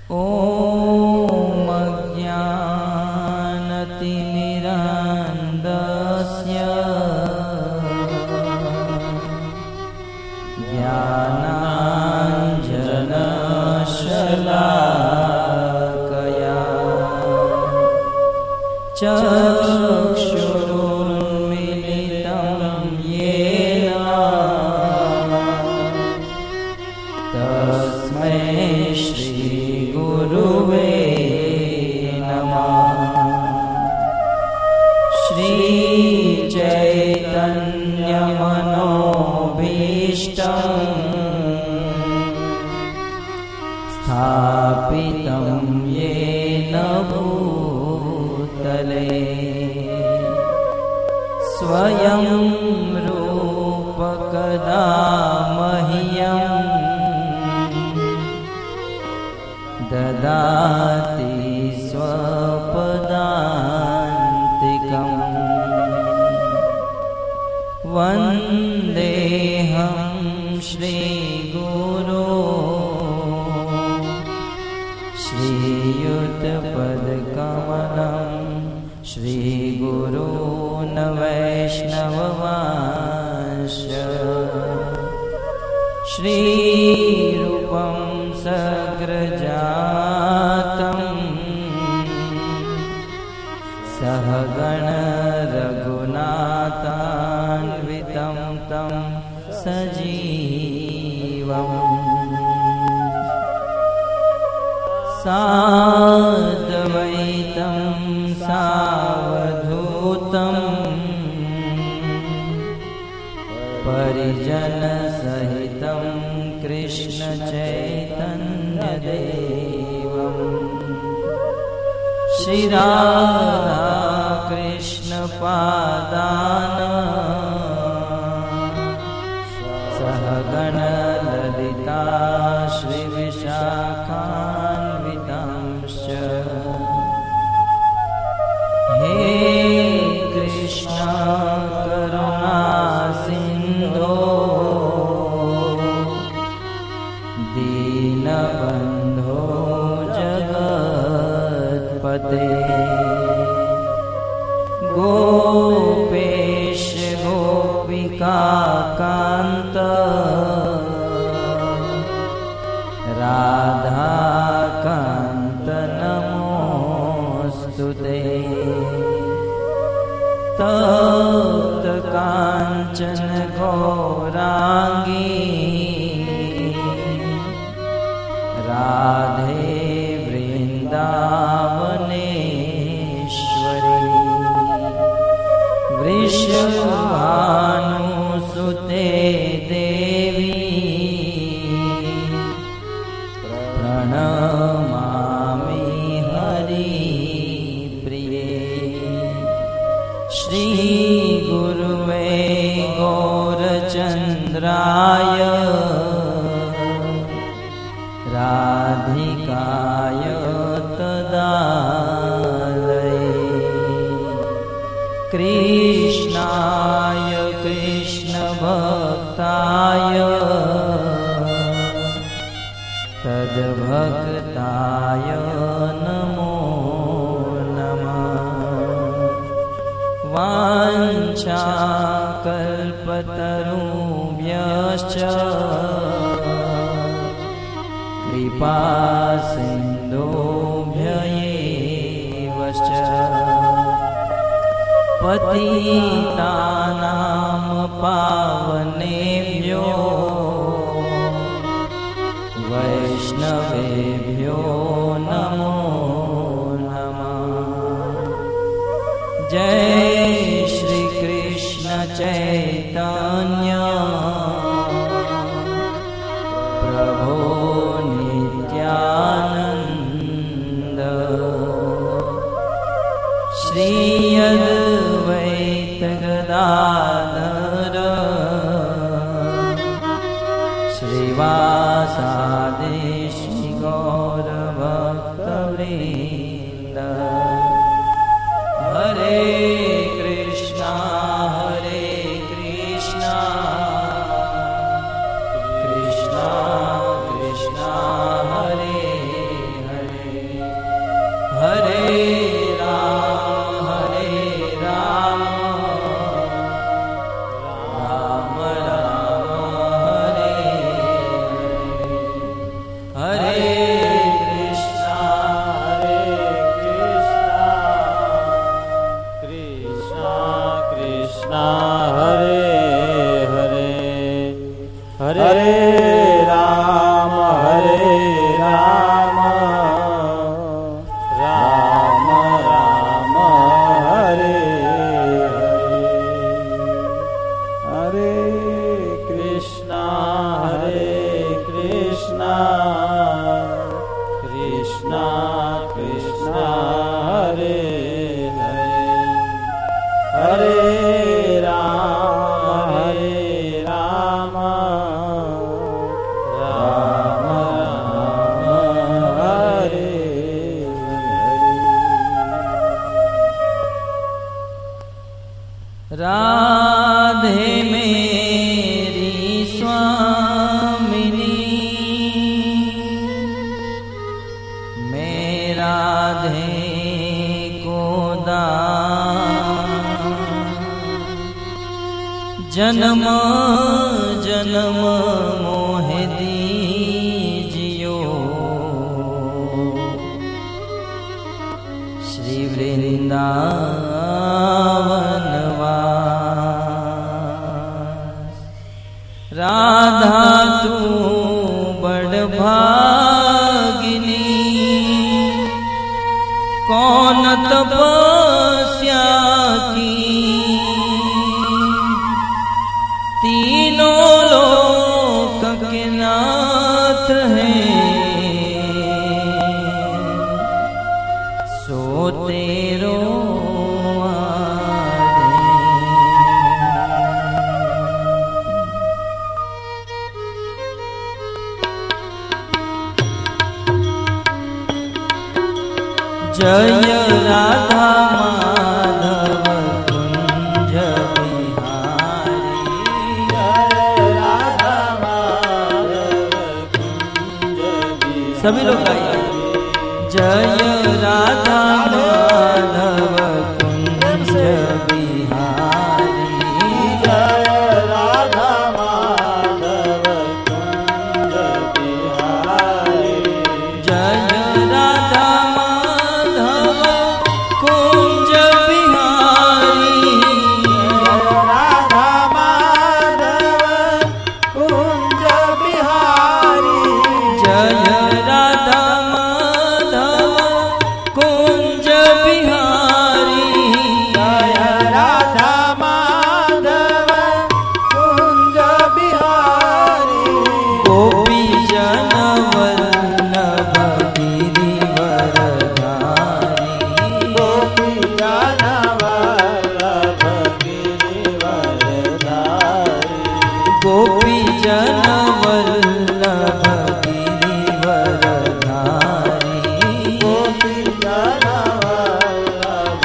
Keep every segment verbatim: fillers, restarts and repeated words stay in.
ॐ अज्ञानतिमिरान्धस्य ज्ञानाञ्जनशलाकया चक्षुरुन्मीलितं येन तस्मै श्रीगुरुवे नमः। श्रीचैतन्यमनोभीष्टं स्थापितं येन भूतले स्वयं रूप कदा मह्यं ददाति स्वपदान्तिकम्। वन्देऽहं श्रीगुरो श्रीयुतपदकमलं श्रीगुरून् वैष्णववांश्च श्रीरूपं सग्रजातं सहगण रघुनाथान्वितं तं सजीवम् साद्वैतं सावधूतं परिजनसहितं कृष्णचैतन्यदेवम् श्रीराधा कृष्णपादान् सहगण ललिता श्रीविशाखान्वितांश्च। हे कृष्ण करुणा सिन्धो दीनबन्धो जगत्पते गोपेश गोपिकान्त राधाकान्त नमोऽस्तुते। तप्त काञ्चन गौराङ्गी राधे वृन्दावनेश्वरी वृषभानुसुते देवी प्रणमामि हरिप्रिये। श्रीगुरुवे गौरचन्द्राय राधिकाय तदालये कृष्णाय कृष्णभक्ताय तद्भक्ताय नमो नमः। वाञ्छाकल्पतरुभ्यश्च कृपा सिन्धुभ्य एव च पतितानां पावनेभ्यो वैष्णवेभ्यो नमो नमः। जय श्री कृष्ण चैतन्य प्रभो नित्यानंद श्री अद्वैत गदाधर श्रीवासादि श्री गौर भक्तवृंद। हरे कृष्णा हरे कृष्णा कृष्णा कृष्णा हरे हरे कृष्णा कृष्णा हरे हरे हरे राम हरे राम राम राम हरे हरे। राधे मेरी स्वामिनी, मैं राधे को दान, जन्म जन्म मोह दीजियो, श्री वृंदावन वास। राधा तू बड़ भागिनी, कौन तपस्या की, तीनों लोक के नाथ हैं, सो तेरो जय राधा माधव कुंज बिहारी, जय राधा माधव कुंज बिहारी। सभी लोग गाइए। जय राधा माधव कुंज बिहारी, जय राधा माधव कुंज बिहारी। जय राधा कुंज बिहारी, राधा माधव कुंज बिहारी। जय राधा माधव कुंज बिहारी, जय राधा माधव कुंज बिहारी। गोपी जन वल्लभ गिरिवरधारी, गोपी जन वल्लभ गिरिवरधारी। गोपी जन वल्लभ गिरिवरधारी, गोपी जन वल्लभ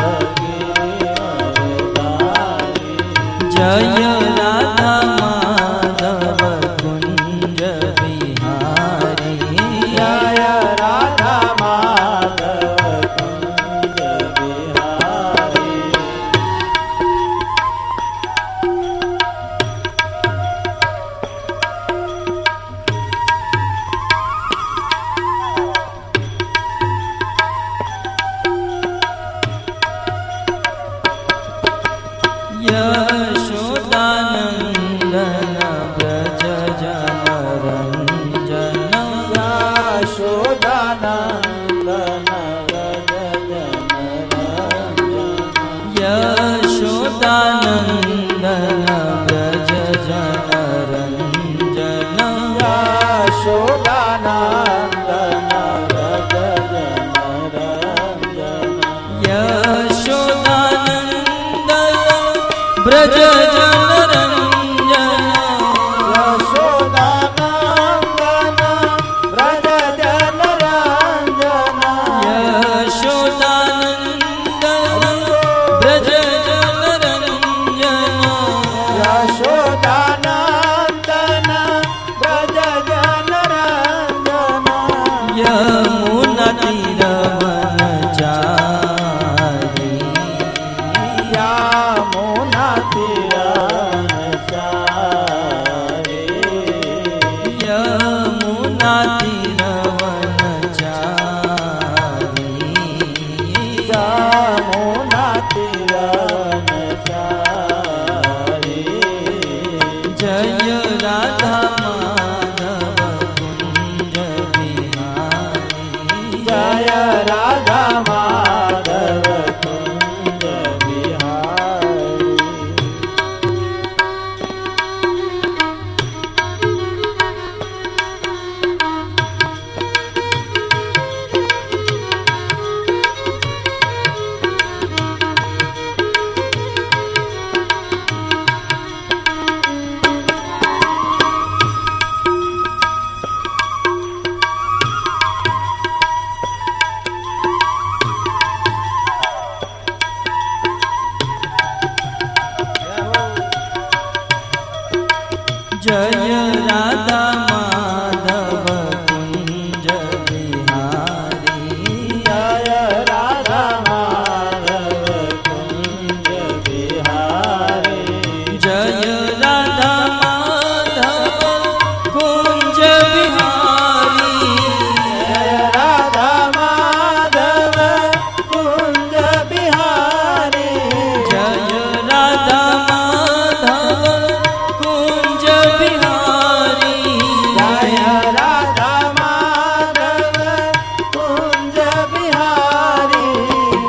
गिरिवरधारी। जय राधा माधव कुंज बिहारी, जय राधा माधव कुंज बिहारी। यशोदानंदन ब्रज जनरंजन, यशोदानंदन व्रज जनरंजन। यशोदानंदन ब्रज जनरंजन, यशोदानंदन व्रज जनरंजन। यशोदानंदन ब्रज जनरंजन, यशोदानंदन व्रज जनरंजन। यशोदानंदन ब्रज जनरंजन,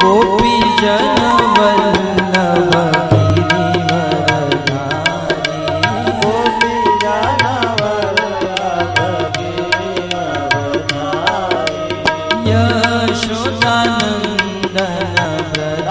गोपी जन वल्लभ गिरिवरधारी गोपी जन वल्लभ गिरिवरधारी यशोदानंदन व्रज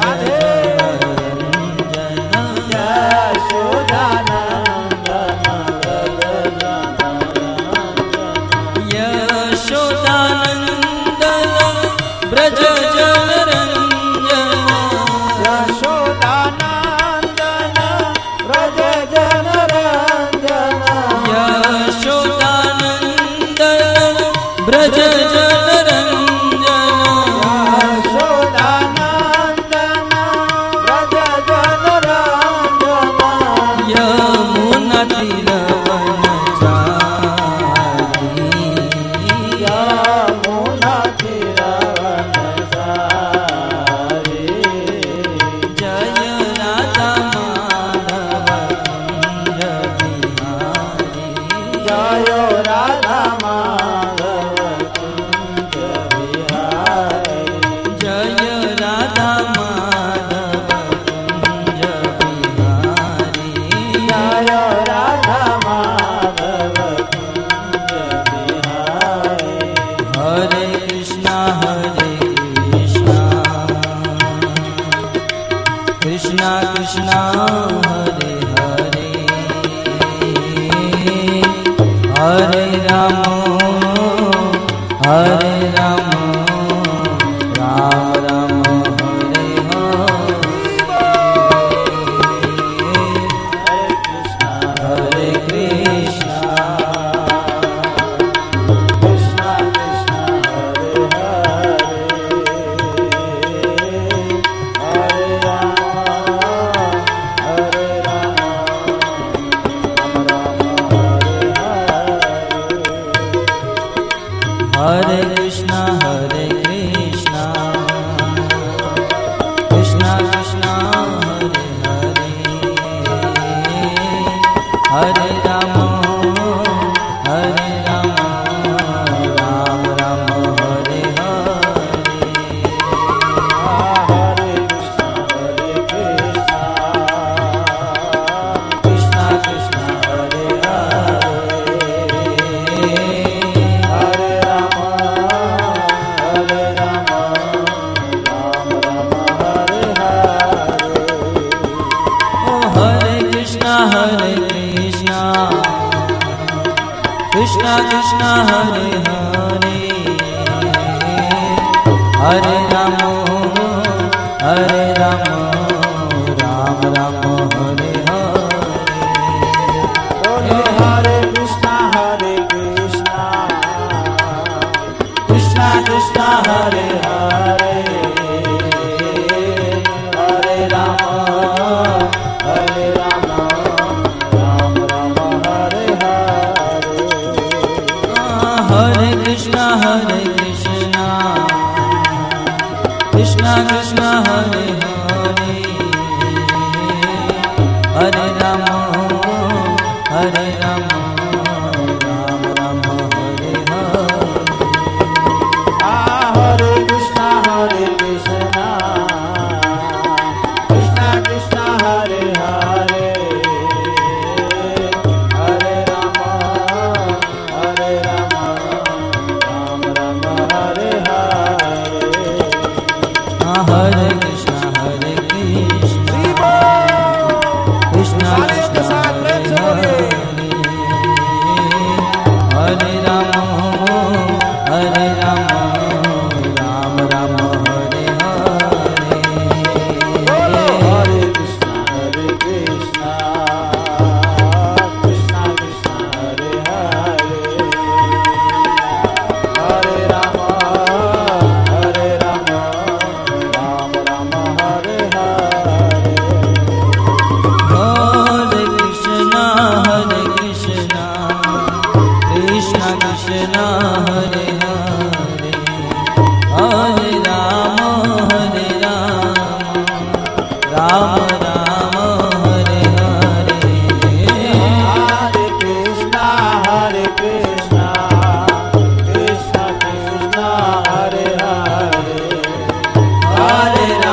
Hare Rama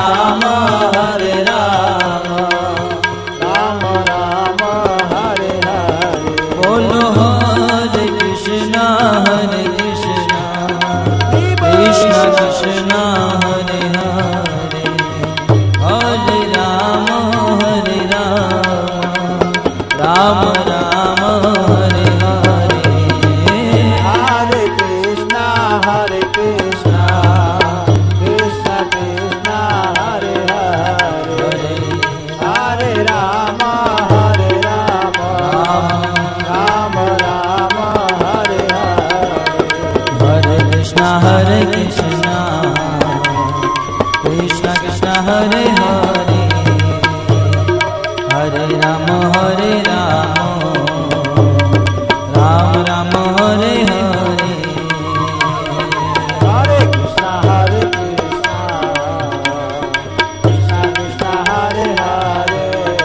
कृष्णा हरे हरे हरे राम हरे राम राम राम हरे हरे हरे कृष्णा हरे कृष्णा कृष्ण कृष्णा हरे हरे हरे राम हरे राम राम राम हरे हरे हरे कृष्णा हरे कृष्णा कृष्ण कृष्ण हरे हरे हरे राम हरे राम राम राम हरे हरे हरे कृष्णा हरे कृष्णा कृष्ण कृष्ण हरे हरे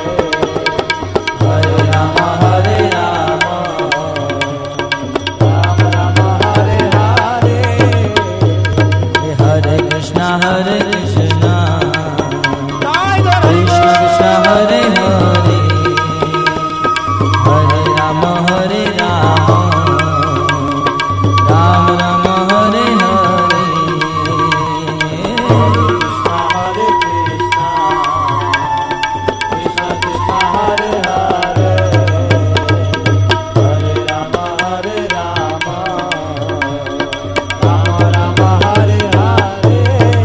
हरे राम हरे राम राम राम हरे हरे हरे कृष्णा हरे कृष्णा जय जय कृष्ण कृष्ण हरे हरे हरे राम हरे राम राम राम हरे हरे कृष्णा हरे कृष्णा कृष्ण कृष्ण हरे हरे हरे राम हरे राम राम राम हरे हरे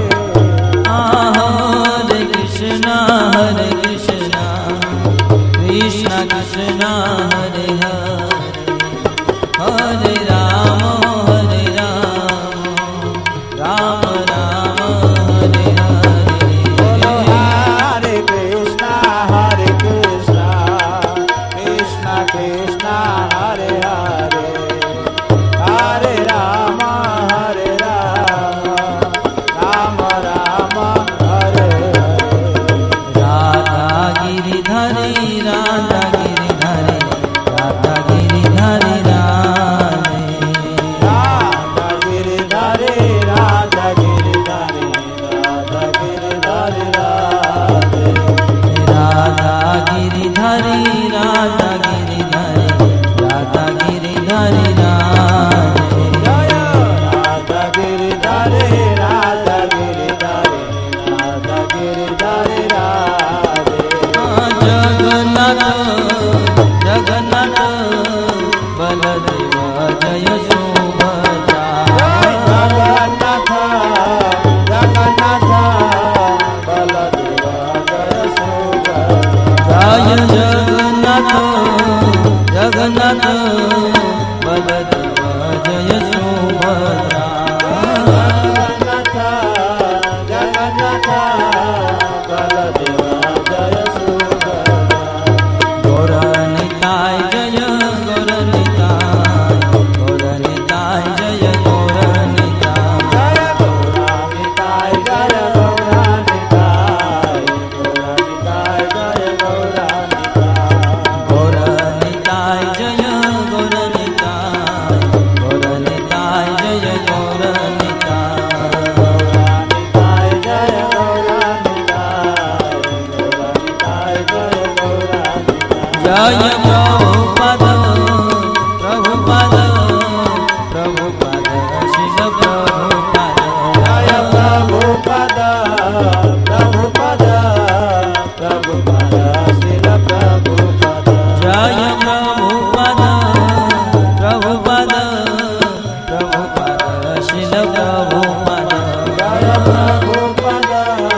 हरे कृष्णा हरे कृष्णा कृष्ण कृष्ण हरे हरे हरे राम हरे राम राम राम हरे बोलो हरे हरे कृष्णा हरे कृष्णा कृष्ण कृष्ण हरे हरे हरे राम हरे राम राम राम हरे हरे राधा गिरिधरी राधा गिरिधरी राधा गिरिधरी राधे राधा गिरिधरे राधा गिरिधरे राधा गिरिधरे राधे राधा गिरिधरी राधा गिरिधरी राधा गिरिधरी राधे जय राधा गिरिधरे राधा गिरिधरे राधा गिरिधरे राधे जगन्नाथ जगन्नाथ बलदेव जय सुभद्रा जय जगन्नाथ जगन्नाथ बलदेव जय सुभद्रा जय जगन्नाथ जगन्नाथ बलदेव जय सुभद्रा जगन्नाथ जगन्नाथ बलदेव जय सुभद्रा गौरनिताय जय गौरनिताय गौरनिताय जय गौरनिताय जय गौरानिताय जय गौरानिताय गौरानिताय जय गौरानिताय गौरनिताय जय गौरनिताय गौरनिताय जय गौरनिताय गौरानिताय जय गौरानिताय गौरानिताय जय गौरानिताय जय प्रभुपद प्रभुपद प्रभुपद शिल प्रभुपद जय प्रभुपद प्रभुपद प्रभुपद शिल प्रभुपद जय प्रभुपद प्रभुपद प्रभुपद शिल प्रभुपद जय प्रभुपद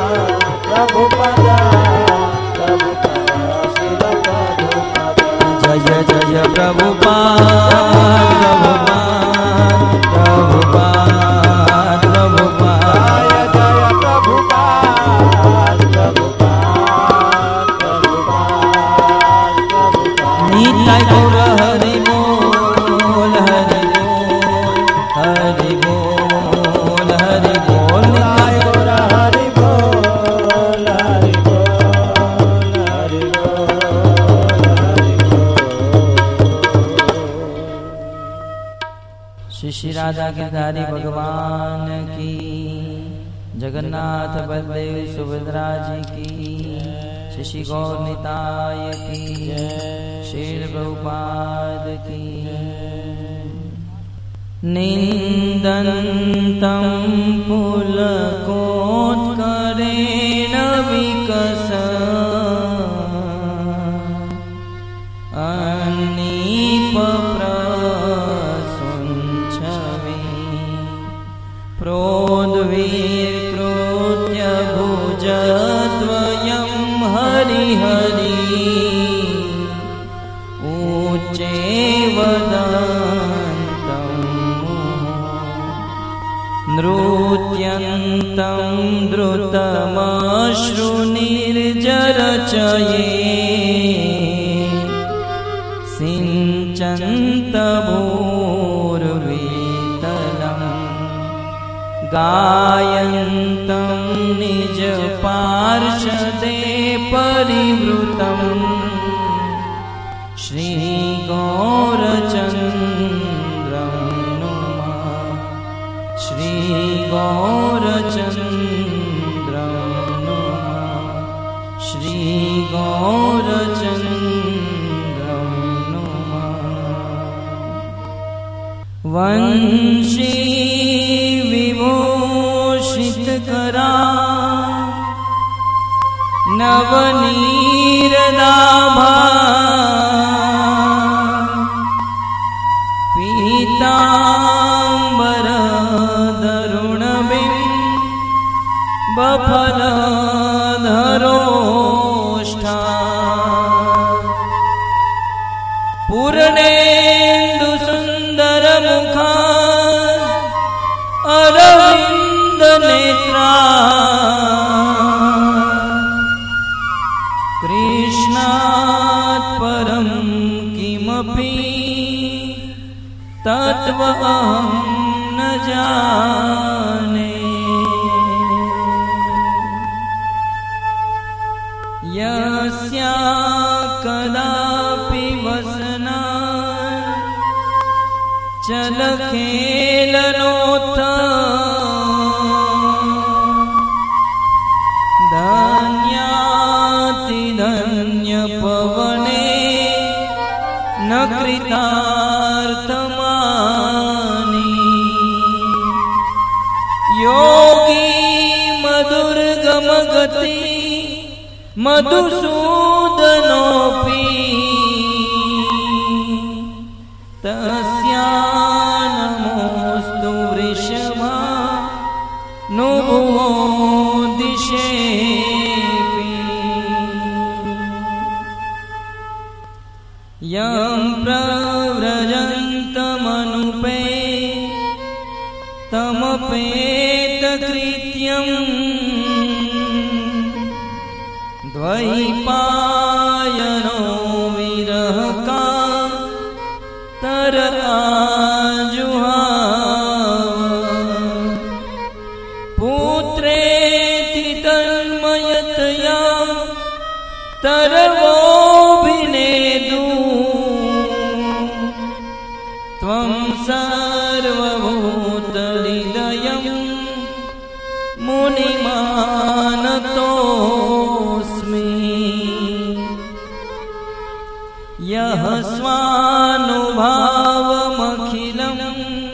प्रभुपद प्रभुपद शिल प्रभुपद जय जय प्रभुपाद प्रभुपाद प्रभुपाद प्रभुपाद जय जय प्रभुपाद प्रभुपाद प्रभुपाद प्रभुपाद निताय गौर हरि बोल हरि बोल हरि बोल हरि बोल निताय गौर हरि बोल हरि बोल हरि बोल हरि बोल श्री श्री राधा गिरधारी भगवान की जगन्नाथ बलदेव सुभद्रा जी की श्री श्री गौर निताय की, श्रील प्रभुपाद की। निन्दन्तं पुलकोत्करेण विकस अन्निपप्रसुञ्छवे प्रोद्वीर्कृत्य भुजद्वयं हरिहरि ऊचे वदन्तं नृत्यन्तं द्रुतमश्रुनिर्जरचये सिञ्चन्तभूर्वीतलम् गायन्तं निजपार्षदे परिवृतम् श्रीगौरचन्द्रं नुमः श्रीगौरचन्द्रं नुमः श्रीगौरचन्द्रं नुमः वंशी विभूषितकरा नवनीरदाभा बफलधरोष्ठा पूर्णेन्दुसुन्दरमुखा अरविन्दनेत्रा कृष्णात् परं किमपि तत्त्वं न जाने यस्या कदापि वसना चलखेलनोत्थ धन्यातिधन्यपवने न कृतार्थमानि योगी मधुरगमगति मधुसूदनोऽपि तस्या नमोऽस्तु वृषभा नुभुवो दिशेऽपि यं प्रव्रजन्तमनुपे तमपेतकृत्यम् द्वैपायनो विरहका तर आजुहाव पुत्रेति तन्मयतया तरवोऽभिनेदु त्वं सर्वभूतहृदयं मुनिमानतोऽस्मि यः स्वानुभावमखिलं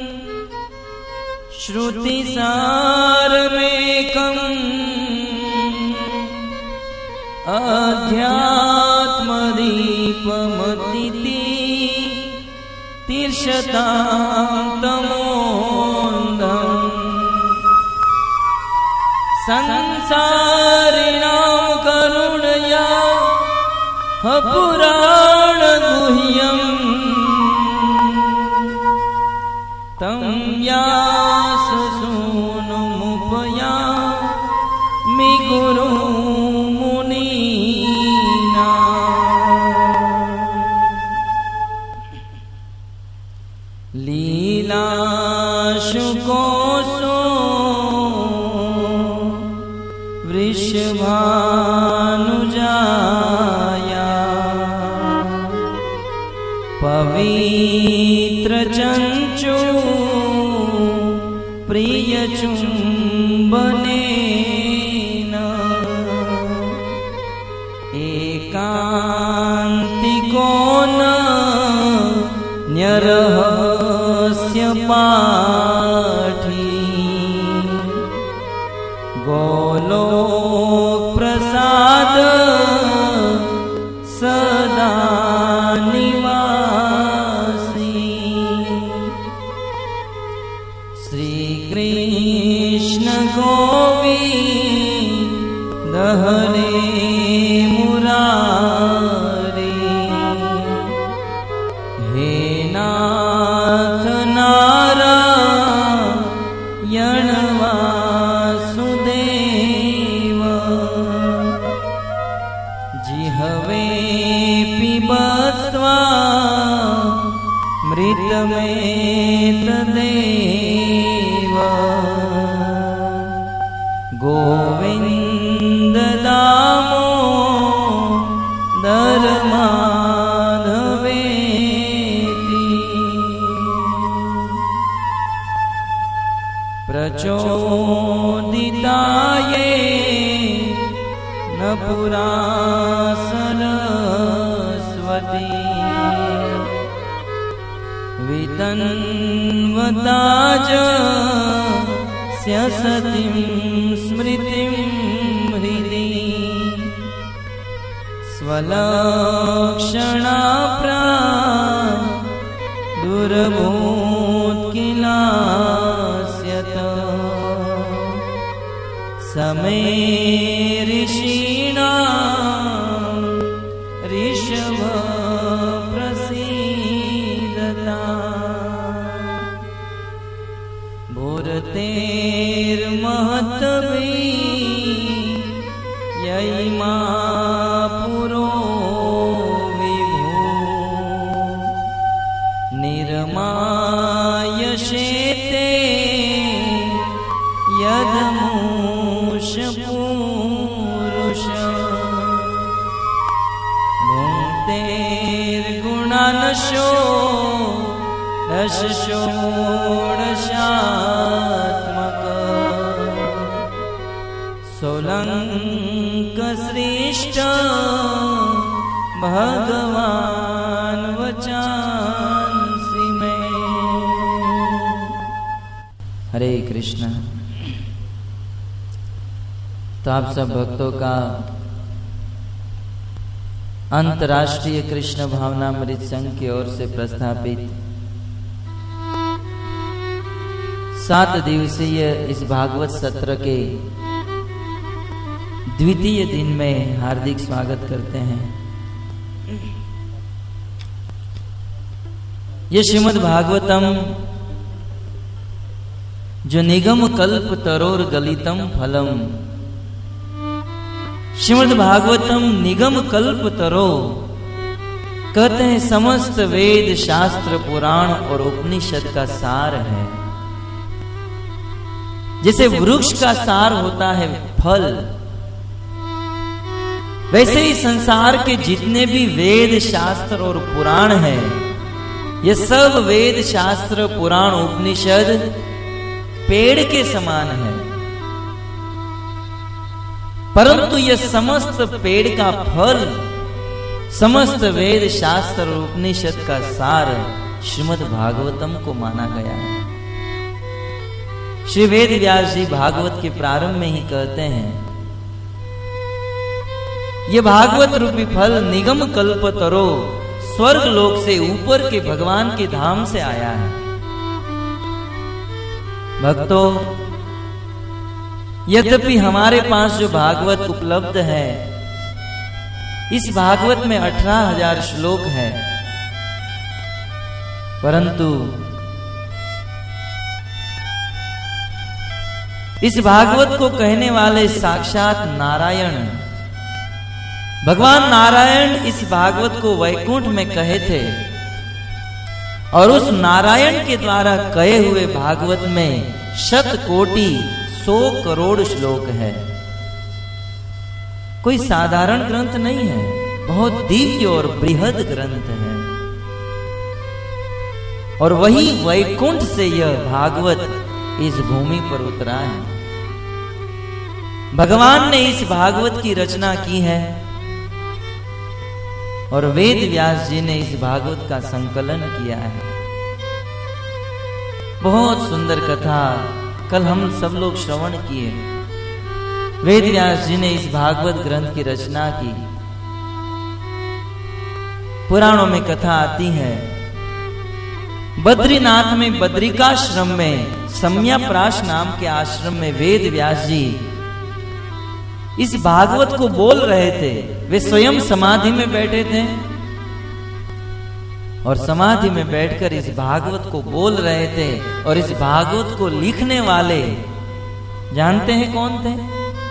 श्रुतिसारमेकम् अध्यात्मदीपमतिति तीर्षतां तमोऽन्धम् संसारिणां करुणया पुराणगुह्यम् तं याससूनुमुपयामि गुरुमुनीना लीलाशुकोसो वृषभानुजाया पवित्रचञ्चू प्रियचुम्बनेन एकान्तिको न न्यरहस्य पाठी गोलोक प्रसाद सदा निवासी श्री कृष्ण गोविंद हरे मुरारी हे नाथ नारायण वासुदेव जिहवे पिबस्वा मृत में तदेव गोविंद दामोदर माधवेति प्रचोदिताये न पुरा सरस्वती वितन्वताज स्यसतिं स्मृतिं हृदि स्वलक्षणा प्रादुर्भूत्किलास्यत समे ऋषीणां ऋषभ प्रसीदता भूरतेर्महतभि यैमा पुरो विभो निर्मायशेते यदमूष पुरुष भुङ्क्तेर्गुणानशो दश षोडशात्मक सोलंक श्रेष्ठ भगवान वचांसि में। हरे कृष्ण। तो आप सब भक्तों का अंतर्राष्ट्रीय कृष्ण भावनामृत संघ की ओर से प्रस्थापित सात दिवसीय इस भागवत सत्र के द्वितीय दिन में हार्दिक स्वागत करते हैं। ये श्रीमद् भागवतम जो निगम कल्प तरोर गलितम फलम, श्रीमद् भागवतम निगम कल्प तरो कहते हैं समस्त वेद शास्त्र पुराण और उपनिषद का सार है। जैसे वृक्ष का सार होता है फल, वैसे ही संसार के जितने भी वेद शास्त्र और पुराण हैं, ये सब वेद शास्त्र पुराण उपनिषद पेड़ के समान है, परंतु ये समस्त पेड़ का फल, समस्त वेद शास्त्र और उपनिषद का सार श्रीमद् भागवतम को माना गया है। श्री वेद व्यास जी भागवत के प्रारंभ में ही कहते हैं, ये भागवत रूपी फल निगम कल्प तरो स्वर्ग लोक से ऊपर के भगवान के धाम से आया है। भक्तों, यद्यपि हमारे पास जो भागवत उपलब्ध है, इस भागवत में अठारह हजार श्लोक है, परंतु इस भागवत को कहने वाले साक्षात नारायण, भगवान नारायण इस भागवत को वैकुंठ में कहे थे, और उस नारायण के द्वारा कहे हुए भागवत में शत कोटि सौ करोड़ श्लोक है। कोई साधारण ग्रंथ नहीं है, बहुत दिव्य और बृहद ग्रंथ है। और वही वैकुंठ से यह भागवत इस भूमि पर उतरा है। भगवान ने इस भागवत की रचना की है और वेद व्यास जी ने इस भागवत का संकलन किया है। बहुत सुंदर कथा कल हम सब लोग श्रवण किए। वेद व्यास जी ने इस भागवत ग्रंथ की रचना की। पुराणों में कथा आती है, बद्रीनाथ में बद्रिकाश्रम में सम्याप्राश नाम के आश्रम में वेद व्यास जी इस भागवत को बोल रहे थे। वे स्वयं समाधि में बैठे थे और समाधि में बैठकर इस भागवत को बोल रहे थे। और इस भागवत को लिखने वाले जानते हैं कौन थे?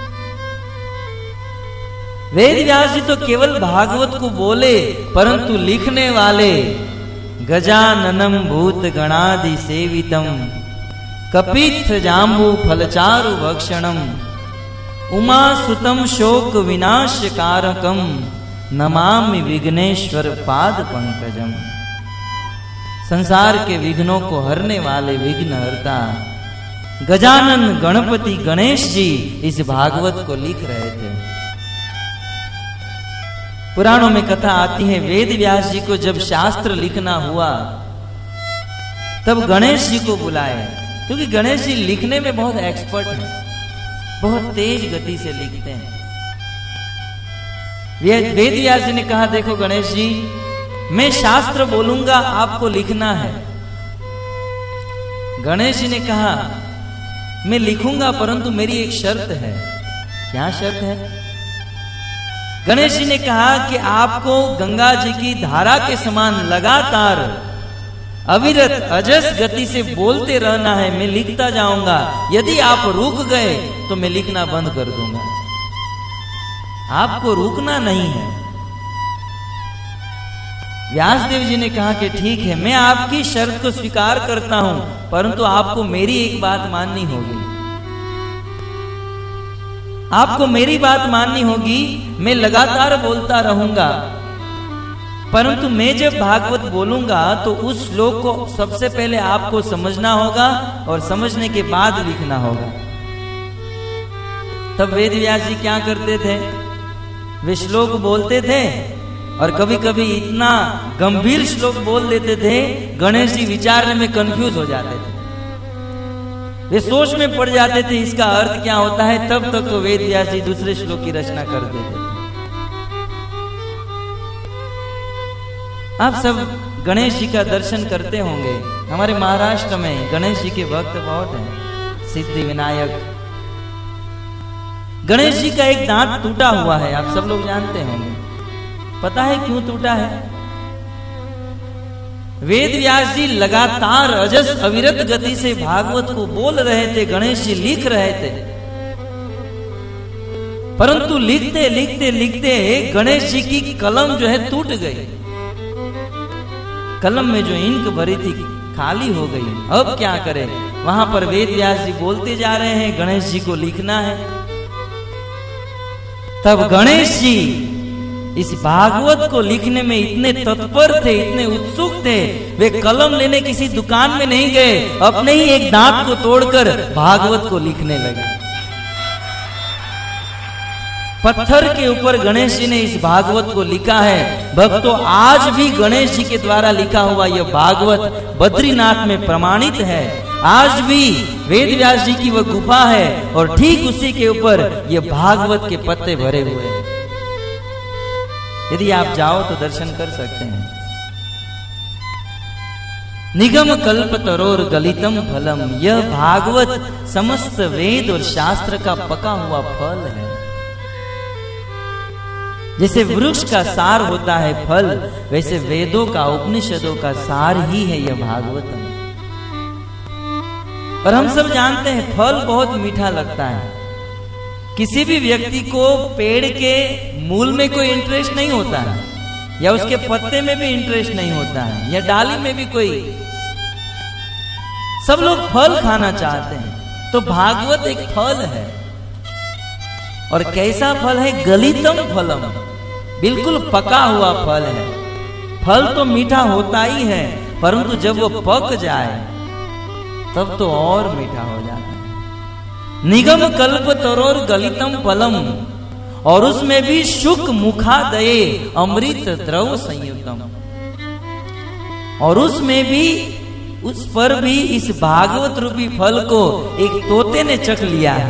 वेद व्यास जी तो केवल भागवत को बोले, परंतु लिखने वाले गजाननम भूत गणादि सेवितम कपित्थ जाम्बू फलचारु भक्षणम उमा सुतम शोक विनाश कारकम नमामि विघ्नेश्वर पाद पंकजम। संसार के विघ्नों को हरने वाले विघ्नहर्ता गजानन गणपति गणेश जी इस भागवत को लिख रहे थे। पुराणों में कथा आती है, वेद व्यास जी को जब शास्त्र लिखना हुआ तब गणेश जी को बुलाए, क्योंकि गणेश जी लिखने में बहुत एक्सपर्ट हैं, बहुत तेज गति से लिखते हैं। वेद व्यास जी ने कहा, देखो गणेश जी, मैं शास्त्र बोलूंगा, आपको लिखना है। गणेश जी ने कहा, मैं लिखूंगा, परंतु मेरी एक शर्त है। क्या शर्त है? गणेश जी ने कहा कि आपको गंगा जी की धारा के समान लगातार अविरत अजस गति से बोलते रहना है। मैं लिखता जाऊंगा, यदि आप रुक गए तो मैं लिखना बंद कर दूंगा। आपको रुकना नहीं है। व्यासदेव जी ने कहा कि ठीक है, मैं आपकी शर्त को स्वीकार करता हूं, परंतु आपको मेरी एक बात माननी होगी। आपको मेरी बात माननी होगी। मैं लगातार बोलता रहूंगा, परंतु मैं जब भागवत बोलूंगा तो उस श्लोक को सबसे पहले आपको समझना होगा और समझने के बाद लिखना होगा। तब वेद व्यास जी क्या करते थे? वे श्लोक बोलते थे और कभी कभी इतना गंभीर श्लोक बोल देते थे, गणेश जी विचारने में कंफ्यूज हो जाते थे। वे सोच में पड़ जाते थे इसका अर्थ क्या होता है। तब तक तो वेद व्यास जी दूसरे श्लोक की रचना कर देते थे। आप सब गणेश जी का दर्शन करते होंगे। हमारे महाराष्ट्र में गणेश जी के भक्त बहुत हैं, सिद्धि विनायक। गणेश जी का एक दांत टूटा हुआ है, आप सब लोग जानते होंगे। पता है क्यों टूटा है? वेद व्यास जी लगातार अजस अविरत गति से भागवत को बोल रहे थे, गणेश जी लिख रहे थे, परंतु लिखते लिखते लिखते गणेश जी की कलम जो है टूट गई। कलम में जो इंक भरी थी खाली हो गई। अब क्या करें? वहां पर वेद व्यास जी बोलते जा रहे हैं, गणेश जी को लिखना है। तब गणेश जी इस भागवत को लिखने में इतने तत्पर थे, इतने उत्सुक थे, वे कलम लेने किसी दुकान में नहीं गए, अपने ही एक दांत को तोड़कर भागवत को लिखने लगे। पत्थर के ऊपर गणेश जी ने इस भागवत को लिखा है। भक्तों, आज भी गणेश जी के द्वारा लिखा हुआ यह भागवत बद्रीनाथ में प्रमाणित है। आज भी वेद व्यास जी की वह गुफा है और ठीक उसी के ऊपर यह भागवत के पत्ते भरे हुए हैं। यदि आप जाओ तो दर्शन कर सकते हैं। निगम कल्प तरोर गलितम फलम, यह भागवत समस्त वेद और शास्त्र का पका हुआ फल है। जैसे वृक्ष का सार होता है फल, वैसे वेदों का उपनिषदों का सार ही है यह भागवतम। और हम सब जानते हैं फल बहुत मीठा लगता है। किसी भी व्यक्ति को पेड़ के मूल में कोई इंटरेस्ट नहीं होता है, या उसके पत्ते में भी इंटरेस्ट नहीं होता है, या डाली में भी कोई। सब लोग फल खाना चाहते हैं। तो भागवत एक फल है। और कैसा फल है? गलितम फलम, बिल्कुल पका हुआ फल है। फल तो मीठा होता ही है, परंतु जब वो पक जाए तब तो और मीठा हो जाता है। निगम कल्प तरोर गलितम फलम, और उसमें भी शुक मुखादये अमृत द्रव संयुतम, और उसमें भी उस पर भी इस भागवत रूपी फल को एक तोते ने चख लिया है।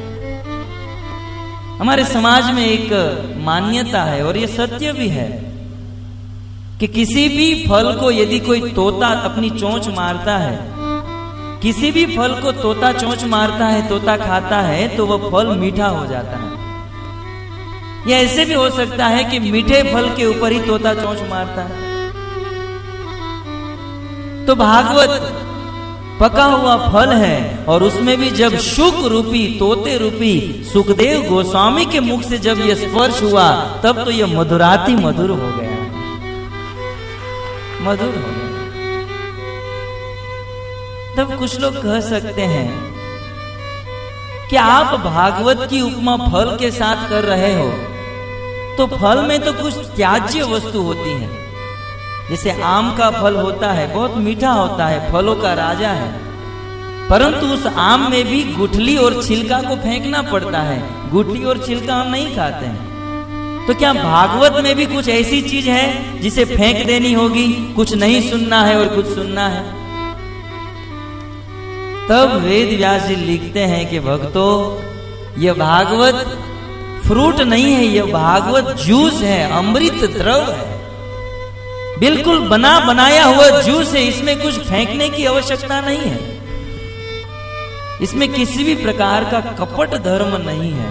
हमारे समाज में एक मान्यता है और ये सत्य भी है कि किसी भी फल को यदि कोई तोता अपनी चोंच मारता है, किसी भी फल को तोता चोंच मारता है, तोता खाता है, तो वह फल मीठा हो जाता है। या ऐसे भी हो सकता है कि मीठे फल के ऊपर ही तोता चोंच मारता है। तो भागवत पका हुआ फल है और उसमें भी जब शुक रूपी तोते रूपी सुखदेव गोस्वामी के मुख से जब यह स्पर्श हुआ, तब तो यह मधुराति मधुर हो गया, मधुर हो गया। तब कुछ लोग कह सकते हैं कि आप भागवत की उपमा फल के साथ कर रहे हो, तो फल में तो कुछ त्याज्य वस्तु होती है। जैसे आम का फल होता है, बहुत मीठा होता है, फलों का राजा है, परंतु उस आम में भी गुठली और छिलका को फेंकना पड़ता है। गुठली और छिलका हम नहीं खाते हैं। तो क्या भागवत में भी कुछ ऐसी चीज है जिसे फेंक देनी होगी, कुछ नहीं सुनना है और कुछ सुनना है? तब वेद व्यास जी लिखते हैं कि भक्तों, यह भागवत फ्रूट नहीं है, यह भागवत जूस है, अमृत द्रव है, बिल्कुल बना बनाया हुआ जूस है। इसमें कुछ फेंकने की आवश्यकता नहीं है, इसमें किसी भी प्रकार का कपट धर्म नहीं है।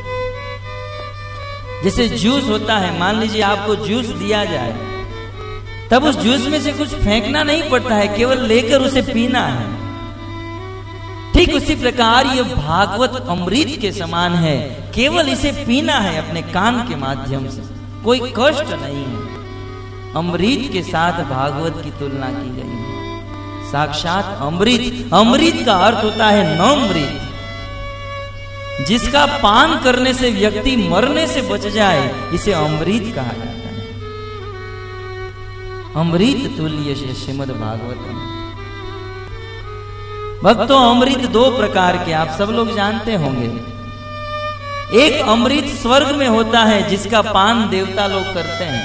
जैसे जूस होता है, मान लीजिए आपको जूस दिया जाए, तब उस जूस में से कुछ फेंकना नहीं पड़ता है, केवल लेकर उसे पीना है। ठीक उसी प्रकार ये भागवत अमृत के समान है, केवल इसे पीना है अपने कान के माध्यम से, कोई कष्ट नहीं है। अमृत के साथ भागवत की तुलना की गई है, साक्षात अमृत। अमृत का अर्थ होता है नमृत, जिसका पान करने से व्यक्ति मरने से बच जाए, इसे अमृत कहा जाता है। अमृत तुल्य श्रीमद् भागवतम। भक्तों, अमृत दो प्रकार के आप सब लोग जानते होंगे। एक अमृत स्वर्ग में होता है, जिसका पान देवता लोग करते हैं।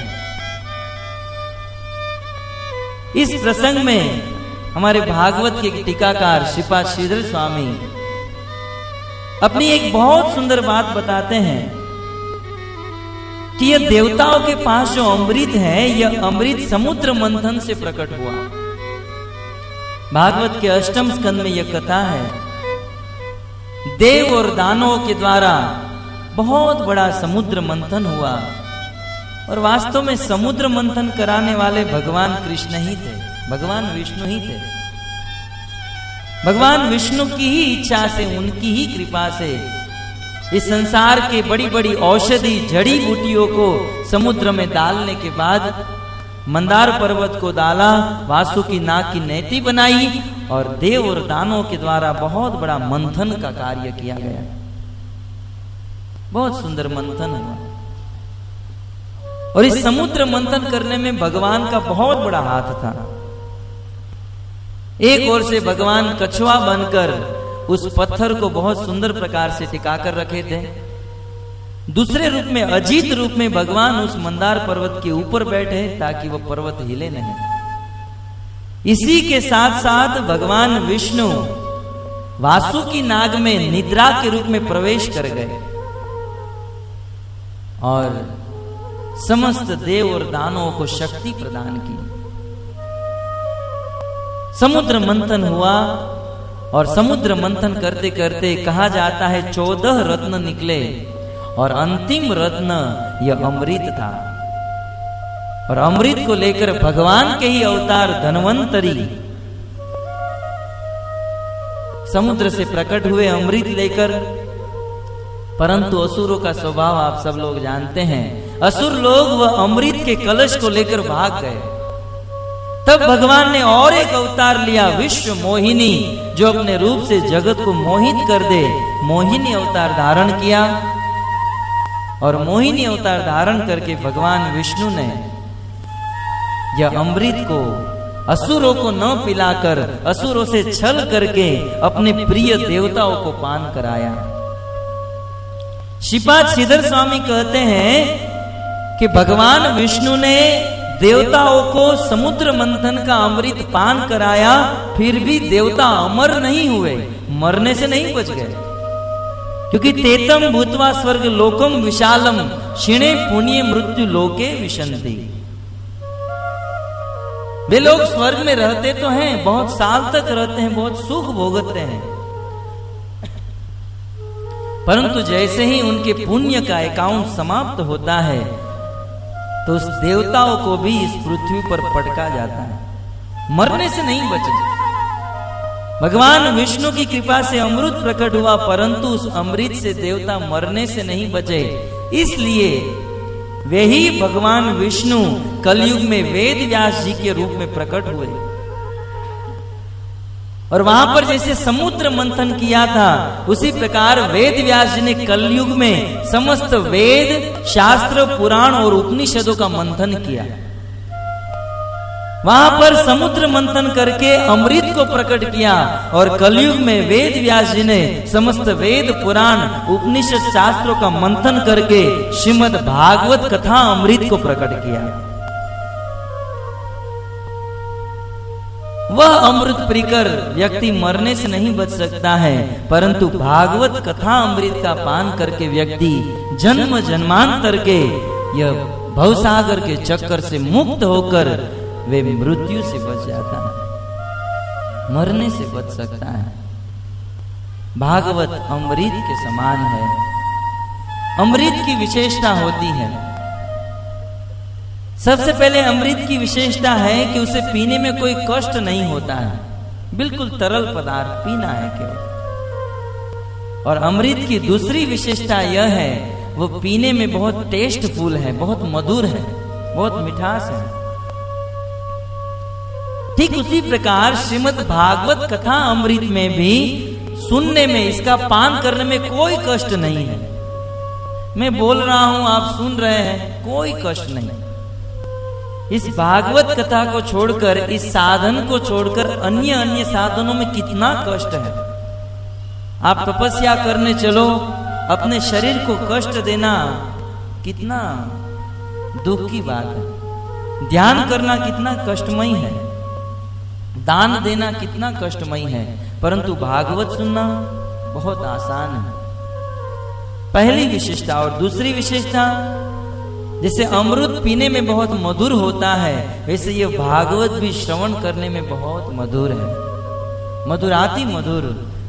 इस प्रसंग में हमारे भागवत के टीकाकार श्रीपाद श्रीधर स्वामी अपनी एक बहुत सुंदर बात बताते हैं कि यह देवताओं के पास जो अमृत है, यह अमृत समुद्र मंथन से प्रकट हुआ। भागवत के अष्टम स्कंद में यह कथा है, देव और दानवों के द्वारा बहुत बड़ा समुद्र मंथन हुआ और वास्तव में समुद्र मंथन कराने वाले भगवान कृष्ण ही थे, भगवान विष्णु ही थे। भगवान विष्णु की ही इच्छा से, उनकी ही कृपा से इस संसार के बड़ी बड़ी औषधि जड़ी बूटियों को समुद्र में डालने के बाद मंदार पर्वत को डाला, वासुकी नाग की नैती बनाई और देव और दानों के द्वारा बहुत बड़ा मंथन का कार्य किया गया। बहुत सुंदर मंथन हुआ और इस समुद्र मंथन करने में भगवान का बहुत बड़ा हाथ था। एक ओर से भगवान कछुआ बनकर उस पत्थर को बहुत सुंदर प्रकार से टिकाकर रखे थे, दूसरे रूप में अजीत रूप में भगवान उस मंदार पर्वत के ऊपर बैठे ताकि वह पर्वत हिले नहीं। इसी के साथ साथ भगवान विष्णु वासुकी नाग में निद्रा के रूप में प्रवेश कर गए और समस्त देव और दानवों को शक्ति प्रदान की। समुद्र मंथन हुआ और समुद्र मंथन करते करते कहा जाता है चौदह रत्न निकले और अंतिम रत्न यह अमृत था। और अमृत को लेकर भगवान के ही अवतार धन्वंतरी समुद्र से प्रकट हुए अमृत लेकर। परंतु असुरों का स्वभाव आप सब लोग जानते हैं, असुर लोग वह अमृत के कलश को लेकर भाग गए। तब भगवान ने और एक अवतार लिया, विश्व मोहिनी, जो अपने रूप से जगत को मोहित कर दे। मोहिनी अवतार धारण किया और मोहिनी अवतार धारण करके भगवान विष्णु ने यह अमृत को असुरों को न पिलाकर, असुरों से छल करके अपने प्रिय देवताओं को पान कराया। श्रीपाद श्रीधर स्वामी कहते हैं कि भगवान विष्णु ने देवताओं को समुद्र मंथन का अमृत पान कराया, फिर भी देवता अमर नहीं हुए, मरने से नहीं बच गए। क्योंकि तेतम भूतवा स्वर्ग लोकम विशालम क्षीणे पुण्य मृत्यु लोके विशंति। वे लोग स्वर्ग में रहते तो हैं, बहुत साल तक रहते हैं, बहुत सुख भोगते हैं, परंतु जैसे ही उनके पुण्य का अकाउंट समाप्त होता है तो उस देवताओं को भी इस पृथ्वी पर पटका जाता है, मरने से नहीं बचे। भगवान विष्णु की कृपा से अमृत प्रकट हुआ, परंतु उस अमृत से देवता मरने से नहीं बचे। इसलिए वे ही भगवान विष्णु कलयुग में वेद व्यास जी के रूप में प्रकट हुए, और वहां पर जैसे समुद्र मंथन किया था, उसी प्रकार वेद व्यास जी ने कलयुग में समस्त वेद शास्त्र पुराण और उपनिषदों का मंथन किया। वहां पर समुद्र मंथन करके अमृत को प्रकट किया, और कलयुग में वेद व्यास जी ने समस्त वेद पुराण उपनिषद शास्त्रों का मंथन करके श्रीमद् भागवत कथा अमृत को प्रकट किया। वह अमृत पीकर व्यक्ति मरने से नहीं बच सकता है, परंतु भागवत कथा अमृत का पान करके व्यक्ति जन्म जन्मांतर के यह भवसागर के चक्कर से मुक्त होकर वे मृत्यु से बच जाता है, मरने से बच सकता है। भागवत अमृत के समान है। अमृत की विशेषता होती है, सबसे पहले अमृत की विशेषता है कि उसे पीने में कोई कष्ट नहीं होता है, बिल्कुल तरल पदार्थ पीना है केवल। और अमृत की दूसरी विशेषता यह है, वो पीने में बहुत टेस्टफुल है, बहुत मधुर है, बहुत मिठास है। ठीक उसी प्रकार श्रीमद् भागवत कथा अमृत में भी सुनने में, इसका पान करने में कोई कष्ट नहीं है। मैं बोल रहा हूं, आप सुन रहे हैं, कोई कष्ट नहीं। इस भागवत कथा को छोड़कर, इस साधन को छोड़कर अन्य अन्य साधनों में कितना कष्ट है। आप तपस्या करने चलो, अपने शरीर को कष्ट देना कितना दुख की बात है। ध्यान करना कितना कष्टमयी है, दान देना कितना कष्टमयी है, परंतु भागवत सुनना बहुत आसान है। पहली विशेषता। और दूसरी विशेषता, जैसे अमृत पीने में बहुत मधुर होता है, वैसे ये भागवत भी श्रवण करने में बहुत मधुर है, मधुराति मधुर।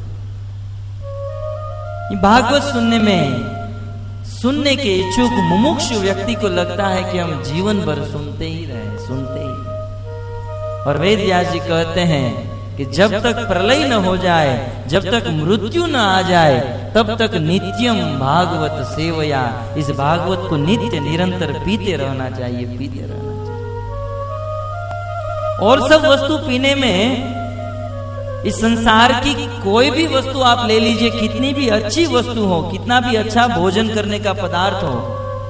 ये भागवत सुनने में, सुनने के इच्छुक मुमुक्षु व्यक्ति को लगता है कि हम जीवन भर सुनते ही रहे, सुनते ही। और वेद व्यास जी कहते हैं कि जब तक प्रलय न हो जाए, जब तक मृत्यु न आ जाए, तब तक नित्यम भागवत सेवया, इस भागवत को नित्य निरंतर पीते रहना चाहिए, पीते रहना चाहिए। और सब वस्तु पीने में, इस संसार की कोई भी वस्तु आप ले लीजिए, कितनी भी अच्छी वस्तु हो, कितना भी अच्छा भोजन करने का पदार्थ हो,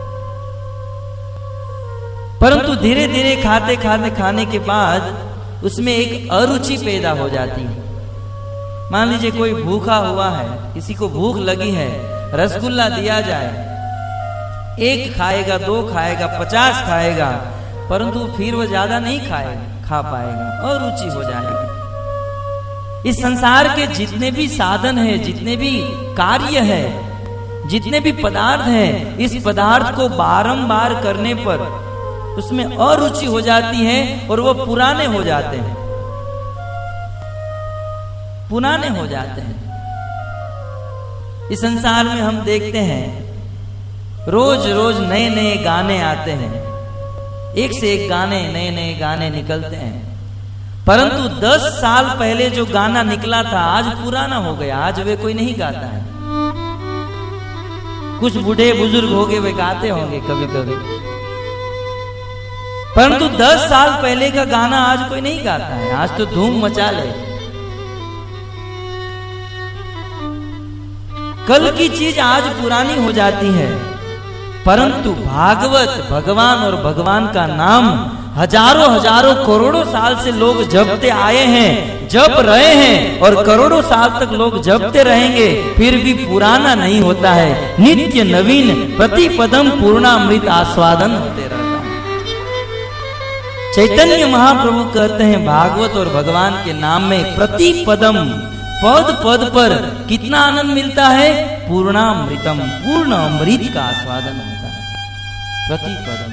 परंतु धीरे धीरे खाते खाते खाने के बाद उसमें एक अरुचि पैदा हो जाती है। मान लीजिए कोई भूखा हुआ है, किसी को भूख लगी है, रसगुल्ला दिया जाए, एक खाएगा, दो खाएगा, पचास खाएगा, परंतु फिर वो ज्यादा नहीं खाएगा, खा पाएगा, अरुचि हो जाएगा। इस संसार के जितने भी साधन है, जितने भी कार्य है, जितने भी पदार्थ हैं, इस पदार्थ को बारंबार करने पर उसमें अरुचि हो जाती है और वो पुराने हो जाते हैं, पुराने हो जाते हैं। इस संसार में हम देखते हैं रोज रोज नए नए गाने आते हैं, एक से एक गाने, नए नए गाने निकलते हैं, परंतु दस साल पहले जो गाना निकला था आज पुराना हो गया, आज वे कोई नहीं गाता है। कुछ बूढ़े बुजुर्ग हो गए, वे गाते होंगे कभी कभी, परंतु दस साल पहले का गाना आज कोई नहीं गाता है, आज तो धूम मचा ले। कल की चीज आज पुरानी हो जाती है, परंतु भागवत, भगवान और भगवान का नाम हजारों हजारों करोड़ों साल से लोग जपते आए हैं, जप रहे हैं, और करोड़ों साल तक लोग जपते रहेंगे, फिर भी पुराना नहीं होता है। नित्य नवीन प्रतिपदम पूर्णामृत आस्वादन होते रहता है। चैतन्य महाप्रभु कहते हैं भागवत और भगवान के नाम में प्रति पदम, पद पद पर कितना आनंद मिलता है? पूर्णामृतम, पूर्ण अमृत का आस्वादन होता है प्रति पदम।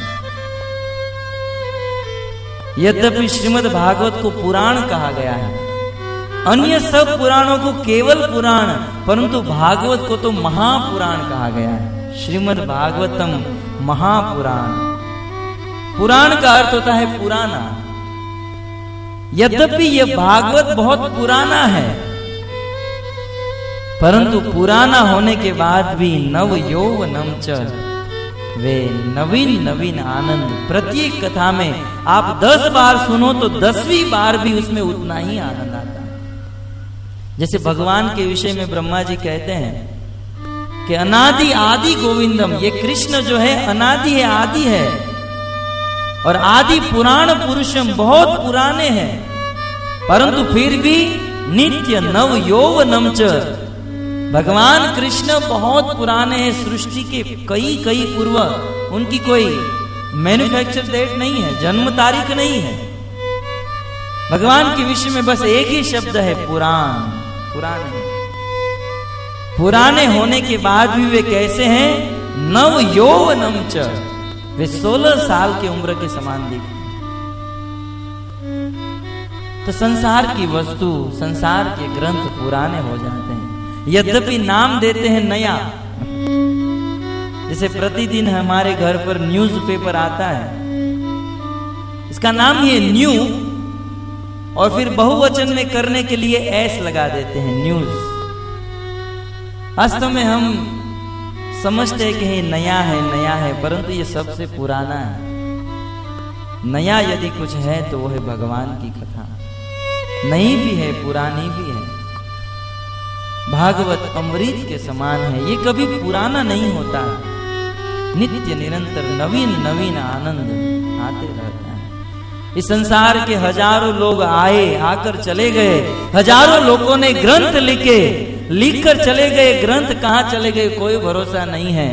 यद्यपि श्रीमद् भागवत को पुराण कहा गया है, अन्य सब पुराणों को केवल पुराण, परंतु भागवत को तो महापुराण कहा गया है। श्रीमद् भागवतम महापुराण। पुराण का अर्थ होता है पुराना। यद्यपि यह भागवत बहुत पुराना है, परंतु पुराना होने के बाद भी नव यौवनम च, वे नवीन नवीन आनंद। प्रत्येक कथा में आप दस बार सुनो तो दसवीं बार भी उसमें उतना ही आनंद आता है। जैसे भगवान के विषय में ब्रह्मा जी कहते हैं कि अनादि आदि गोविंदम, ये कृष्ण जो है अनादि है, आदि है, और आदि पुराण पुरुषम, बहुत पुराने हैं, परंतु फिर भी नित्य नव यौवनम च। भगवान कृष्ण बहुत पुराने हैं, सृष्टि के कई कई पूर्व, उनकी कोई मैन्युफैक्चर डेट नहीं है, जन्म तारीख नहीं है। भगवान के विषय में बस एक ही शब्द है, पुराण, पुराने। पुराने होने के बाद भी वे कैसे हैं? नव यौवनम च, वे सोलह साल की उम्र के समान दिखते। तो संसार की वस्तु, संसार के ग्रंथ पुराने हो जाते हैं, यद्यपि नाम देते हैं नया। जैसे प्रतिदिन हमारे घर पर न्यूज़पेपर आता है, इसका नाम ही है न्यू, और फिर बहुवचन में करने के लिए एस लगा देते हैं, न्यूज। वास्तव में हम समझते हैं कि ये नया है, नया है, परंतु ये सबसे पुराना है। नया यदि कुछ है तो वो है भगवान की कथा। नई भी है, पुरानी भी है। भागवत अमृत के समान है, ये कभी पुराना नहीं होता, नित्य निरंतर नवीन नवीन आनंद आते रहता है। इस संसार के हजारों लोग आए, आकर चले गए, हजारों लोगों ने ग्रंथ लिखे, लिखकर चले गए, ग्रंथ कहां चले गए कोई भरोसा नहीं है।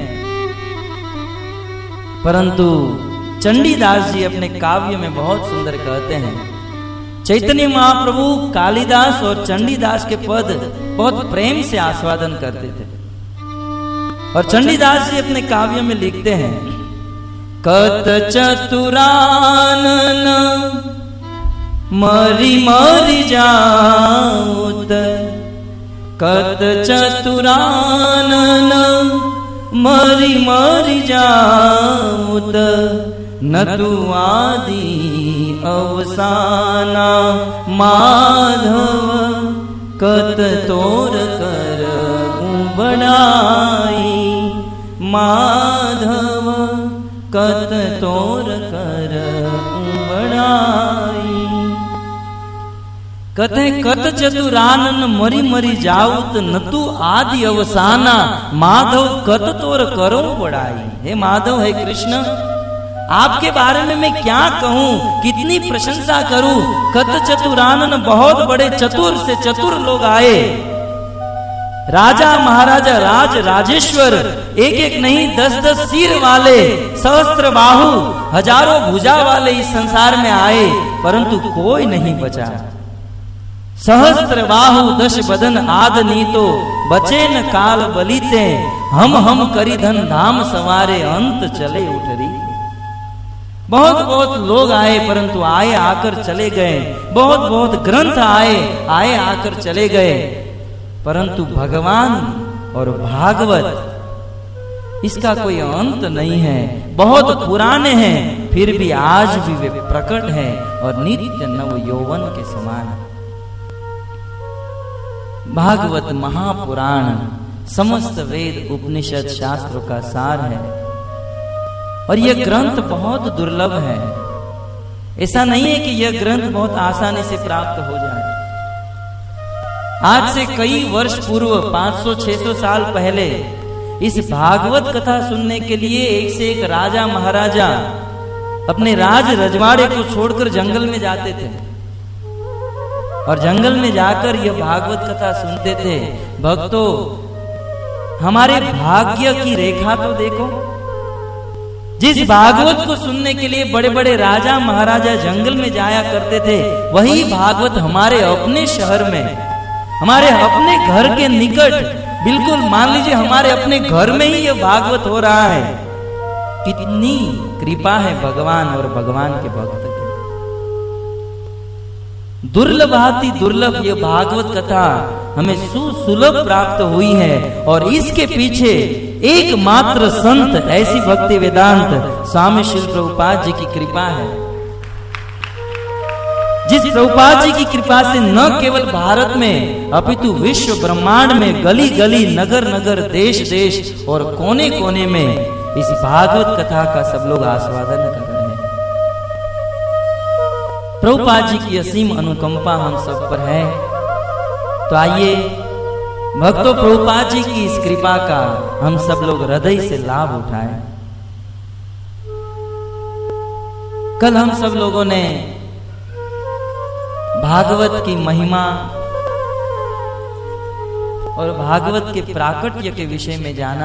परंतु चंडीदास जी अपने काव्य में बहुत सुंदर कहते हैं, चैतन्य महाप्रभु कालिदास और चंडीदास के पद बहुत प्रेम से आस्वादन करते थे। और चंडीदास जी अपने काव्य में लिखते हैं, कत चतुरानन मरी मरी जाऊत, कत चतुरानन मरी मरी जाऊत, न तू आदि अवसाना माधव, कत तोर कर बड़ाई माधव, कत तोर कर बड़ाई। कथे कत चतुरानन मरी मरी जाऊत, न तू आदि अवसाना माधव, कत तोर करो बड़ाई। हे माधव, हे कृष्ण, आपके बारे में मैं क्या कहूं, कितनी प्रशंसा करूं। कत चतुरानन, बहुत बड़े चतुर से चतुर लोग आए, राजा महाराजा राज राजेश्वर, एक एक नहीं दस दस सिर वाले, सहस्त्र बाहु, हजारों भुजा वाले इस संसार में आए, परंतु कोई नहीं बचा। सहस्त्र बाहु दश बदन आद नीतो, बचे न काल बलीते, हम हम करी धन धाम सवारे, अंत चले उठरी। बहुत बहुत लोग आए, परंतु आए आकर चले गए। बहुत बहुत ग्रंथ आए, आए आकर चले गए, परंतु भगवान और भागवत, इसका कोई अंत नहीं है। बहुत पुराने हैं, फिर भी आज भी वे प्रकट हैं और नित्य नव यौवन के समान। भागवत महापुराण समस्त वेद उपनिषद शास्त्रों का सार है, और यह ग्रंथ बहुत दुर्लभ है। ऐसा नहीं है कि यह ग्रंथ बहुत आसानी से प्राप्त हो जाए। आज से कई वर्ष पूर्व, पाँच सौ छह सौ साल पहले, इस भागवत कथा सुनने के लिए एक से एक राजा महाराजा अपने राज रजवाड़े को छोड़कर जंगल में जाते थे, और जंगल में जाकर यह भागवत कथा सुनते थे। भक्तों, हमारे भाग्य की रेखा तो देखो, जिस भागवत को सुनने के लिए बड़े बड़े राजा महाराजा जंगल में जाया करते थे, वही भागवत हमारे अपने शहर में, हमारे अपने घर के निकट, बिल्कुल मान लीजिए हमारे अपने घर में ही यह भागवत हो रहा है। कितनी कृपा है भगवान और भगवान के भक्त की। दुर्लभाति दुर्लभ ये भागवत कथा हमें सुसुलभ प्राप्त हुई है, और इसके पीछे एकमात्र संत ऐसी भक्ति वेदांत स्वामी श्री प्रभुपाद जी की कृपा है। जिस प्रभुपाद जी की कृपा से न केवल भारत में अपितु विश्व ब्रह्मांड में गली गली नगर नगर देश देश और कोने कोने में इस भागवत कथा का सब लोग आस्वादन कर रहे हैं। प्रभुपाद जी की असीम अनुकंपा हम सब पर है। तो आइए भक्तों, प्रभुपाद जी की इस कृपा का हम सब लोग हृदय से लाभ उठाएं। कल हम सब लोगों ने भागवत की महिमा और भागवत के प्राकट्य के विषय में जाना।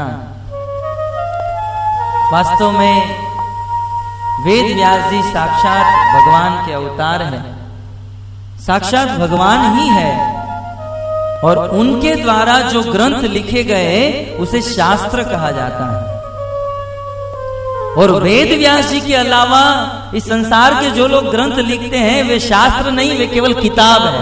वास्तव में वेद व्यास जी साक्षात भगवान के अवतार हैं, साक्षात भगवान ही है, और उनके द्वारा जो ग्रंथ लिखे गए उसे शास्त्र कहा जाता है। और वेद व्यास जी के अलावा इस संसार के जो लोग ग्रंथ लिखते हैं वे शास्त्र नहीं, वे केवल किताब है।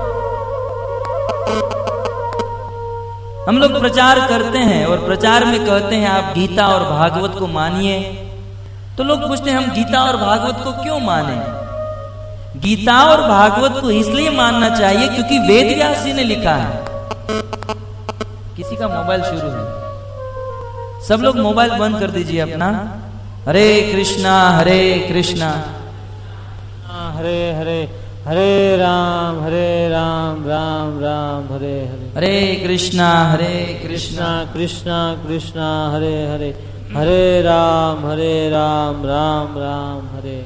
हम लोग प्रचार करते हैं और प्रचार में कहते हैं आप गीता और भागवत को मानिए, तो लोग पूछते हैं हम गीता और भागवत को क्यों माने। गीता और भागवत को इसलिए मानना चाहिए क्योंकि वेद व्यास जी ने लिखा है। किसी का मोबाइल शुरू है, सब लोग मोबाइल बंद कर दीजिए अपना। हरे कृष्णा हरे कृष्णा हरे हरे, हरे राम हरे राम राम राम हरे हरे, हरे कृष्णा हरे कृष्णा कृष्णा कृष्णा हरे हरे, हरे राम हरे राम राम राम हरे।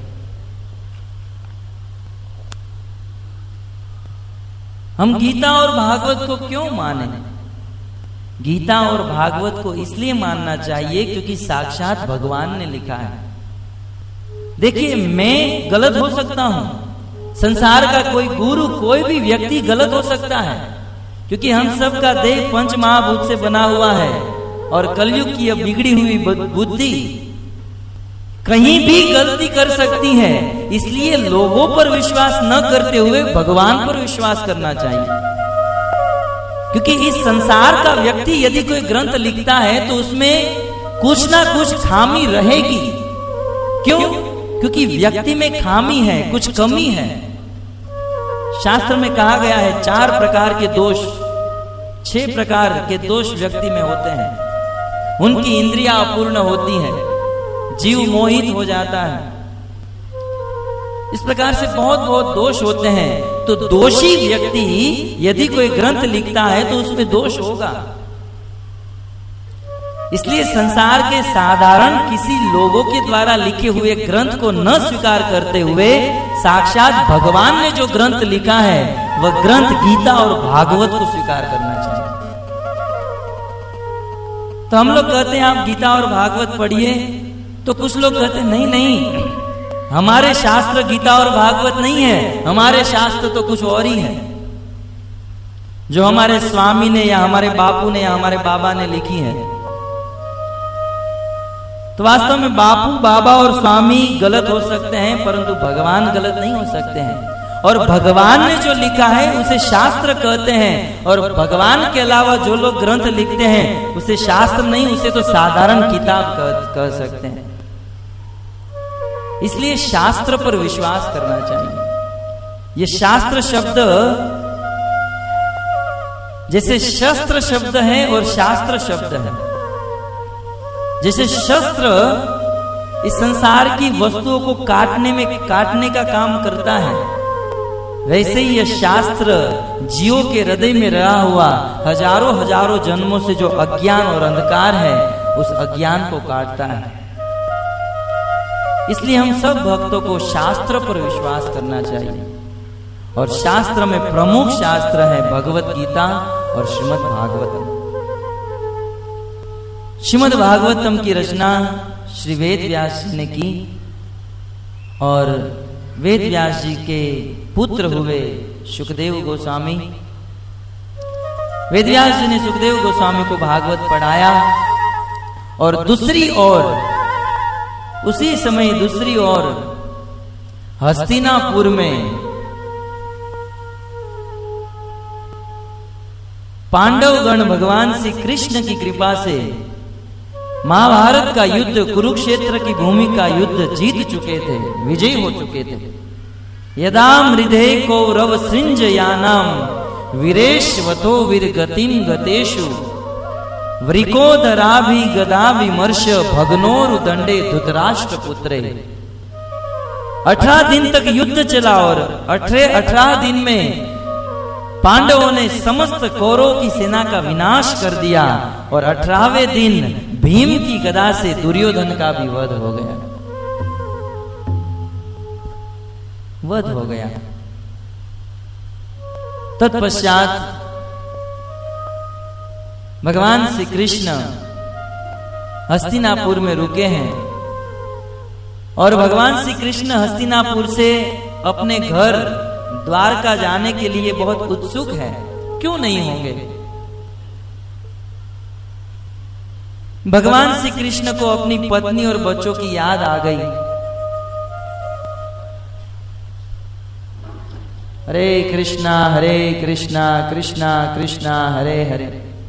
हम गीता और भागवत को क्यों माने? गीता और भागवत को इसलिए मानना चाहिए क्योंकि साक्षात भगवान ने लिखा है। देखिए, मैं गलत हो सकता हूं, संसार का कोई गुरु कोई भी व्यक्ति गलत हो सकता है, क्योंकि हम सब का देह पंच महाभूत से बना हुआ है और कलयुग की यह बिगड़ी हुई बुद्धि कहीं भी गलती कर सकती है। इसलिए लोगों पर विश्वास न करते हुए भगवान पर विश्वास करना चाहिए, क्योंकि इस संसार का व्यक्ति यदि कोई ग्रंथ लिखता है तो उसमें कुछ ना कुछ खामी रहेगी। क्यों? क्योंकि व्यक्ति में खामी है, कुछ कमी है। शास्त्र में कहा गया है चार प्रकार के दोष, छह प्रकार के दोष व्यक्ति में होते हैं। उनकी इंद्रियां अपूर्ण होती है, जीव मोहित हो जाता है, इस प्रकार से बहुत बहुत दोष होते हैं। तो दोषी व्यक्ति यदि कोई ग्रंथ लिखता है तो उसमें दोष होगा। इसलिए संसार के साधारण किसी लोगों के द्वारा लिखे हुए ग्रंथ को न स्वीकार करते हुए साक्षात भगवान ने जो ग्रंथ लिखा है वह ग्रंथ गीता और भागवत को स्वीकार करना चाहिए। तो हम लोग कहते हैं आप गीता और भागवत पढ़िए, तो कुछ लोग कहते हैं नहीं नहीं, हमारे शास्त्र गीता और भागवत नहीं है, हमारे शास्त्र तो कुछ और ही है, जो हमारे स्वामी ने या हमारे बापू ने या हमारे बाबा ने लिखी है। तो वास्तव में बापू बाबा और स्वामी गलत हो सकते हैं, परंतु भगवान गलत नहीं हो सकते हैं। और भगवान ने जो लिखा है उसे शास्त्र कहते हैं, और भगवान के अलावा जो लोग ग्रंथ लिखते हैं उसे शास्त्र नहीं, उसे तो साधारण किताब कह, कह सकते हैं। इसलिए शास्त्र पर विश्वास करना चाहिए। ये शास्त्र शब्द जैसे शस्त्र शब्द है और शास्त्र शब्द है। जैसे शस्त्र इस संसार की वस्तुओं को काटने में काटने का काम करता है, वैसे ही यह शास्त्र जीवों के हृदय में रहा हुआ हजारों हजारों जन्मों से जो अज्ञान और अंधकार है उस अज्ञान को काटता है। इसलिए हम सब भक्तों को शास्त्र पर विश्वास करना चाहिए, और शास्त्र में प्रमुख शास्त्र है भगवत गीता और श्रीमद् भागवतम। श्रीमद् भागवतम की रचना श्री वेद व्यास जी ने की और वेद व्यास जी के पुत्र हुए सुखदेव गोस्वामी। वेद व्यास जी ने सुखदेव गोस्वामी को भागवत पढ़ाया और दूसरी ओर उसी समय दूसरी ओर हस्तिनापुर में पांडवगण भगवान श्री कृष्ण की कृपा से महाभारत का युद्ध, कुरुक्षेत्र की भूमि का युद्ध जीत चुके थे, विजयी हो चुके थे। यदा मृधे कौरव सृंज यानाम वीरेशवतो वीरगतिम गतेषु वृकोदराभि गदा विमर्श भग्नोरु दंडे धृतराष्ट्र पुत्रे। अठारह दिन तक युद्ध चला और अठारह अठारह दिन में पांडवों ने समस्त कौरवों की सेना का विनाश कर दिया और अठारहवें दिन भीम की गदा से दुर्योधन का भी वध हो गया, वध हो गया। तत्पश्चात भगवान श्री कृष्ण हस्तिनापुर में रुके हैं और भगवान श्री कृष्ण हस्तिनापुर से अपने घर द्वारका जाने के लिए बहुत उत्सुक है। क्यों नहीं होंगे? भगवान श्री कृष्ण को अपनी पत्नी और बच्चों की याद आ गई। हरे कृष्णा हरे कृष्णा कृष्णा कृष्णा हरे हरे,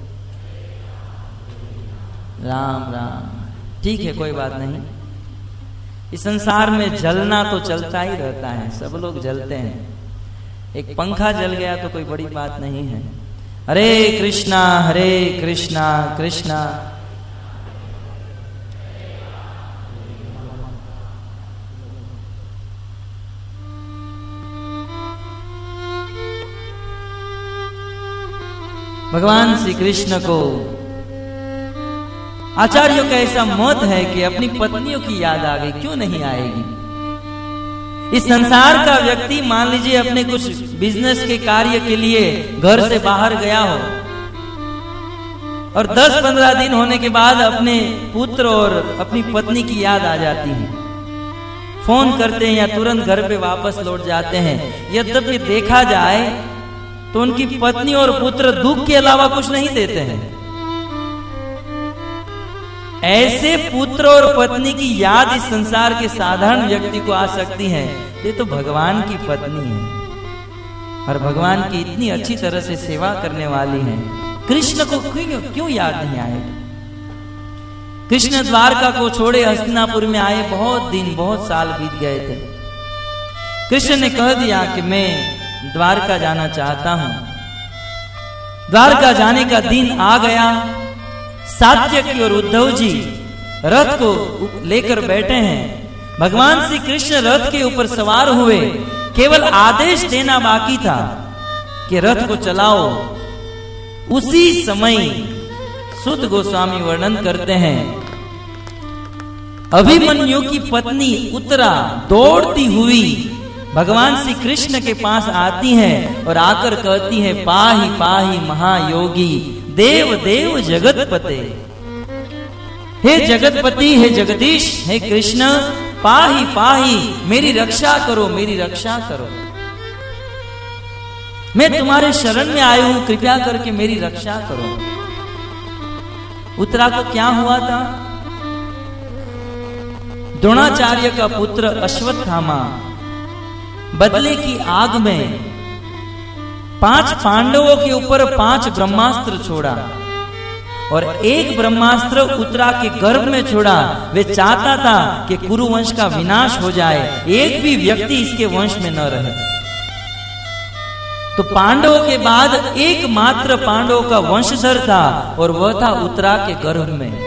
राम राम। ठीक है, कोई बात नहीं। इस संसार में जलना तो चलता ही रहता है, सब लोग जलते हैं। एक पंखा जल गया तो कोई बड़ी बात नहीं है। हरे कृष्णा हरे कृष्णा कृष्णा भगवान श्री कृष्ण को आचार्यों का ऐसा मत है कि अपनी पत्नियों की याद आ गई, क्यों नहीं आएगी? इस संसार का व्यक्ति मान लीजिए अपने कुछ बिजनेस के कार्य के लिए घर से बाहर गया हो और दस पंद्रह दिन होने के बाद अपने पुत्र और अपनी पत्नी की याद आ जाती है, फोन करते हैं या तुरंत घर पे वापस लौट जाते हैं। यद्यपि देखा जाए तो उनकी पत्नी और पुत्र दुख के अलावा कुछ नहीं देते हैं। ऐसे पुत्र और पत्नी की याद इस संसार के साधारण व्यक्ति को आ सकती है। ये तो भगवान की पत्नी है और भगवान की इतनी अच्छी तरह से सेवा करने वाली है, कृष्ण को क्यों क्यों याद नहीं आएगी? कृष्ण द्वारका को छोड़े हस्तिनापुर में आए बहुत दिन बहुत साल बीत गए थे। कृष्ण ने कह दिया कि मैं द्वारका जाना चाहता हूं। द्वारका जाने का दिन आ गया। सात्यकी और उद्धव जी रथ को लेकर बैठे हैं। भगवान श्री कृष्ण रथ के ऊपर सवार हुए, केवल आदेश देना बाकी था कि रथ को चलाओ। उसी समय सुत गोस्वामी वर्णन करते हैं, अभिमन्यु की पत्नी उत्तरा दौड़ती हुई भगवान श्री कृष्ण के पास आती हैं और आकर कहती है, पाहि पाहि महायोगी देव देव जगतपते। हे जगतपति, हे जगदीश, हे कृष्ण, पाहि पाहि, मेरी रक्षा करो, मेरी रक्षा करो। मैं तुम्हारे शरण में आया हूं, कृपया करके मेरी रक्षा करो। उत्तरा को क्या हुआ था? द्रोणाचार्य का पुत्र अश्वत्थामा बदले की आग में पांच पांडवों के ऊपर पांच ब्रह्मास्त्र छोड़ा और एक ब्रह्मास्त्र उत्तरा के गर्भ में छोड़ा। वे चाहता था कि कुरु वंश का विनाश हो जाए, एक भी व्यक्ति इसके वंश में न रहे। तो पांडवों के बाद एकमात्र पांडवों का वंशधर था और वह था उत्तरा के गर्भ में।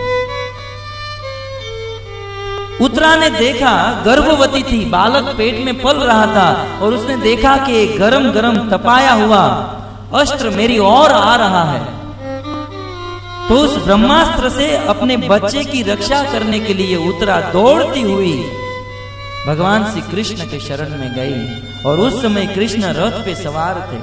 उत्तरा ने देखा, गर्भवती थी, बालक पेट में पल रहा था और उसने देखा कि गरम गरम तपाया हुआ अस्त्र मेरी ओर आ रहा है। तो उस ब्रह्मास्त्र से अपने बच्चे की रक्षा करने के लिए उत्तरा दौड़ती हुई भगवान श्री कृष्ण के शरण में गई और उस समय कृष्ण रथ पे सवार थे।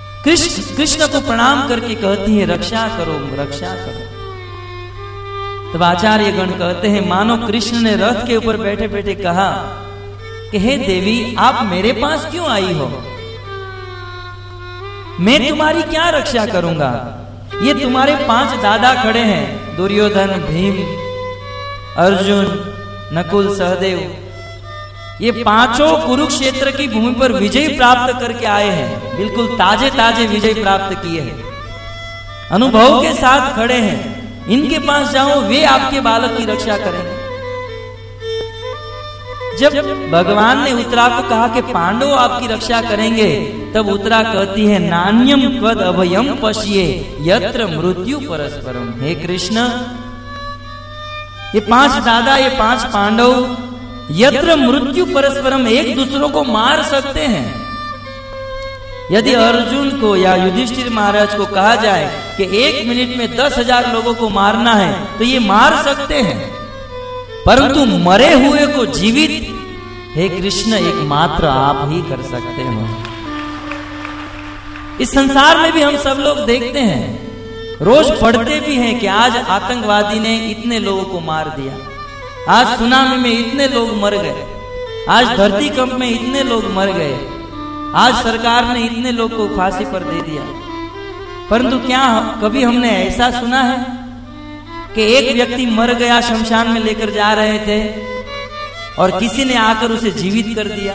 कृष्ण कृष्ण को प्रणाम करके कहती है, रक्षा करो, रक्षा करो। तब आचार्य गण कहते हैं, मानो कृष्ण ने रथ के ऊपर बैठे बैठे कहा कि हे देवी, आप मेरे पास क्यों आई हो? मैं तुम्हारी क्या रक्षा करूंगा? ये तुम्हारे पांच दादा खड़े हैं, दुर्योधन, भीम, अर्जुन, नकुल, सहदेव। ये पांचों कुरुक्षेत्र की भूमि पर विजय प्राप्त करके आए हैं, बिल्कुल ताजे ताजे विजय प्राप्त किए हैं, अनुभव के साथ खड़े हैं। इनके पास जाओ, वे आपके बालक की रक्षा करेंगे। जब भगवान ने उत्तरा को कहा कि पांडव आपकी रक्षा करेंगे, तब उत्तरा कहती है, नान्यम क्वद अभयम पश्ये यत्र मृत्यु परस्परम। हे कृष्ण, ये पांच दादा, ये पांच पांडव यत्र मृत्यु परस्परम, एक दूसरों को मार सकते हैं। यदि अर्जुन को या युधिष्ठिर महाराज को कहा जाए कि एक मिनट में दस हजार लोगों को मारना है, तो ये मार सकते हैं, परंतु मरे हुए को जीवित, हे कृष्ण, एकमात्र आप ही कर सकते हो। इस संसार में भी हम सब लोग देखते हैं, रोज पढ़ते भी हैं कि आज आतंकवादी ने इतने लोगों को मार दिया, आज सुनामी में इतने लोग मर गए, आज धरती कंप में इतने लोग मर गए, आज सरकार ने इतने लोग को फांसी पर दे दिया। परंतु क्या कभी हमने ऐसा सुना है कि एक व्यक्ति मर गया, शमशान में लेकर जा रहे थे और किसी ने आकर उसे जीवित कर दिया?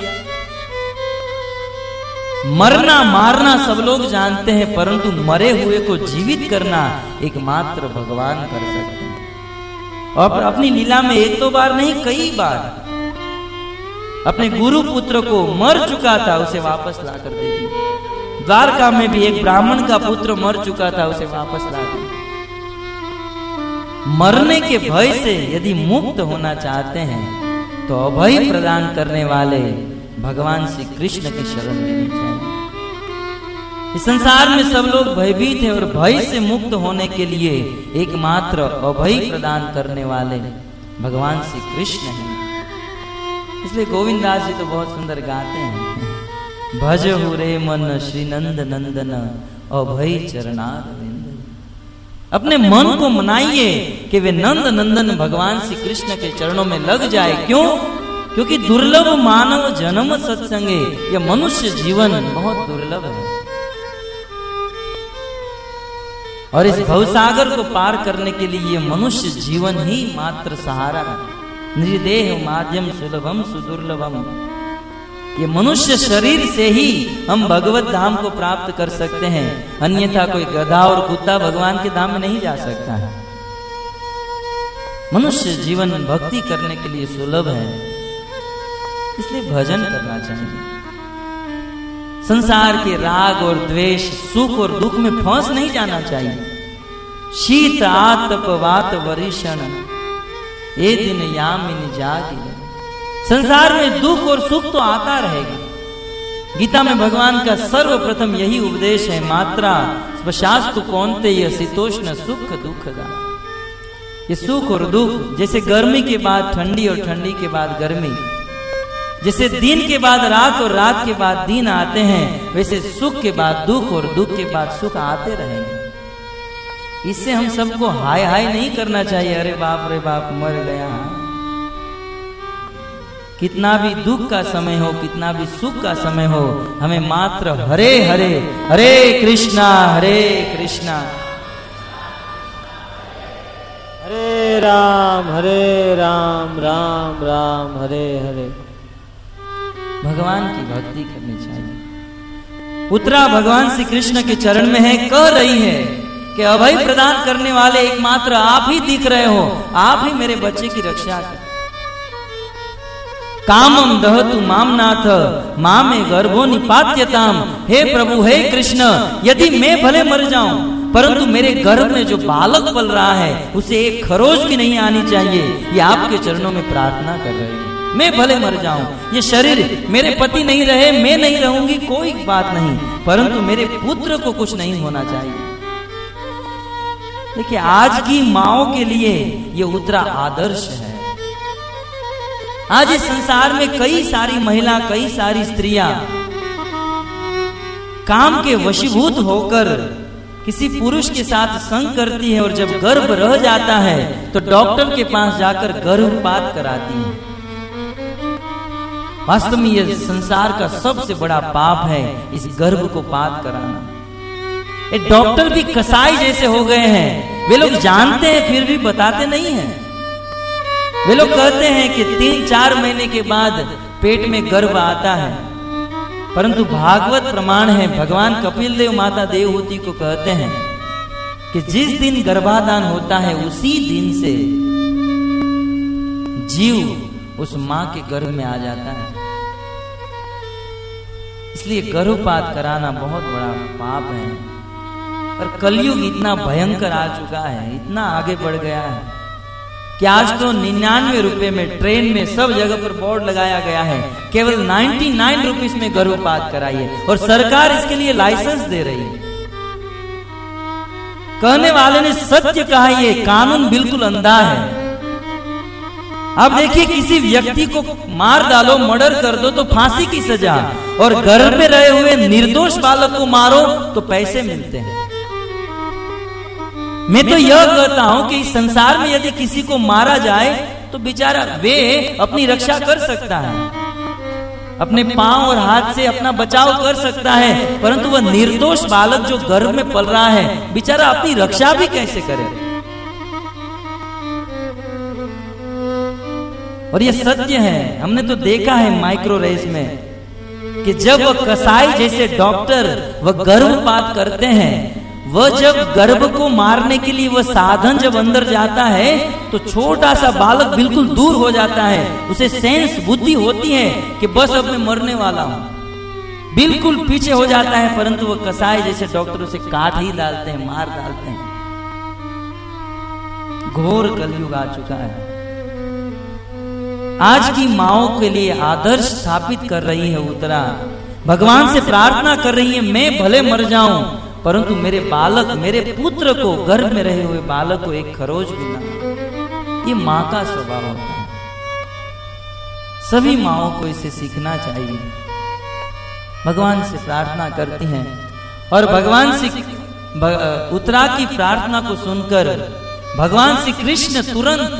मरना मारना सब लोग जानते हैं, परंतु मरे हुए को जीवित करना एकमात्र भगवान कर सकते हैं। और अपनी लीला में एक दो बार नहीं, कई बार अपने गुरु पुत्र को मर चुका था, उसे वापस लाकर दे दिया। द्वारका में भी एक ब्राह्मण का पुत्र मर चुका था, उसे वापस ला दिया। मरने के भय से यदि मुक्त होना चाहते हैं तो अभय प्रदान करने वाले भगवान श्री कृष्ण की शरण लेनी चाहिए। इस संसार में सब लोग भयभीत हैं और भय से मुक्त होने के लिए एकमात्र अभय प्रदान करने वाले भगवान श्री कृष्ण हैं। इसलिए गोविंद दास जी तो बहुत सुंदर गाते हैं, भजहु रे मन श्री नंद नंदन अभय चरणारविंद। अपने मन को मनाइए कि वे नंद नंदन भगवान श्री कृष्ण के चरणों में लग जाए। क्यों? क्योंकि दुर्लभ मानव जन्म सत्संगे, यह मनुष्य जीवन बहुत दुर्लभ है और इस भवसागर को पार करने के लिए ये मनुष्य जीवन ही मात्र सहारा है। निर्देह माध्यम सुलभम सुदुर्लभम, ये मनुष्य शरीर से ही हम भगवत धाम को प्राप्त कर सकते हैं, अन्यथा कोई गधा और कुत्ता भगवान के धाम में नहीं जा सकता है। मनुष्य जीवन भक्ति करने के लिए सुलभ है, इसलिए भजन करना चाहिए। संसार के राग और द्वेष, सुख और दुख में फंस नहीं जाना चाहिए। शीत आतप वात वरिषण ये दिन यामिनी जागी। संसार में दुख और सुख तो आता रहेगा। गीता में भगवान का सर्वप्रथम यही उपदेश है, मात्रा स्पशास्तु कौन्तेय शीतोष्ण सुख दुखदा। ये सुख और दुख, जैसे गर्मी के बाद ठंडी और ठंडी के बाद गर्मी, जैसे दिन के बाद रात और रात के बाद दिन आते हैं, वैसे सुख के बाद दुख और दुख के बाद सुख आते रहेंगे। इससे हम सबको हाय हाय नहीं करना चाहिए, अरे बाप रे बाप मर गया। कितना भी दुख का समय हो, कितना भी सुख का समय हो, हमें मात्र हरे हरे हरे कृष्णा हरे कृष्णा हरे राम हरे राम राम राम हरे हरे भगवान की भक्ति करनी चाहिए। उत्तरा भगवान श्री कृष्ण के चरण में है, कह रही है कि अभय प्रदान करने वाले एकमात्र आप ही दिख रहे हो, आप ही मेरे बच्चे की रक्षा कर। कामम दहतु माम नाथ मामे गर्भो निपात्यताम। हे प्रभु, हे कृष्ण, यदि मैं भले मर जाऊं, परंतु मेरे गर्भ में जो बालक पल रहा है उसे एक खरोच भी नहीं आनी चाहिए, ये आपके चरणों में प्रार्थना कर रहे हैं। मैं भले मर जाऊं, ये शरीर मेरे पति नहीं रहे, मैं नहीं रहूंगी, कोई बात नहीं, परंतु मेरे पुत्र को कुछ नहीं होना चाहिए। देखिए, आज की माओ के लिए ये उत्तरा आदर्श है। आज इस संसार में कई सारी महिला, कई सारी स्त्रियां काम के वशीभूत होकर किसी पुरुष के साथ संग करती है और जब गर्भ रह जाता है तो डॉक्टर के पास जाकर गर्भपात कराती है। वास्तव में यह संसार का सबसे बड़ा पाप है, इस गर्भ को पात कराना। ये डॉक्टर भी कसाई जैसे हो गए हैं, वे लोग जानते हैं फिर भी बताते नहीं हैं। वे लोग कहते हैं कि तीन चार महीने के बाद पेट में गर्भ आता है, परंतु भागवत प्रमाण है, भगवान कपिल देव माता देवहूति को कहते हैं कि जिस दिन गर्भाधान होता है उसी दिन से जीव उस मां के गर्भ में आ जाता है। इसलिए गर्भपात कराना बहुत बड़ा पाप है। और कलयुग इतना भयंकर आ चुका है, इतना आगे बढ़ गया है कि आज तो निन्यानवे रुपए में ट्रेन में सब जगह पर बोर्ड लगाया गया है, केवल नाइन्टी नाइन रुपीस में गर्भपात कराइए, और सरकार इसके लिए लाइसेंस दे रही है। कहने वाले ने सत्य कहा, ये कानून बिल्कुल अंधा है। अब देखिए, किसी व्यक्ति को मार डालो, मर्डर कर दो तो फांसी की सजा, और घर में रहे हुए निर्दोष बालक को मारो तो पैसे मिलते हैं। मैं तो यह कहता हूं कि इस संसार में यदि किसी को मारा जाए तो बेचारा वे अपनी रक्षा कर सकता है, अपने पांव और हाथ से अपना बचाव कर सकता है, परंतु वह निर्दोष बालक जो गर्भ में पल रहा है बेचारा अपनी रक्षा भी कैसे करे। और यह सत्य है, हमने तो देखा है माइक्रो रेस में कि जब वह कसाई जैसे डॉक्टर वह गर्भपात करते हैं, वह जब गर्भ को मारने के लिए वह साधन जब अंदर जाता है तो छोटा सा बालक बिल्कुल दूर हो जाता है, उसे सेंस बुद्धि होती है कि बस अब मैं मरने वाला हूं, बिल्कुल पीछे हो जाता है, परंतु वह कसाई जैसे डॉक्टर उसे काट ही डालते हैं, मार डालते हैं। घोर कलयुग आ चुका है। आज की माओ के लिए आदर्श स्थापित कर रही है उत्तरा, भगवान से प्रार्थना कर रही है, मैं भले मर जाऊं परंतु मेरे बालक, मेरे पुत्र को, गर्भ में रहे हुए बालक को एक खरोच भी ना। ये मां का स्वभाव होता है। सभी माओं को इसे सीखना चाहिए। भगवान से प्रार्थना करती हैं और भगवान से उत्तरा की प्रार्थना को सुनकर भगवान श्री कृष्ण तुरंत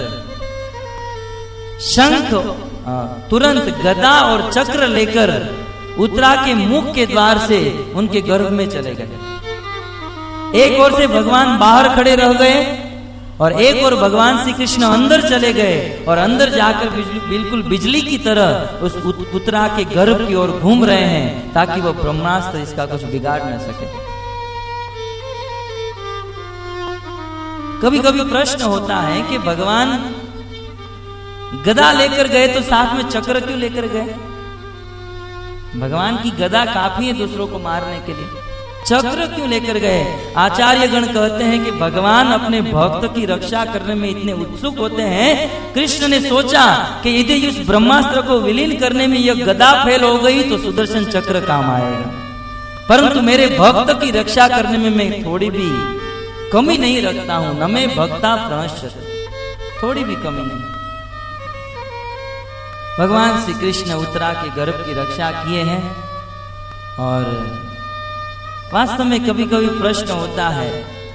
शंख, तुरंत गदा और चक्र लेकर उत्तरा के मुख के द्वार से उनके गर्भ में चले गए। एक ओर से भगवान बाहर खड़े रह गए और एक ओर भगवान श्री कृष्ण अंदर चले गए, और अंदर जाकर बिजली, बिल्कुल बिजली की तरह उस उत्तरा के गर्भ की ओर घूम रहे हैं ताकि वह ब्रह्मास्त्र इसका कुछ बिगाड़ न सके। कभी कभी प्रश्न होता है कि भगवान गदा लेकर गए तो साथ में चक्र क्यों लेकर गए? भगवान की गदा काफी है दूसरों को मारने के लिए, चक्र क्यों लेकर गए? आचार्य गण कहते हैं कि भगवान अपने भक्त की रक्षा करने में इतने उत्सुक होते हैं। कृष्ण ने सोचा कि यदि इस ब्रह्मास्त्र को विलीन करने में यह गदा फेल हो गई तो सुदर्शन चक्र काम आएगा, परंतु मेरे भक्त की रक्षा करने में मैं थोड़ी भी कमी नहीं रखता हूं, न मैं भक्ता प्रणश्यते, थोड़ी भी कमी नहीं। भगवान श्री कृष्ण उत्तरा के गर्भ की रक्षा किए हैं। और वास्तव में कभी कभी प्रश्न होता है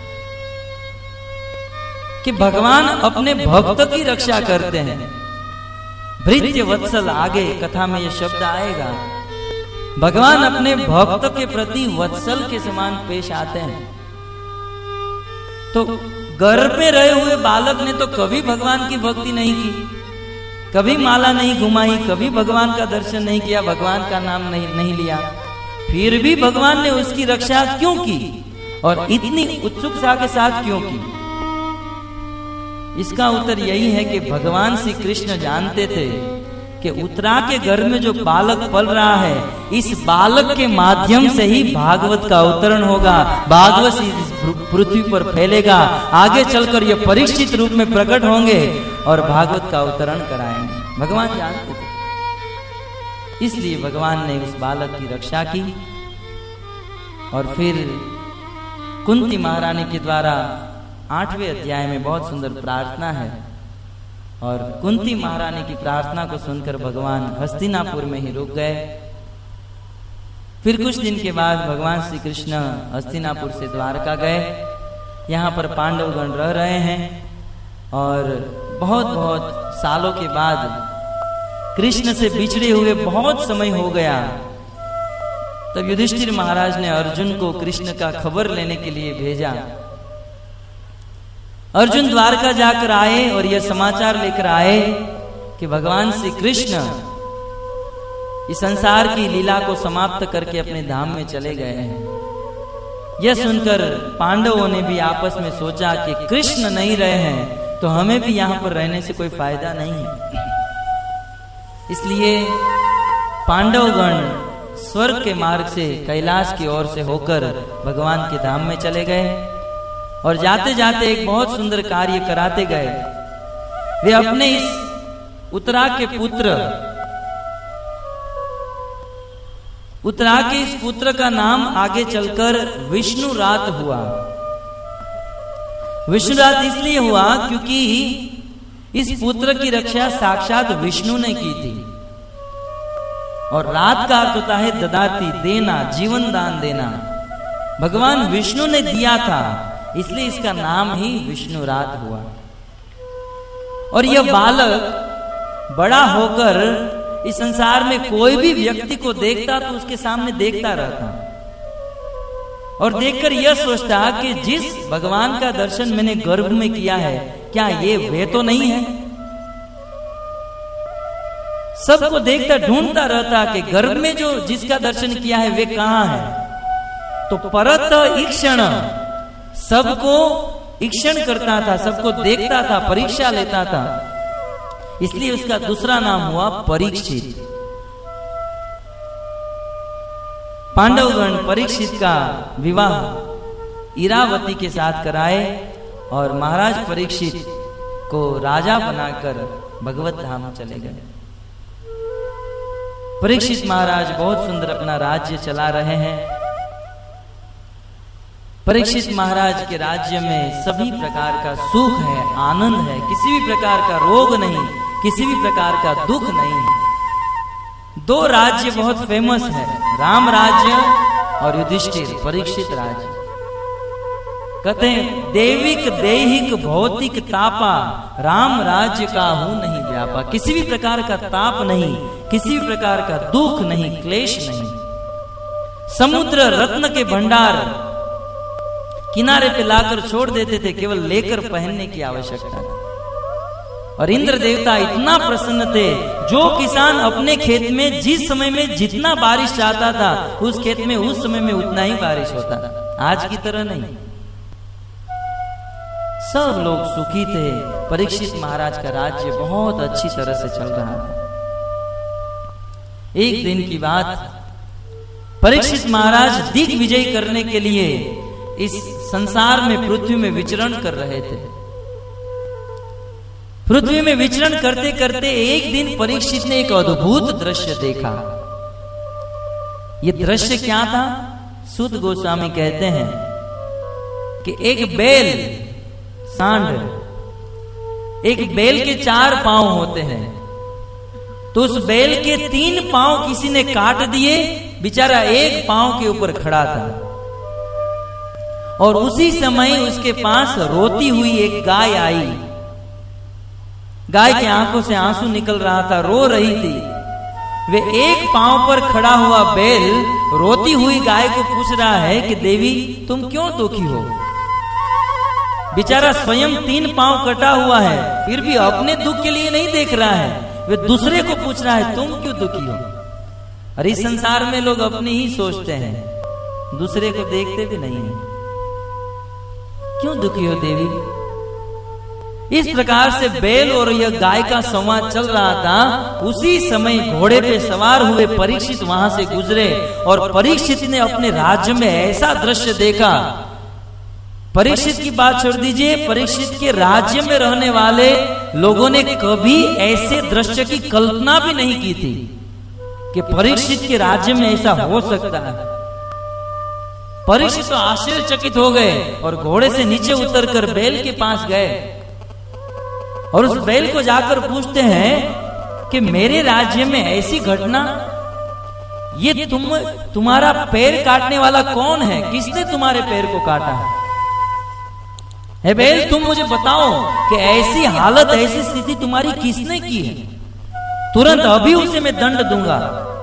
कि भगवान अपने भक्त की रक्षा करते हैं। भृत्य वत्सल, आगे कथा में यह शब्द आएगा। भगवान अपने भक्त के प्रति वत्सल के समान पेश आते हैं। तो गर्भ में रहे हुए बालक ने तो कभी भगवान की भक्ति नहीं की, कभी माला नहीं घुमाई, कभी भगवान का दर्शन नहीं किया, भगवान का नाम नहीं नहीं लिया, फिर भी भगवान ने उसकी रक्षा क्यों की और इतनी उत्सुकता के साथ क्यों की? इसका उत्तर यही है कि भगवान श्री कृष्ण जानते थे कि उत्तरा के गर्भ में जो बालक पल रहा है, इस बालक के माध्यम से ही भागवत का अवतरण होगा, भागवत इस पृथ्वी पर फैलेगा, आगे चलकर ये परीक्षित रूप में प्रकट होंगे और भागवत का अवतरण कराएंगे। भगवान जानते थे, इसलिए भगवान ने उस बालक की रक्षा की। और फिर कुंती महारानी के द्वारा आठवें अध्याय में बहुत सुंदर प्रार्थना है, और कुंती महारानी की प्रार्थना को सुनकर भगवान हस्तिनापुर में ही रुक गए। फिर कुछ दिन के बाद भगवान श्री कृष्ण हस्तिनापुर से द्वारका गए। यहाँ पर पांडवगण रह रहे हैं और बहुत बहुत सालों के बाद कृष्ण से बिछड़े हुए बहुत समय हो गया। तब युधिष्ठिर महाराज ने अर्जुन को कृष्ण का खबर लेने के लिए भेजा। अर्जुन द्वारका जाकर आए और यह समाचार लेकर आए कि भगवान श्री कृष्ण इस संसार की लीला को समाप्त करके अपने धाम में चले गए हैं। यह सुनकर पांडवों ने भी आपस में सोचा कि कृष्ण नहीं रहे हैं तो हमें भी यहाँ पर रहने से कोई फायदा नहीं है। इसलिए पांडवगण स्वर्ग के मार्ग से कैलाश की ओर से होकर भगवान के धाम में चले गए और जाते जाते एक बहुत सुंदर कार्य कराते गए। वे अपने इस उत्तरा के पुत्र उत्तरा के इस पुत्र का नाम आगे चलकर विष्णुरात हुआ। विष्णुरात इसलिए हुआ क्योंकि इस पुत्र की रक्षा साक्षात विष्णु ने की थी और रात का अर्थ होता है ददाती, देना, जीवन दान देना। भगवान विष्णु ने दिया था, इसलिए इसका नाम ही विष्णुरात हुआ। और यह बालक बड़ा होकर इस संसार में कोई भी व्यक्ति को देखता तो उसके सामने देखता रहता और देखकर यह सोचता कि जिस भगवान का दर्शन मैंने गर्भ में किया है, क्या ये वे तो नहीं है। सबको देखता ढूंढता रहता कि गर्भ में जो जिसका दर्शन किया है वे कहां है। तो परत ईक्षण, सबको ईक्षण करता था, सबको देखता था, परीक्षा लेता था, इसलिए उसका दूसरा नाम हुआ परीक्षित। पांडवगण परीक्षित का विवाह इरावती के साथ कराए और महाराज परीक्षित को राजा बनाकर भगवत धाम चले गए। परीक्षित महाराज बहुत सुंदर अपना राज्य चला रहे हैं। परीक्षित महाराज के राज्य में सभी प्रकार का सुख है, आनंद है, किसी भी प्रकार का रोग नहीं, किसी भी प्रकार का दुख नहीं। दो राज्य बहुत फेमस है, राम राज्य और युधिष्ठिर परीक्षित राज्य। कहते हैं देविक देहिक भौतिक तापा, राम राज्य का हूं नहीं व्यापा। किसी भी प्रकार का ताप नहीं, किसी भी प्रकार का दुख नहीं, क्लेश नहीं। समुद्र रत्न के भंडार किनारे पे लाकर छोड़ देते थे, केवल लेकर पहनने की आवश्यकता थी। और इंद्र देवता इतना प्रसन्न थे, जो किसान अपने खेत में जिस समय में जितना बारिश चाहता था उस खेत में उस समय में उतना ही बारिश होता था, आज की तरह नहीं। सब लोग सुखी थे। परीक्षित महाराज का राज्य बहुत अच्छी तरह से चल रहा था। एक दिन की बात, परीक्षित महाराज दिग्विजय करने के लिए इस संसार में पृथ्वी में विचरण कर रहे थे। पृथ्वी में विचरण करते करते एक दिन परीक्षित ने एक अद्भुत दृश्य देखा। यह दृश्य क्या था? सुत गोस्वामी कहते हैं कि एक बैल, सांड, एक बैल के चार पांव होते हैं, तो उस बैल के तीन पांव किसी ने काट दिए, बेचारा एक पांव के ऊपर खड़ा था। और उसी समय उसके पास रोती हुई एक गाय आई। गाय की आंखों से आंसू निकल रहा था, रो रही थी। वे एक पांव पर खड़ा हुआ बैल रोती हुई गाय को पूछ रहा है कि देवी तुम क्यों दुखी हो? बेचारा स्वयं तीन पांव कटा हुआ है, फिर भी अपने दुख के लिए नहीं देख रहा है, वे दूसरे को पूछ रहा है तुम क्यों दुखी हो? और इस संसार में लोग अपनी ही सोचते हैं, दूसरे को देखते भी नहीं है। क्यों दुखी हो देवी? इस प्रकार से बैल और यह गाय का संवाद चल रहा था। उसी समय घोड़े पे सवार हुए परीक्षित वहां से गुजरे और परीक्षित ने अपने राज्य में ऐसा दृश्य देखा। परीक्षित की बात छोड़ दीजिए, परीक्षित के राज्य में रहने वाले लोगों ने कभी ऐसे दृश्य की कल्पना भी नहीं की थी कि परीक्षित के राज्य में ऐसा हो सकता है। परीक्षित तो आश्चर्यचकित हो गए और घोड़े से नीचे उतरकर बैल के पास गए और उस बैल को जाकर पूछते हैं कि मेरे राज्य में ऐसी घटना ये तुम तुम्हारा पैर काटने वाला कौन है? किसने तुम्हारे पैर को काटा है? हेबेल, तुम मुझे बताओ कि ऐसी हालत, ऐसी स्थिति तुम्हारी किसने की है? तुरंत अभी उसे मैं दंड दूंगा।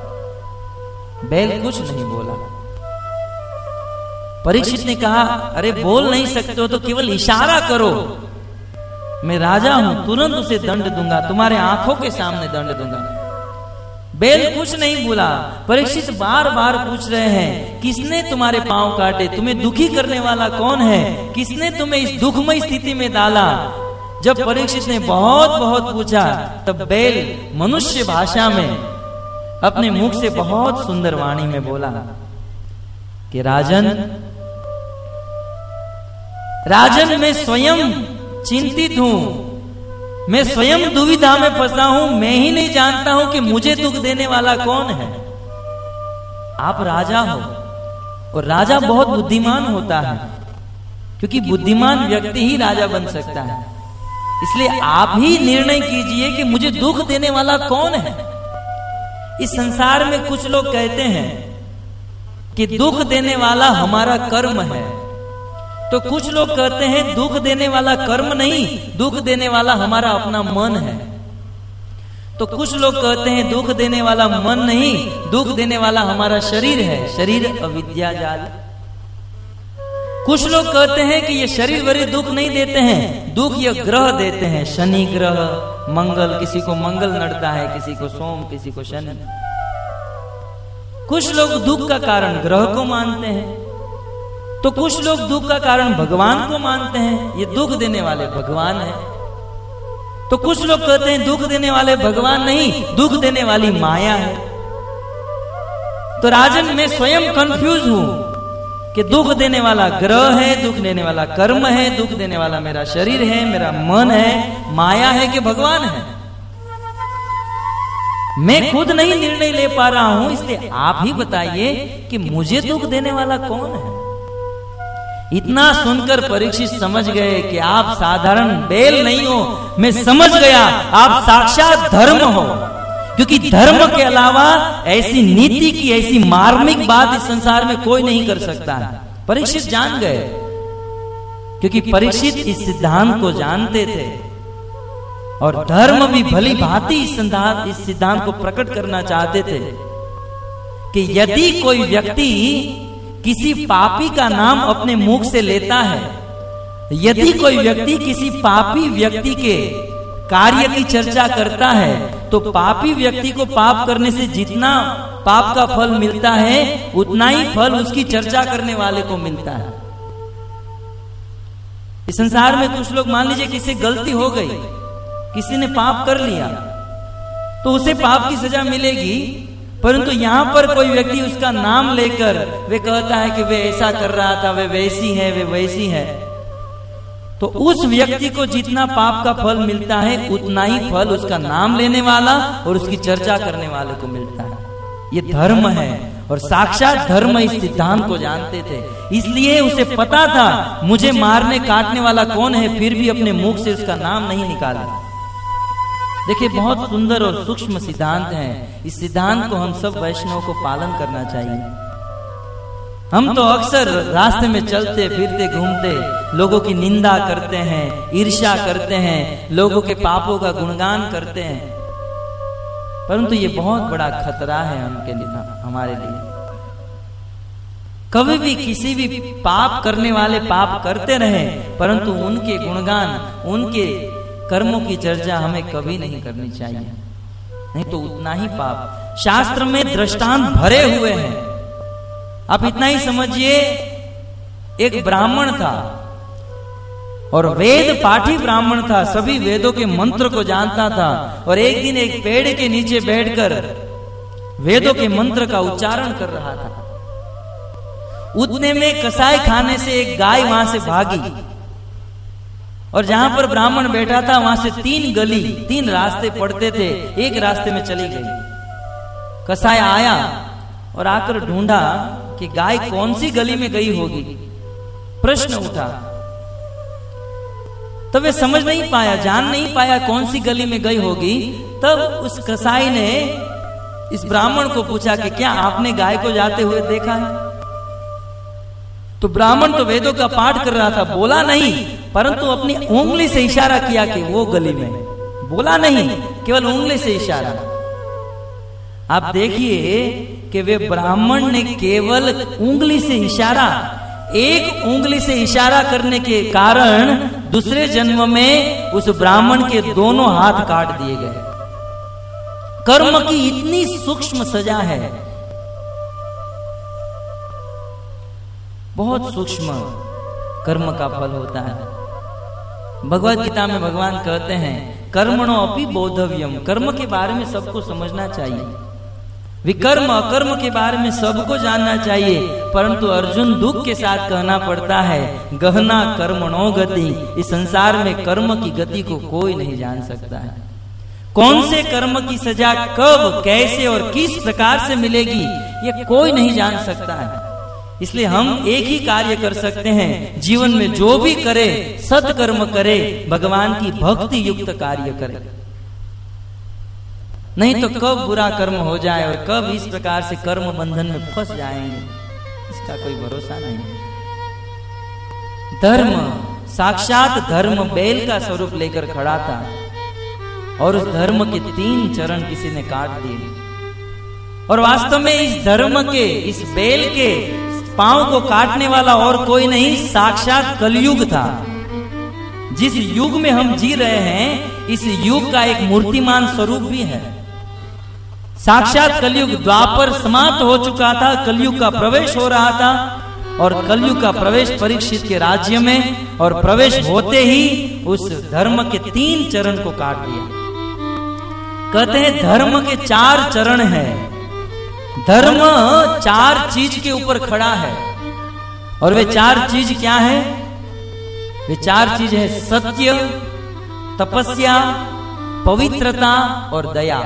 बैल कुछ नहीं बोला। परीक्षित ने कहा, अरे बोल नहीं सकते हो तो केवल इशारा करो, मैं राजा हूं, तुरंत उसे दंड दूंगा, तुम्हारे आंखों के सामने दंड दूंगा। बैल कुछ नहीं बोला। परीक्षित बार बार पूछ रहे हैं, किसने तुम्हारे पांव काटे? तुम्हें दुखी करने वाला कौन है? किसने तुम्हें इस दुखमय स्थिति में डाला? जब परीक्षित ने बहुत बहुत पूछा, तब बैल मनुष्य भाषा में अपने मुख से बहुत सुंदर वाणी में बोला कि राजन, राजन मैं स्वयं चिंतित हूं, मैं स्वयं दुविधा में फंसा हूं, मैं ही नहीं जानता हूं कि मुझे दुख देने वाला कौन है। आप राजा हो और राजा बहुत बुद्धिमान होता है, क्योंकि बुद्धिमान व्यक्ति ही राजा बन सकता है। इसलिए आप ही निर्णय कीजिए कि मुझे दुख देने वाला कौन है। इस संसार में कुछ लोग कहते हैं कि दुख देने वाला हमारा कर्म है, तो कुछ लोग कहते हैं दुख देने वाला कर्म नहीं, दुख देने वाला हमारा अपना मन है। तो कुछ लोग कहते हैं दुख देने वाला मन नहीं, दुख देने वाला हमारा शरीर है, शरीर अविद्या जाल। कुछ लोग कहते हैं कि ये शरीर वरीर दुख नहीं देते हैं, दुख ये ग्रह देते हैं, शनि ग्रह, मंगल, किसी को मंगल नड़ता है, किसी को सोम, किसी को शनि। कुछ लोग दुख का कारण ग्रह को मानते हैं, तो कुछ लोग दुख का कारण भगवान को मानते हैं, ये दुख देने वाले भगवान है। तो कुछ लोग कहते हैं दुख देने वाले भगवान नहीं, दुख देने वाली माया है। तो राजन, मैं स्वयं कंफ्यूज हूं कि दुख देने वाला ग्रह है, दुख देने वाला कर्म है, दुख देने वाला मेरा शरीर है, मेरा मन है, माया है कि भगवान है। मैं खुद नहीं निर्णय ले पा रहा हूं, इसलिए आप ही बताइए कि मुझे दुख देने वाला कौन है। इतना सुनकर परीक्षित समझ गए कि आप साधारण बैल नहीं हो, मैं समझ गया आप साक्षात धर्म हो, क्योंकि धर्म के अलावा ऐसी नीति की, ऐसी मार्मिक बात इस संसार में कोई नहीं कर सकता है। परीक्षित जान गए, क्योंकि परीक्षित इस सिद्धांत को जानते थे और धर्म भी भली भांति इस सिद्धांत इस सिद्धांत को प्रकट करना चाहते थे कि यदि कोई व्यक्ति किसी पापी का नाम अपने मुख से लेता है, यदि कोई व्यक्ति किसी पापी व्यक्ति के कार्य की चर्चा करता है, तो पापी व्यक्ति को पाप करने से जितना पाप का फल मिलता है, उतना ही फल उसकी चर्चा करने वाले को मिलता है। इस संसार में कुछ लोग, मान लीजिए किसी गलती हो गई, किसी ने पाप कर लिया, तो उसे पाप की सजा मिलेगी, परंतु यहां पर कोई व्यक्ति उसका नाम लेकर वे कहता है कि वे ऐसा कर रहा था, वे वैसी है, वे वैसी है, तो उस व्यक्ति को जितना पाप का फल मिलता है, उतना ही फल उसका नाम लेने वाला और उसकी चर्चा करने वाले को मिलता है। ये धर्म है, और साक्षात धर्म इस सिद्धांत को जानते थे, इसलिए उसे पता था मुझे मारने काटने वाला कौन है, फिर भी अपने मुख से उसका नाम नहीं निकाला। देखिए, बहुत सुंदर और सूक्ष्म सिद्धांत है। इस सिद्धांत को हम सब वैष्णव को पालन करना चाहिए। हम तो अक्सर रास्ते में चलते फिरते घूमते लोगों की निंदा करते हैं, ईर्ष्या करते हैं, लोगों के पापों का गुणगान करते हैं, परंतु ये बहुत बड़ा खतरा है उनके लिए, हमारे लिए। कभी भी किसी भी पाप करने वाले पाप करते रहे, परंतु उनके गुणगान, उनके कर्मों की चर्चा हमें कभी नहीं करनी चाहिए, नहीं तो उतना ही पाप। शास्त्र में दृष्टांत भरे हुए हैं। आप इतना ही समझिए, एक ब्राह्मण था और वेद पाठी ब्राह्मण था, सभी वेदों के मंत्र को जानता था, और एक दिन एक पेड़ के नीचे बैठकर वेदों के मंत्र का उच्चारण कर रहा था। उतने में कसाई खाने से एक गाय वहां से भागी, और जहां पर ब्राह्मण बैठा था वहां से तीन गली, तीन रास्ते पड़ते थे, एक रास्ते में चली गई। कसाई आया और आकर ढूंढा कि गाय कौन सी गली में गई होगी, प्रश्न उठा। तब वे समझ नहीं पाया, जान नहीं पाया कौन सी गली में गई होगी। तब उस कसाई ने इस ब्राह्मण को पूछा कि क्या आपने गाय को जाते हुए देखा है? तो ब्राह्मण तो वेदों का पाठ कर रहा था, बोला नहीं, परंतु अपनी उंगली से इशारा किया कि वो गली में। बोला नहीं, केवल उंगली से इशारा। आप देखिए कि वे ब्राह्मण ने केवल उंगली से इशारा, एक उंगली से इशारा करने के कारण दूसरे जन्म में उस ब्राह्मण के दोनों हाथ काट दिए गए। कर्म की इतनी सूक्ष्म सजा है, बहुत सूक्ष्म कर्म का फल होता है। भगवत गीता में भगवान कहते हैं कर्मणो अपि बोधव्यम, कर्म के बारे में सबको समझना चाहिए, विकर्म अकर्म के बारे में सबको जानना चाहिए, परंतु अर्जुन दुख के साथ कहना पड़ता है गहना कर्मणो गति, इस संसार में कर्म की गति को कोई नहीं जान सकता है। कौन से कर्म की सजा कब, कैसे और किस प्रकार से मिलेगी ये कोई नहीं जान सकता है। इसलिए हम एक ही कार्य कर सकते हैं, जीवन में जो भी करे सत्कर्म करे, भगवान की भक्ति युक्त कार्य करे, नहीं तो कब बुरा कर्म हो जाए और कब इस प्रकार से कर्म बंधन में फंस जाएंगे इसका कोई भरोसा नहीं। धर्म, साक्षात धर्म बैल का स्वरूप लेकर खड़ा था और उस धर्म के तीन चरण किसी ने काट दिए। और वास्तव में इस धर्म के, इस बैल के पांव को काटने वाला और कोई नहीं, साक्षात कलयुग था। जिस युग में हम जी रहे हैं, इस युग का एक मूर्तिमान स्वरूप भी है। साक्षात कलयुग, द्वापर समाप्त हो चुका था, कलयुग का प्रवेश हो रहा था और कलयुग का प्रवेश परीक्षित के राज्य में, और प्रवेश होते ही उस धर्म के तीन चरण को काट दिया। कहते हैं धर्म के चार चरण हैं। धर्म चार चीज के ऊपर खड़ा है और वे चार चीज क्या है? वे चार चीज है सत्य, तपस्या, पवित्रता और दया।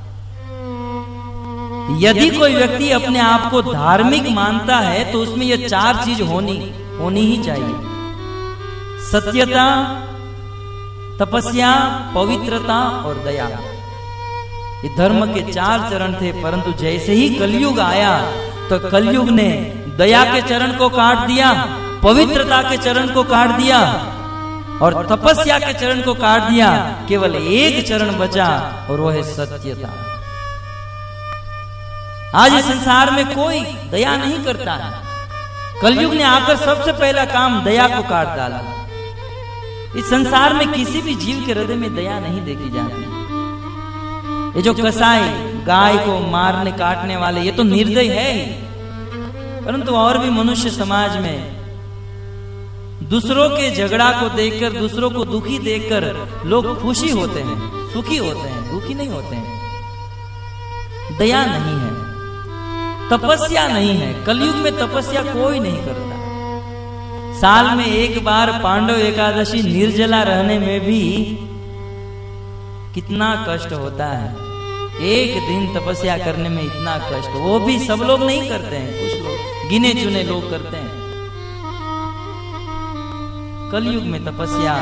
यदि कोई व्यक्ति अपने आप को धार्मिक मानता है तो उसमें ये चार चीज होनी होनी ही चाहिए। सत्यता, तपस्या, पवित्रता और दया। ये धर्म के चार चरण थे, परंतु जैसे ही कलयुग आया तो कलयुग ने दया के चरण को काट दिया, पवित्रता के चरण को काट दिया और तपस्या के चरण को काट दिया। केवल एक चरण बचा और वो है सत्यता। आज इस संसार में कोई दया नहीं करता है। कलयुग ने आकर सबसे पहला काम दया को काट डाला। इस संसार में किसी भी जीव के हृदय में दया नहीं देखी जाती। ये जो कसाई गाय को मारने काटने वाले, ये तो निर्दय है ही, परंतु और भी मनुष्य समाज में दूसरों के झगड़ा को देखकर, दूसरों को दुखी देखकर लोग खुशी होते हैं, सुखी होते हैं, दुखी नहीं होते हैं। दया नहीं है, तपस्या नहीं है। कलयुग में तपस्या कोई नहीं करता। साल में एक बार पांडव एकादशी निर्जला रहने में भी कितना कष्ट होता है। एक दिन तपस्या करने में इतना कष्ट, वो भी सब लोग नहीं करते हैं, कुछ लोग गिने चुने लोग करते हैं। कलयुग में तपस्या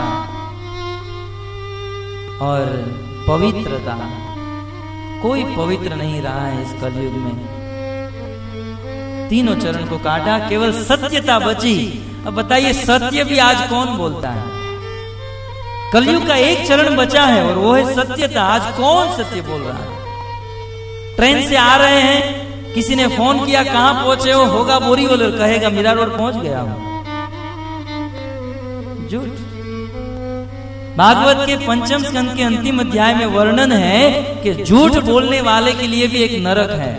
और पवित्रता, कोई पवित्र नहीं रहा है इस कलयुग में। तीनों चरण को काटा, केवल सत्यता बची। अब बताइए सत्य भी आज कौन बोलता है? कलयुग का एक चरण बचा है और वो है सत्यता। आज कौन सत्य बोल रहा है? ट्रेन से आ रहे हैं, किसी ने फोन किया कहां पहुंचे हो, होगा बोरी वाले, कहेगा मीरा रोड पहुंच गया हूं। झूठ। भागवत के पंचम स्कंद के अंतिम अध्याय में वर्णन है कि झूठ बोलने वाले के लिए भी एक नरक है।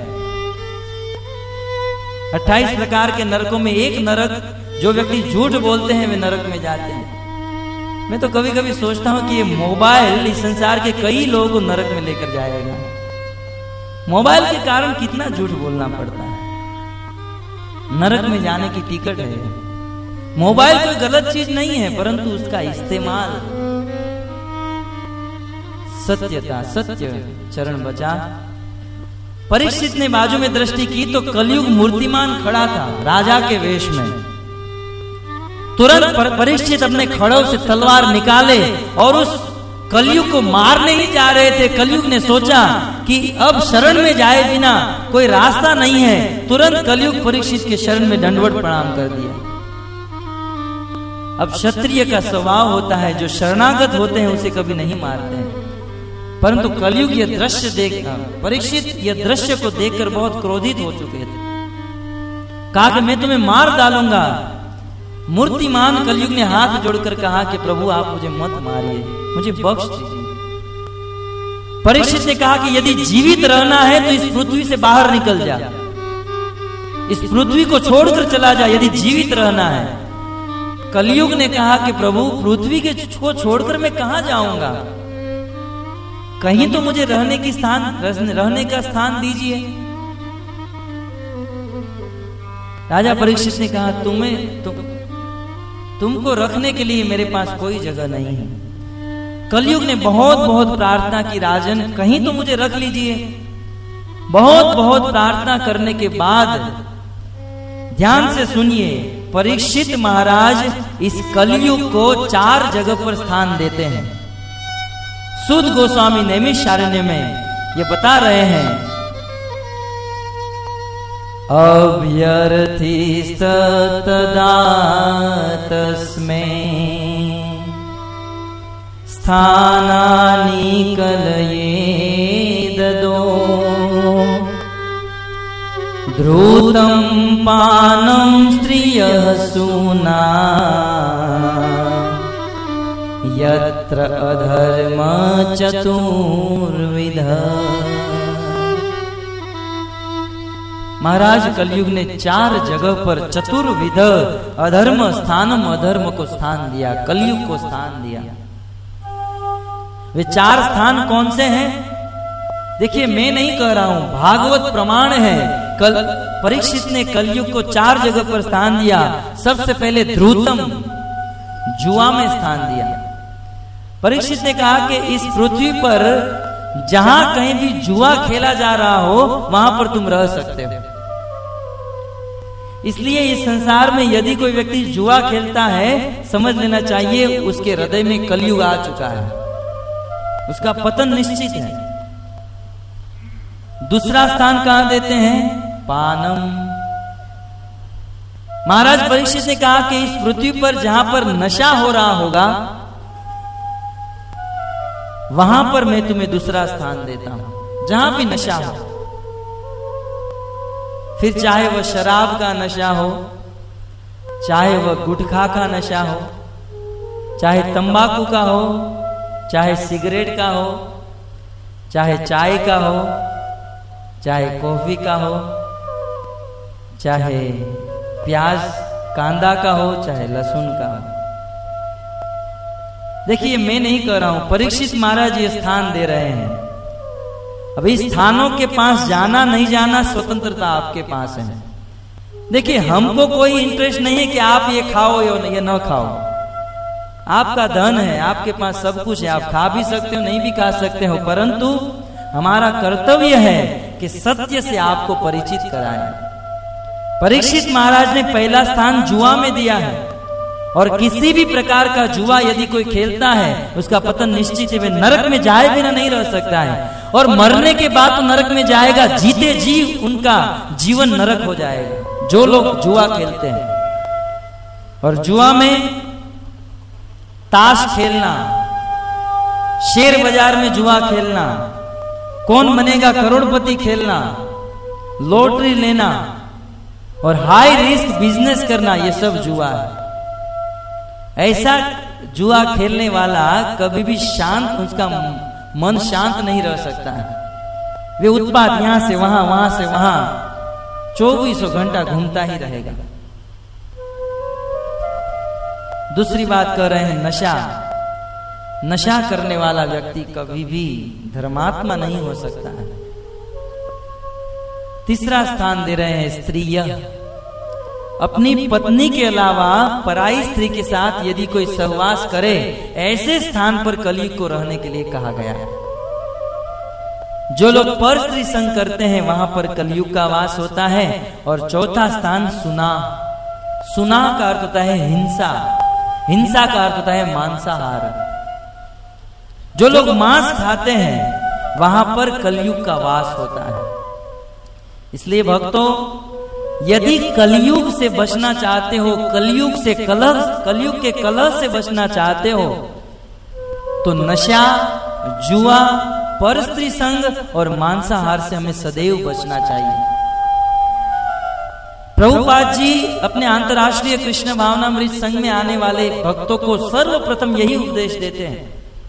अट्ठाईस प्रकार के नरकों में एक नरक, जो व्यक्ति झूठ बोलते हैं वे नरक में जाते हैं। मैं तो कभी कभी सोचता हूं कि ये मोबाइल इस संसार के कई लोगों को नरक में लेकर जाएगा। मोबाइल के कारण कितना झूठ बोलना पड़ता है। नरक में जाने की टिकट है। मोबाइल कोई गलत चीज नहीं है, परंतु उसका इस्तेमाल। सत्यता, सत्य चरण बचा। परीक्षित ने बाजू में दृष्टि की तो कलयुग मूर्तिमान खड़ा था राजा के वेश में। तुरंत परीक्षित अपने खड़ों से तलवार निकाले और उस कलयुग को मारने ही जा रहे थे। कलयुग ने सोचा कि अब शरण में जाए बिना कोई रास्ता नहीं है। तुरंत कलयुग परीक्षित के शरण में दंडवत प्रणाम कर दिया। अब क्षत्रिय का स्वभाव होता है, जो शरणागत होते हैं उसे कभी नहीं मारते हैं। परंतु कलयुग यह दृश्य देख परीक्षित यह दृश्य को देखकर बहुत क्रोधित हो चुके थे। कहा कि मैं तुम्हें मार डालूंगा। मूर्तिमान कलयुग ने हाथ जोड़कर कहा कि प्रभु आप मुझे मत मारिए, मुझे बख्श दीजिए। परीक्षित ने कहा कि यदि जीवित रहना है तो इस पृथ्वी से बाहर निकल जा, इस पृथ्वी को छोड़कर चला जा, यदि जीवित रहना है। कलयुग ने कहा कि प्रभु पृथ्वी के को छोड़कर मैं कहां जाऊंगा, कहीं तो मुझे रहने की स्थान रहने का स्थान दीजिए। राजा परीक्षित ने कहा तुम्हें तुम तुमको रखने के लिए मेरे पास कोई जगह नहीं है। कलयुग ने बहुत बहुत प्रार्थना की, राजन कहीं तो मुझे रख लीजिए। बहुत बहुत प्रार्थना करने के बाद ध्यान से सुनिए, परीक्षित महाराज इस कलयुग को चार जगह पर स्थान देते हैं। सुद गोस्वामी नैमिषारण्य में ये बता रहे हैं, अभ्यर्थिस्तदा तस्मै स्थानानि कलये ददो ध्रुतं पानं स्त्रियः सूना यत्र अधर्म चतुर्विध। महाराज कलयुग ने चार जगह पर चतुर्विध अधर्म स्थानम अधर्म को स्थान दिया, कलयुग को स्थान दिया। वे चार स्थान कौन से हैं? देखिए मैं नहीं कह रहा हूं, भागवत प्रमाण है। कल परीक्षित ने कलयुग को चार जगह पर स्थान दिया। सबसे पहले ध्रुतम, जुआ में स्थान दिया। परीक्षित ने कहा कि इस पृथ्वी पर जहां कहीं भी जुआ खेला जा रहा हो वहां पर तुम रह सकते हो। इसलिए इस संसार में यदि कोई व्यक्ति जुआ खेलता है, समझ लेना चाहिए उसके हृदय में कलयुग आ चुका है, उसका पतन निश्चित है। दूसरा स्थान कहां देते हैं? पानम। महाराज परीक्षित ने कहा कि इस पृथ्वी पर जहां पर नशा हो रहा होगा वहां पर मैं तुम्हें दूसरा स्थान देता हूं, जहां भी नशा हो। फिर चाहे वह शराब का नशा हो, चाहे वह गुटखा का नशा हो, चाहे तंबाकू का हो, चाहे सिगरेट का हो, चाहे चाय का हो, चाहे कॉफी का हो, चाहे प्याज कांदा का हो, चाहे लहसुन का हो। देखिए मैं नहीं कह रहा हूं, परीक्षित महाराज ये स्थान दे रहे हैं। अभी स्थानों के पास जाना नहीं जाना स्वतंत्रता आपके पास है। देखिए हमको कोई इंटरेस्ट नहीं है कि आप ये खाओ या न खाओ, आपका धन है, आपके पास सब कुछ है, आप खा भी सकते हो नहीं भी खा सकते हो, परंतु हमारा कर्तव्य है कि सत्य से आपको परिचित कराएं। परीक्षित महाराज ने पहला स्थान जुआ में दिया है, और किसी भी प्रकार का जुआ यदि कोई खेलता है उसका पतन निश्चित है। वे नरक में जाए बिना नहीं रह सकता है, और मरने के बाद तो नरक में जाएगा, जीते जी उनका जीवन नरक हो जाएगा जो लोग जुआ खेलते हैं। और जुआ में ताश खेलना, शेयर बाजार में जुआ खेलना, कौन बनेगा करोड़पति खेलना, लॉटरी लेना और हाई रिस्क बिजनेस करना, ये सब जुआ है। ऐसा जुआ खेलने वाला कभी भी शांत, उसका मन शांत नहीं रह सकता है। वे उत्पात यहां से वहां, वहां से वहां चौबीसों घंटा घूमता ही रहेगा। दूसरी बात कर रहे हैं नशा। नशा करने वाला व्यक्ति कभी भी धर्मात्मा नहीं हो सकता है। तीसरा स्थान दे रहे हैं स्त्रीय। अपनी पत्नी के अलावा पराई स्त्री के साथ यदि कोई सहवास करे, ऐसे स्थान पर कलयुग को रहने के लिए कहा गया है। जो लोग पर स्त्री संग करते हैं वहां पर कलयुग का वास होता है। और चौथा स्थान सुना। सुना का अर्थ होता है हिंसा, हिंसा का अर्थ होता है मांसाहार। जो लोग मांस खाते हैं वहां पर कलयुग का वास होता है। इसलिए भक्तों, यदि कलयुग से बचना चाहते हो, कलयुग से कलह कलयुग के कलह से बचना चाहते हो, तो नशा, जुआ, परस्त्री संग और मांसाहार से हमें सदैव बचना चाहिए। प्रभुपाद जी अपने अंतर्राष्ट्रीय कृष्ण भावनामृत संघ में आने वाले भक्तों को सर्वप्रथम यही उपदेश देते हैं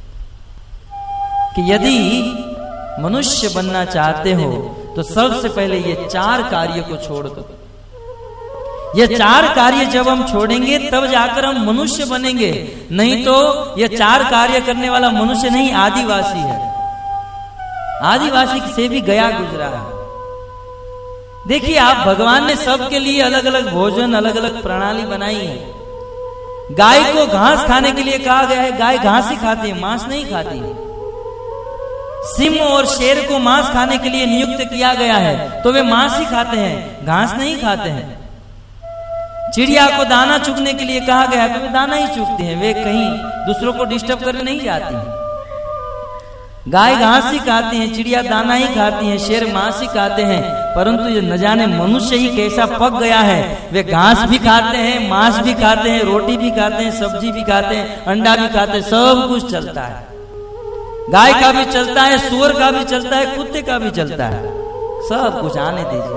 कि यदि मनुष्य बनना चाहते हो तो सबसे पहले ये चार कार्य को छोड़ दो। ये चार कार्य जब हम छोड़ेंगे तब जाकर हम मनुष्य बनेंगे, नहीं तो ये चार कार्य करने वाला मनुष्य नहीं, आदिवासी है। आदिवासी से भी गया गुजरा है। देखिए, आप भगवान ने सबके लिए अलग अलग भोजन, अलग अलग प्रणाली बनाई है। गाय को घास खाने के लिए कहा गया है, गाय घास ही खाती है, मांस नहीं खाती है। सिंह और शेर को मांस खाने के लिए नियुक्त किया गया है, तो वे मांस ही खाते हैं, घास नहीं खाते हैं। चिड़िया को दाना चुगने के लिए कहा गया है, तो वे दाना ही चुगती हैं, वे कहीं दूसरों को डिस्टर्ब करने नहीं जाती हैं। गाय घास ही खाती हैं, चिड़िया दाना ही खाती हैं, शेर मांस ही खाते हैं। परंतु ये न जाने मनुष्य ही कैसा पक गया है, वे घास भी खाते हैं, मांस भी खाते हैं, रोटी भी खाते हैं, सब्जी भी खाते हैं, अंडा भी खाते हैं, सब कुछ चलता है। गाय का भी चलता है, सुअर का भी चलता है, कुत्ते का भी चलता है, सब कुछ आने दीजिए।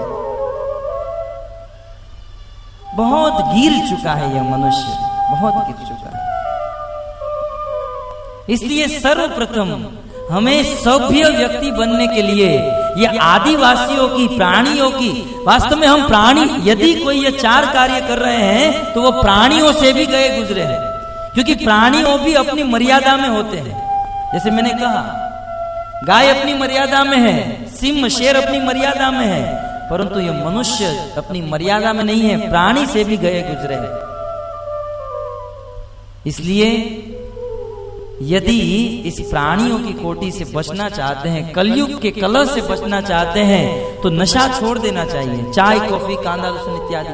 बहुत गिर चुका है यह मनुष्य, बहुत गिर चुका है। इसलिए सर्वप्रथम हमें सभ्य व्यक्ति बनने के लिए ये आदिवासियों की, प्राणियों की, वास्तव में हम प्राणी, यदि कोई ये चार कार्य कर रहे हैं तो वो प्राणियों से भी गए गुजरे हैं, क्योंकि प्राणियों भी अपनी मर्यादा में होते हैं। जैसे मैंने कहा, गाय अपनी मर्यादा में है, सिंह शेर अपनी मर्यादा में है, परंतु ये मनुष्य अपनी मर्यादा में नहीं है, प्राणी से भी गए गुजरे हैं। इसलिए यदि इस प्राणियों की कोटि से बचना चाहते हैं, कलयुग के कलह से बचना चाहते हैं, तो नशा छोड़ देना चाहिए। चाय, कॉफी, कांदा, लहसुन इत्यादि,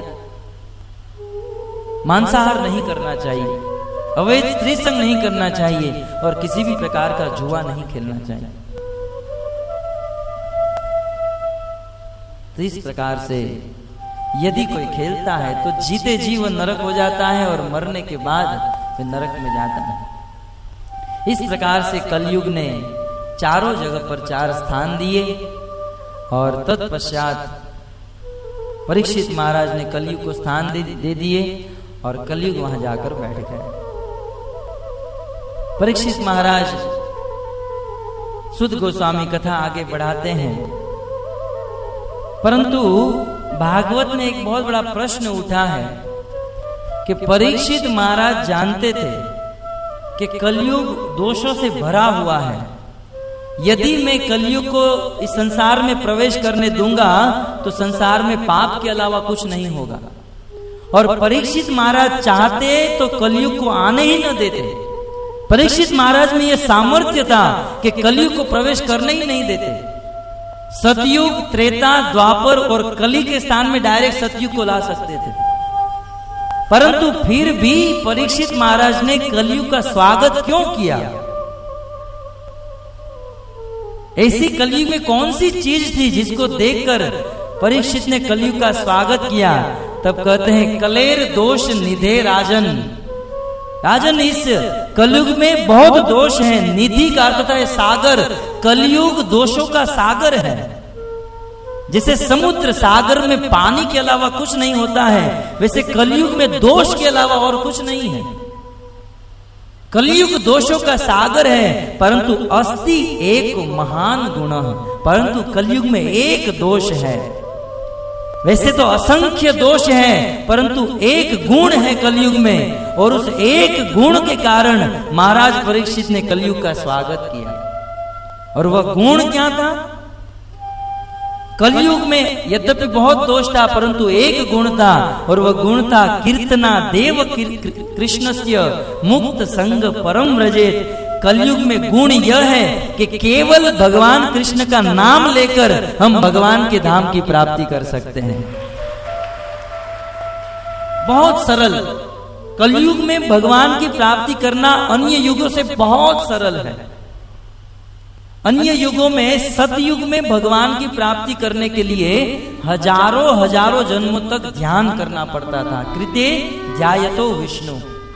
मांसाहार नहीं करना चाहिए, अवैध स्त्री संग नहीं करना चाहिए, और किसी भी प्रकार का जुआ नहीं खेलना चाहिए। तो इस प्रकार से यदि कोई खेलता है तो जीते जी वो नरक हो जाता है, और मरने के बाद फिर नरक में जाता है। इस प्रकार से कलयुग ने चारों जगह पर चार स्थान दिए, और तत्पश्चात परीक्षित महाराज ने कलयुग को स्थान दे, दे दिए, और कलयुग वहां जाकर बैठ गए। परीक्षित महाराज सुध गोस्वामी कथा आगे बढ़ाते हैं, परंतु भागवत में एक बहुत बड़ा प्रश्न उठा है कि परीक्षित महाराज जानते थे कि कलयुग दोषों से भरा हुआ है। यदि मैं कलयुग को इस संसार में प्रवेश करने दूंगा तो संसार में पाप के अलावा कुछ नहीं होगा, और परीक्षित महाराज चाहते तो कलयुग को आने ही न देते। परीक्षित महाराज में यह सामर्थ्य था कि कलयुग को प्रवेश करने ही नहीं देते। सतयुग, त्रेता, द्वापर और कली के स्थान में डायरेक्ट सतयुग को ला सकते थे, परंतु फिर भी परीक्षित महाराज ने कलयुग का स्वागत क्यों किया? ऐसी कलयुग में कौन सी चीज थी जिसको देखकर परीक्षित ने कलयुग का स्वागत किया? तब कहते हैं, कलेर दोष निधे राजन। राजन, इस कलयुग में बहुत दोष है। निधि का अर्थ है सागर, कलयुग दोषों का सागर है। जैसे समुद्र सागर में पानी के अलावा कुछ नहीं होता है, वैसे कलयुग में दोष के अलावा और कुछ नहीं है। कलयुग दोषों का सागर है, परंतु अस्ति एक महान गुण, परंतु कलयुग में एक दोष है। वैसे तो असंख्य दोष है, परंतु एक गुण है कलयुग में, और उस एक गुण के कारण महाराज परीक्षित ने कलयुग का स्वागत किया। और वह गुण क्या था? कलयुग में यद्यपि बहुत दोष था, परंतु एक गुण था, और वह गुण था कीर्तना देव कृष्णस्य मुक्त संग परम व्रजेत। कलयुग में गुण यह है कि केवल भगवान कृष्ण का नाम लेकर हम भगवान के धाम की प्राप्ति कर सकते हैं। बहुत सरल। कलयुग में भगवान की प्राप्ति करना अन्य युगों से बहुत सरल है। अन्य युगों में, सतयुग में भगवान की प्राप्ति करने के लिए हजारों हजारों जन्मों तक ध्यान करना पड़ता था। कृते ध्यायतो विष्णु।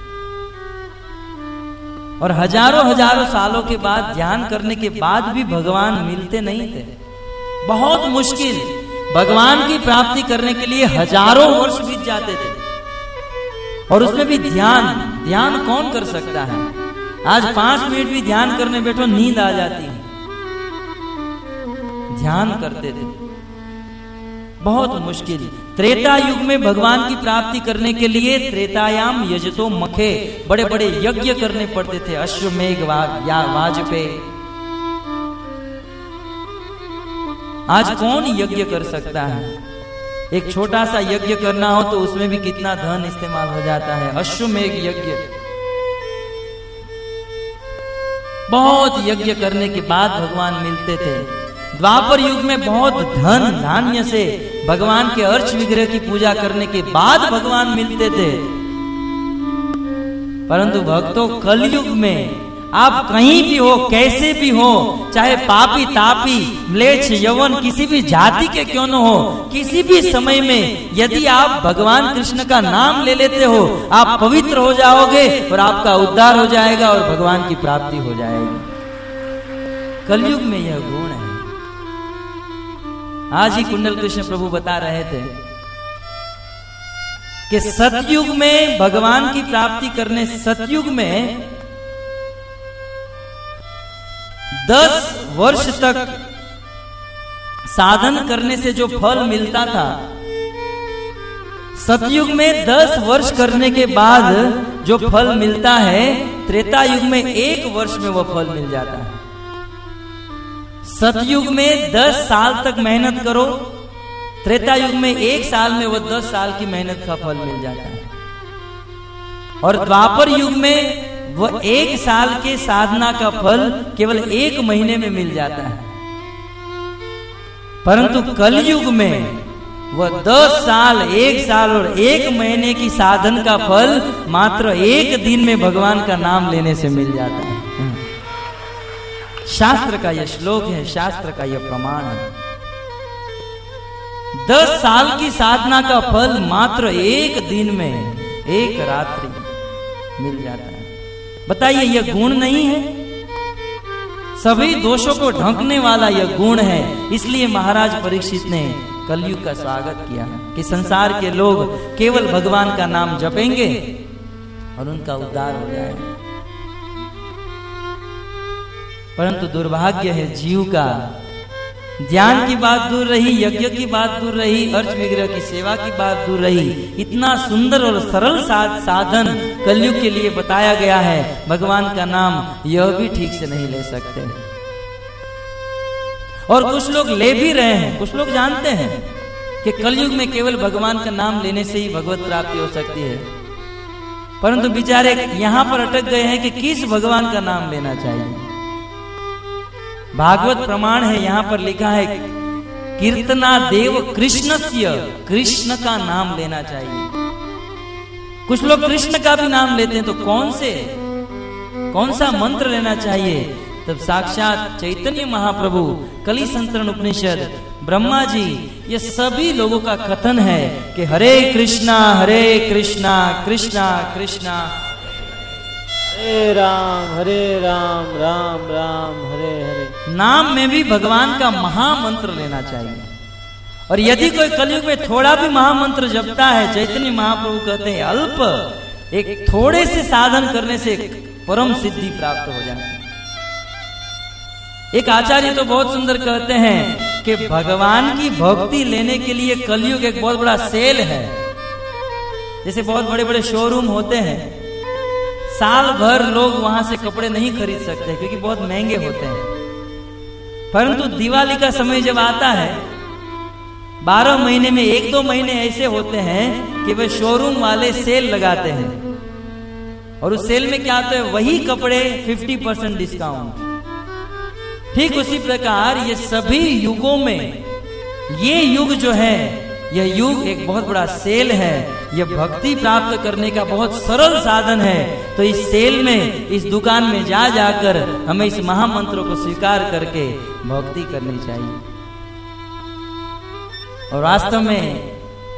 और हजारों हजारों सालों के बाद ध्यान करने के बाद भी भगवान मिलते नहीं थे। बहुत मुश्किल, भगवान की प्राप्ति करने के लिए हजारों वर्ष बीत जाते थे। और उसमें भी ध्यान, ध्यान कौन कर सकता है? आज पांच मिनट भी ध्यान करने बैठो नींद आ जाती है। ध्यान करते थे, बहुत मुश्किल। त्रेता युग में भगवान की प्राप्ति करने के लिए त्रेतायाम यजतो मखे, बड़े बड़े यज्ञ करने पड़ते थे। अश्वमेघ या वाजपेयी। आज कौन यज्ञ कर सकता है? एक छोटा सा यज्ञ करना हो तो उसमें भी कितना धन इस्तेमाल हो जाता है। अश्वमेघ यज्ञ, बहुत यज्ञ करने के बाद भगवान मिलते थे। द्वापर युग में बहुत धन धान्य से भगवान के अर्च विग्रह की पूजा करने के बाद भगवान मिलते थे। परंतु भक्तों, कलयुग में आप कहीं भी हो, कैसे भी हो, चाहे पापी तापी म्लेच्छ यवन किसी भी जाति के क्यों न हो, किसी भी समय में यदि आप भगवान कृष्ण का नाम ले लेते हो, आप पवित्र हो जाओगे और आपका उद्धार हो जाएगा और भगवान की प्राप्ति हो जाएगी। कलयुग में यह गुण है। आज ही कुंडल कृष्ण प्रभु बता रहे थे कि सतयुग में भगवान की प्राप्ति करने, सतयुग में दस वर्ष तक साधन करने से जो फल मिलता था, सतयुग में दस वर्ष करने के बाद जो फल मिलता है, त्रेता युग में एक वर्ष में वह फल मिल जाता है। सतयुग में दस साल तक मेहनत करो, त्रेता युग में एक साल में वह दस साल की मेहनत का फल मिल जाता है। और द्वापर युग में वह एक साल के साधना का फल केवल एक महीने में मिल जाता है। परंतु कलयुग में वह दस साल, एक साल और एक महीने की साधन का फल मात्र एक दिन में भगवान का नाम लेने से मिल जाता है। शास्त्र का यह श्लोक है, शास्त्र का यह प्रमाण है। दस साल की साधना का फल मात्र एक दिन में, एक रात्रि मिल जाता है। बताइए, यह गुण नहीं है? सभी दोषों को ढंकने वाला यह गुण है। इसलिए महाराज परीक्षित ने कलयुग का स्वागत किया कि संसार के लोग केवल भगवान का नाम जपेंगे और उनका उद्धार हो जाएगा। परंतु दुर्भाग्य है जीव का, ध्यान की बात दूर रही, यज्ञ की बात दूर रही, अर्च विग्रह की सेवा की बात दूर रही। इतना सुंदर और सरल साधन कलयुग के लिए बताया गया है, भगवान का नाम यह भी ठीक से नहीं ले सकते। और कुछ लोग ले भी रहे हैं। कुछ लोग जानते हैं कि कलयुग में केवल भगवान का नाम लेने से ही भगवत प्राप्ति हो सकती है, परंतु बेचारे यहां पर अटक गए हैं कि किस भगवान का नाम लेना चाहिए। भागवत प्रमाण है, यहां पर लिखा है कीर्तना देव कृष्णस्य, कृष्ण का नाम लेना चाहिए। कुछ लोग कृष्ण का भी नाम लेते हैं, तो कौन से कौन सा मंत्र लेना चाहिए? तब साक्षात चैतन्य महाप्रभु, कलि संतरण उपनिषद, ब्रह्मा जी, ये सभी लोगों का कथन है कि हरे कृष्णा हरे कृष्णा कृष्णा कृष्णा हरे राम हरे राम राम राम हरे हरे। नाम में भी भगवान का महामंत्र लेना चाहिए। और यदि कोई कलयुग में थोड़ा भी महामंत्र जपता है, चैतन्य महाप्रभु कहते हैं अल्प, एक थोड़े से साधन करने से परम सिद्धि प्राप्त हो जाए। एक आचार्य तो बहुत सुंदर कहते हैं कि भगवान की भक्ति लेने के लिए कलयुग एक बहुत बड़ा सेल है। जैसे बहुत बड़े बड़े शोरूम होते हैं, साल भर लोग वहां से कपड़े नहीं खरीद सकते क्योंकि बहुत महंगे होते हैं। परंतु दिवाली का समय जब आता है, बारह महीने में एक दो महीने ऐसे होते हैं कि वे शोरूम वाले सेल लगाते हैं। और उस सेल में क्या होता है, वही कपड़े पचास परसेंट डिस्काउंट। ठीक उसी प्रकार ये सभी युगों में, ये युग जो है, यह युग एक बहुत बड़ा सेल है। यह भक्ति प्राप्त करने का बहुत सरल साधन है। तो इस सेल में, इस दुकान में जा जाकर हमें इस महामंत्र को स्वीकार करके भक्ति करनी चाहिए। और वास्तव में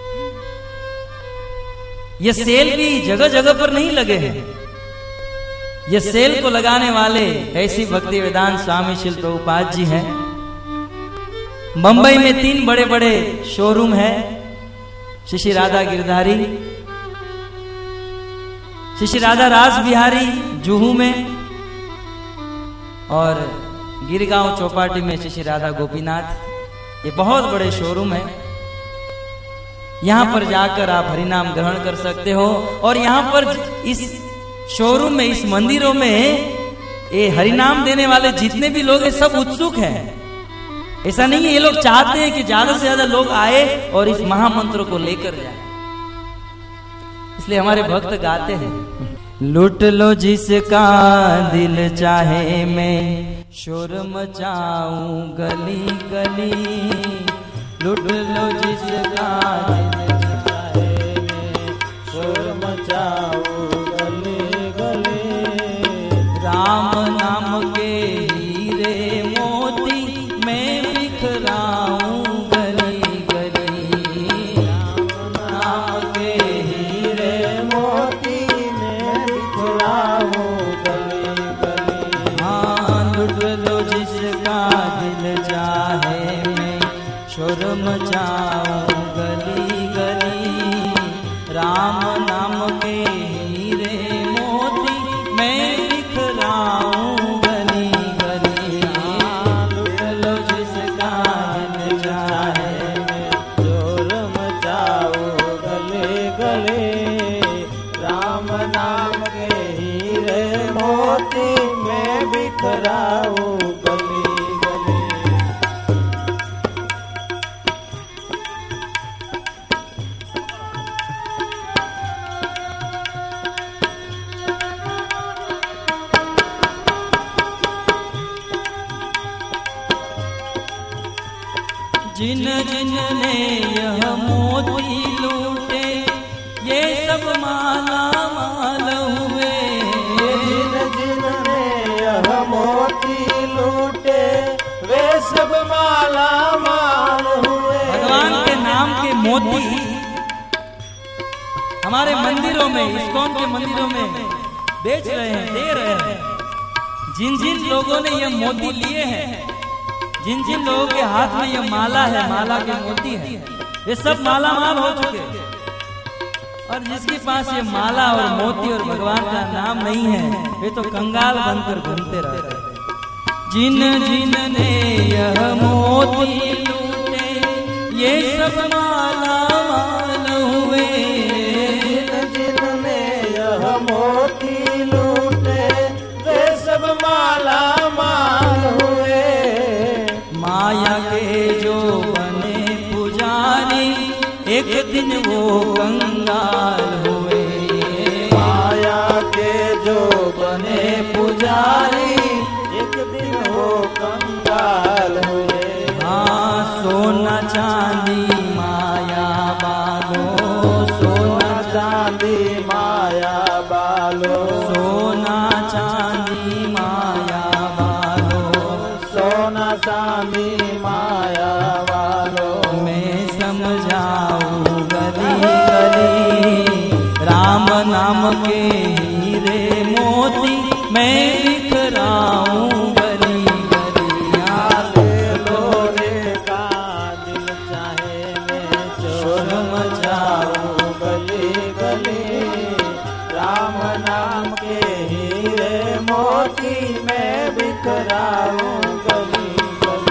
ये सेल भी जगह जगह पर नहीं लगे हैं। ये सेल को लगाने वाले ऐसी भक्ति वेदांत स्वामी श्रील प्रभुपाद जी हैं। बंबई में तीन बड़े बड़े शोरूम है, श्री श्री राधा गिरधारी, श्री श्री राधा रास बिहारी जुहू में, और गिरगांव चौपाटी में श्री श्री राधा गोपीनाथ। ये बहुत बड़े शोरूम है। यहाँ पर जाकर आप हरिनाम ग्रहण कर सकते हो। और यहाँ पर इस शोरूम में, इस मंदिरों में ये हरिनाम देने वाले जितने भी लोग हैं सब उत्सुक हैं। ऐसा नहीं है, ये लोग चाहते हैं कि ज्यादा से ज्यादा लोग आए और इस महामंत्र को लेकर जाए। इसलिए हमारे भक्त गाते हैं, लूट लो जिसका दिल चाहे मैं शोर मचाऊं गली गली, लूट लो जिसका दिल चाहे मैं शोर मचाऊं गली गली, राम नाम के हीरे मोती मैं बिखराऊं गली गली, राम नाम के हीरे मोती मैं बिखराऊं गली गली। हाँ, लूट लो जिसका दिल चाहे मैं शोर मचाऊं गली गली, राम नाम के हीरे मोती मैं बिखराऊं गली गली। लूट लो जिसका दिल चाहे मैं शोर मचाऊं गली गली, राम नाम के हीरे मोती मैं बिखराऊं गली गली। जिन जिन ने यह मोती लूटे ये सब माला माल हुए, जिन जिन ने यह मोती लूटे वे सब माला माल हुए। भगवान के नाम के मोती हमारे मंदिरों में, इस्कॉन के मंदिरों में बेच रहे हैं, दे रहे हैं। जिन जिन लोगों ने ये मोती लिए हैं, जिन जिन लोगों के हाथ में ये माला है, माला के मोती है, ये सब माला माल हो चुके हैं। और जिसके पास ये माला और मोती और भगवान का नाम नहीं है, वे तो कंगाल बनकर घूमते रहते हैं। जिन जिन ने यह मोती लूटे ये सब माला माल हुए, जिन जिन ने यह मोती लूटे वे सब माला माल हुए। माया के जो बने पुजारी एक दिन वो कंगाल हुए, माया के जो बने पुजारी एक दिन वो कंगाल हुए। हाँ, सोना चांदी माया बालो, सोना चांदी माया बालो, सोना चांदी माया बालो, सोना चांदी माया वालो। मैं समझाऊं गली गली, राम नाम के हीरे मोती मैं बिखराऊं गली गली। आले लोरे का दिल चाहे मैं शोर मचाऊं गली गली, राम नाम के हीरे मोती मैं बिखराऊं गली गली।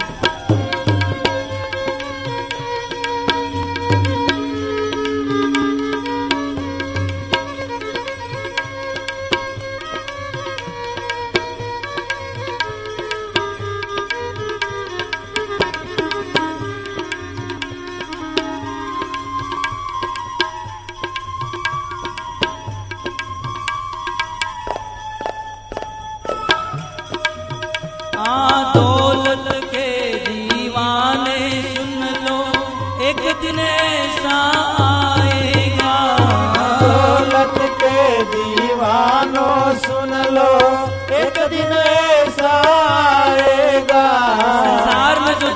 आ दौलत के दीवाने सुन लो, एक दिन ऐसा आएगा,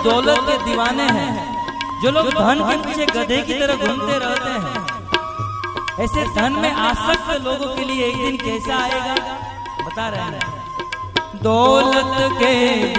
दौलत के दीवाने हैं, जो लोग धन के पीछे गधे की तरह घूमते रहते हैं, ऐसे धन में आसक्त लोगों के लिए एक दिन कैसा आएगा बता रहे हैं। दौलत के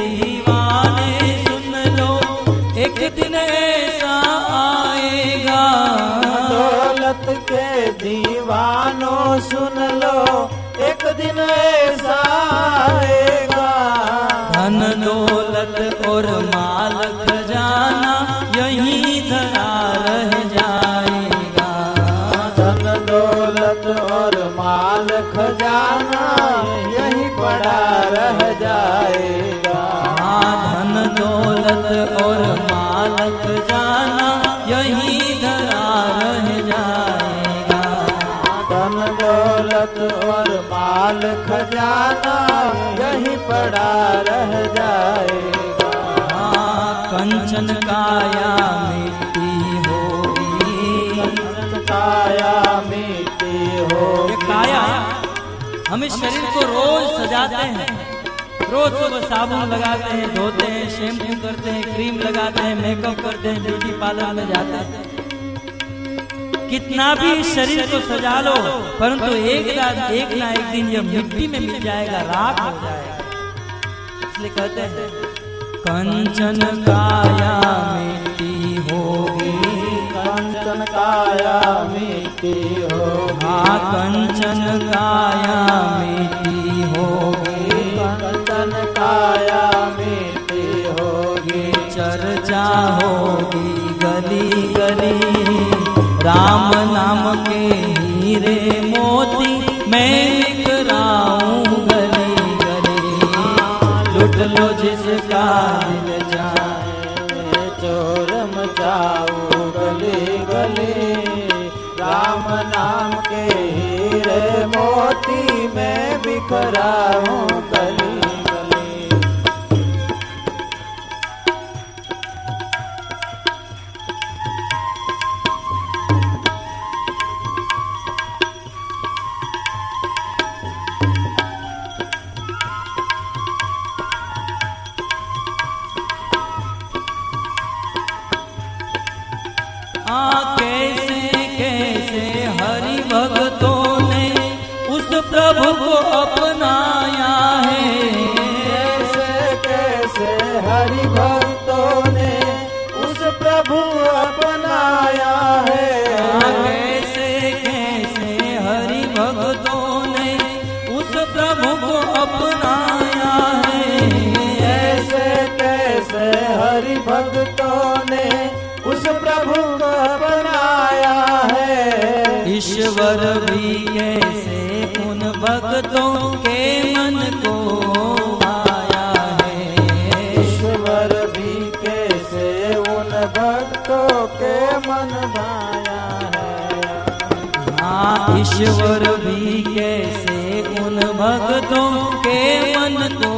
दीवाने सुन लो, एक दिन ऐसा आएगा। दौलत के दीवानों सुन लो, एक दिन ऐसा आएगा। धन दौलत और माल खजाना यहीं धरा रह जाएगा। धन दौलत और माल खजाना यहीं पड़ा रह जाएगा। हाँ, धन दौलत और माल खजाना यहीं धरा रह जाएगा। धन दौलत और माल खजाना यहीं पड़ा रह जाएगा। हाँ, कंचन काया मिट्टी होगी। कंचन काया मिट्टी होगी। ये काया हम इस शरीर को रोज सजाते हैं, रोज सुबह साबुन लगाते हैं, धोते हैं, शैम्पू करते हैं, क्रीम लगाते हैं, मेकअप करते हैं, ब्यूटी पार्लर में जाते हैं। कितना भी इस शरीर को सजा लो, परंतु एक ना एक ना एक दिन ये मिट्टी में मिल जाएगा, राख हो जाएगा। इसलिए कहते हैं कंचन काया मिट्टी होगी। कंचन काया मिट्टी होगी। हाँ, कंचन काया मिट्टी होगी। कंचन काया मिट्टी होगी। चर्चा होगी गली गली, राम नाम के हीरे मोती मैं बिखराऊं गली गली। लूट लो जिसका दिल चाहे, चोर मचाऊं गली गली। राम नाम के हीरे मोती मैं बिखराऊं गली गली। आ कैसे कैसे हरि भक्तों ने उस प्रभु को अपनाया है। कैसे कैसे हरि भक्तों ने उस प्रभु अपनाया है। आ कैसे कैसे हरि भक्तों ने उस प्रभु को अपनाया है। कैसे कैसे हरि भक्तों ने उस प्रभु को अपनाया है। ईश्वर भी कैसे उन भक्तों के मन को आया है। ईश्वर भी कैसे उन भक्तों के मन भाया है। हाँ, ईश्वर भी कैसे उन भक्तों के मन को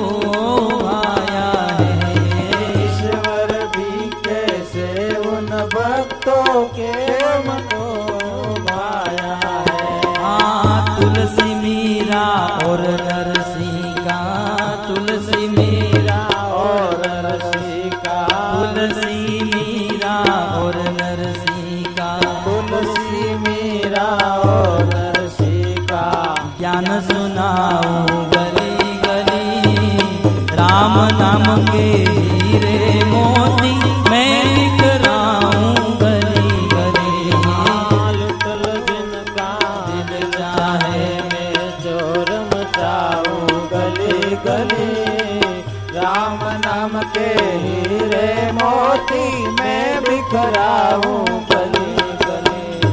आया है। ईश्वर भी कैसे उन भक्तों के मन को भाया है। हाँ, तुलसी मीरा और नरसिंह, तुलसी मीरा और रसिका। तुलसी मीरा और नरसिंह, तुलसी मीरा और रसिका। ज्ञान सुनाऊं गली गली, राम नाम के हीरे मोती मैं बिखराऊं गली गली। लुट लो जिनका दिल चाहे, मैं चोर मचाऊं गली गली। राम नाम के हीरे मोती मैं बिखराऊं गली गली।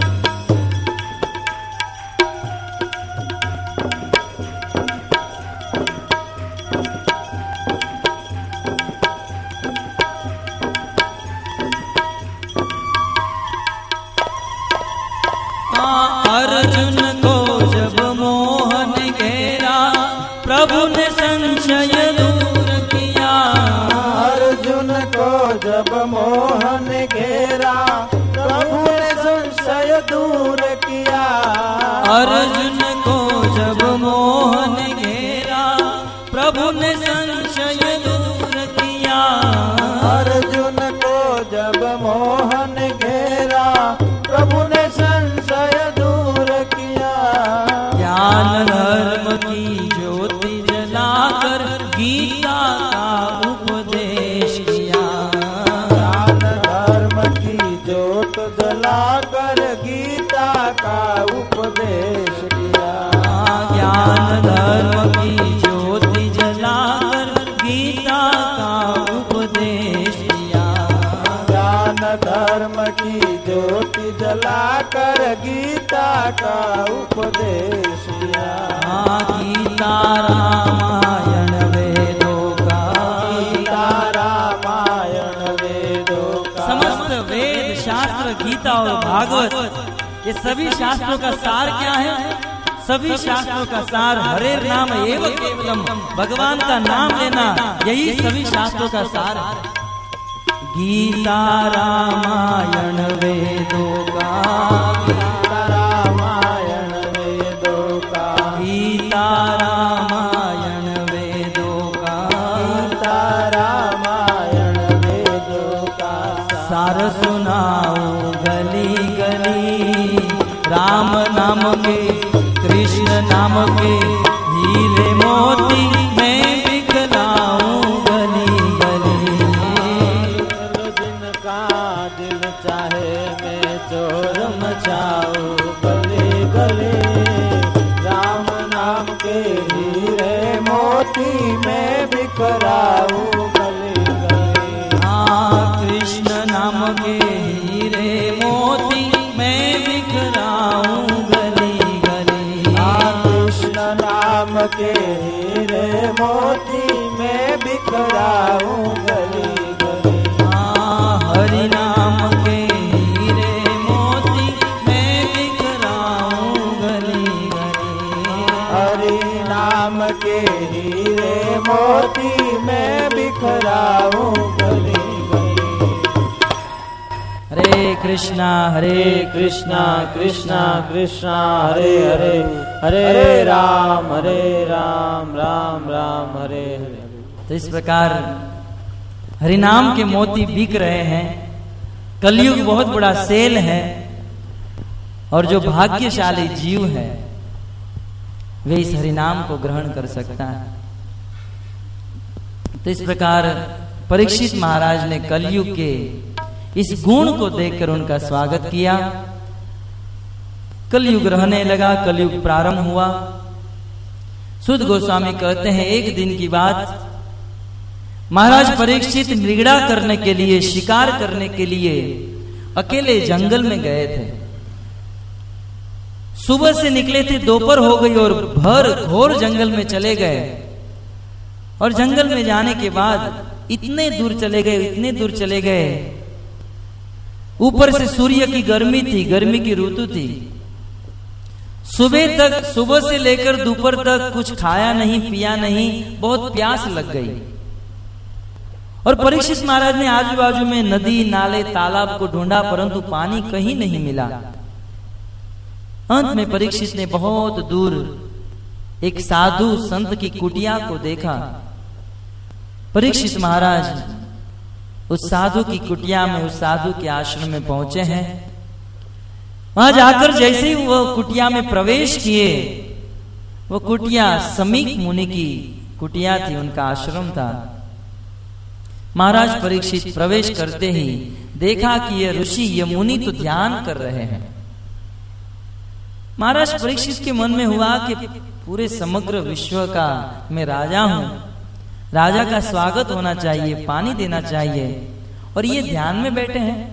अर्जुन को जब मोहन घेरा, प्रभु ने संशय दूर किया। अर्जुन को जब मोहन घेरा, प्रभु ने संशय दूर किया। अर्जुन को जब मोहन घेरा, प्रभु ने संशय दूर किया। अर्जुन उपदेश दिया। ज्ञान धर्म की ज्योति जलाकर गीता का उपदेश दिया। हाँ, गीता रामायण वेदों का, गीता रामायण वेदों का, समस्त वेद शास्त्र गीता और भागवत, ये सभी शास्त्रों का सार क्या है? सभी शास्त्रों का सार हरे नाम एवं केवलम, भगवान का नाम लेना, यही सभी शास्त्रों का सार है। गीता रामायण वेदों का, गीता रामायण वेदों का, गीता रामायण वेदों का, गीता रामायण वेदों का सार सुनाओ गली गली, राम नाम के कृष्ण नाम के हीरे मोती मैं बिखराऊं गली गली। जिनका दिल चाहे मैं चोर मचाऊं गली गली, राम नाम के हीरे मोती मैं बिखराऊं गली गली। हाँ, कृष्ण नाम के हीरे मोती मैं बिखराऊं गली गली। हाँ, कृष्ण नाम के हीरे मोती मैं बिखराऊं गली गली। हाँ, हरि नाम के हीरे मोती मैं बिखराऊं गली गली। हरि नाम के हीरे मोती मैं बिखराऊं गली गली। हरे कृष्णा हरे कृष्णा कृष्णा कृष्णा हरे हरे, हरे राम हरे राम राम राम हरे हरे। तो इस प्रकार हरिनाम के मोती बिक रहे हैं। कलयुग बहुत बड़ा सेल है, और जो भाग्यशाली जीव है वे इस हरिनाम को ग्रहण कर सकता है। तो इस प्रकार परीक्षित महाराज ने कलयुग के इस गुण को देखकर उनका स्वागत किया। कलयुग रहने लगा, कलयुग प्रारंभ हुआ। सुध गोस्वामी कहते हैं, एक दिन की बात, महाराज परीक्षित मृगड़ा करने के लिए, शिकार करने के लिए अकेले जंगल में गए थे। सुबह से निकले थे, दोपहर हो गई और भर घोर जंगल में चले गए। और जंगल में जाने के बाद इतने दूर चले गए, इतने दूर चले गए, ऊपर से सूर्य की गर्मी थी, गर्मी की ऋतु थी। सुबह तक, सुबह से लेकर दोपहर तक कुछ खाया नहीं, पिया नहीं, बहुत प्यास लग गई। और परीक्षित महाराज ने आजू बाजू में नदी, नाले, तालाब को ढूंढा, परंतु पानी कहीं नहीं मिला। अंत में परीक्षित ने बहुत दूर एक साधु संत की कुटिया को देखा। परीक्षित महाराज उस साधु की कुटिया में, उस साधु के आश्रम में पहुंचे हैं। वहां जाकर जैसे ही वह कुटिया में प्रवेश किए, वो कुटिया समीक मुनि की कुटिया थी, उनका आश्रम था। महाराज परीक्षित प्रवेश करते ही देखा कि ये ऋषि, ये मुनि तो ध्यान कर रहे हैं। महाराज परीक्षित के मन में हुआ कि पूरे समग्र विश्व का मैं राजा हूं, राजा का स्वागत होना चाहिए, पानी देना चाहिए, और ये ध्यान में बैठे हैं।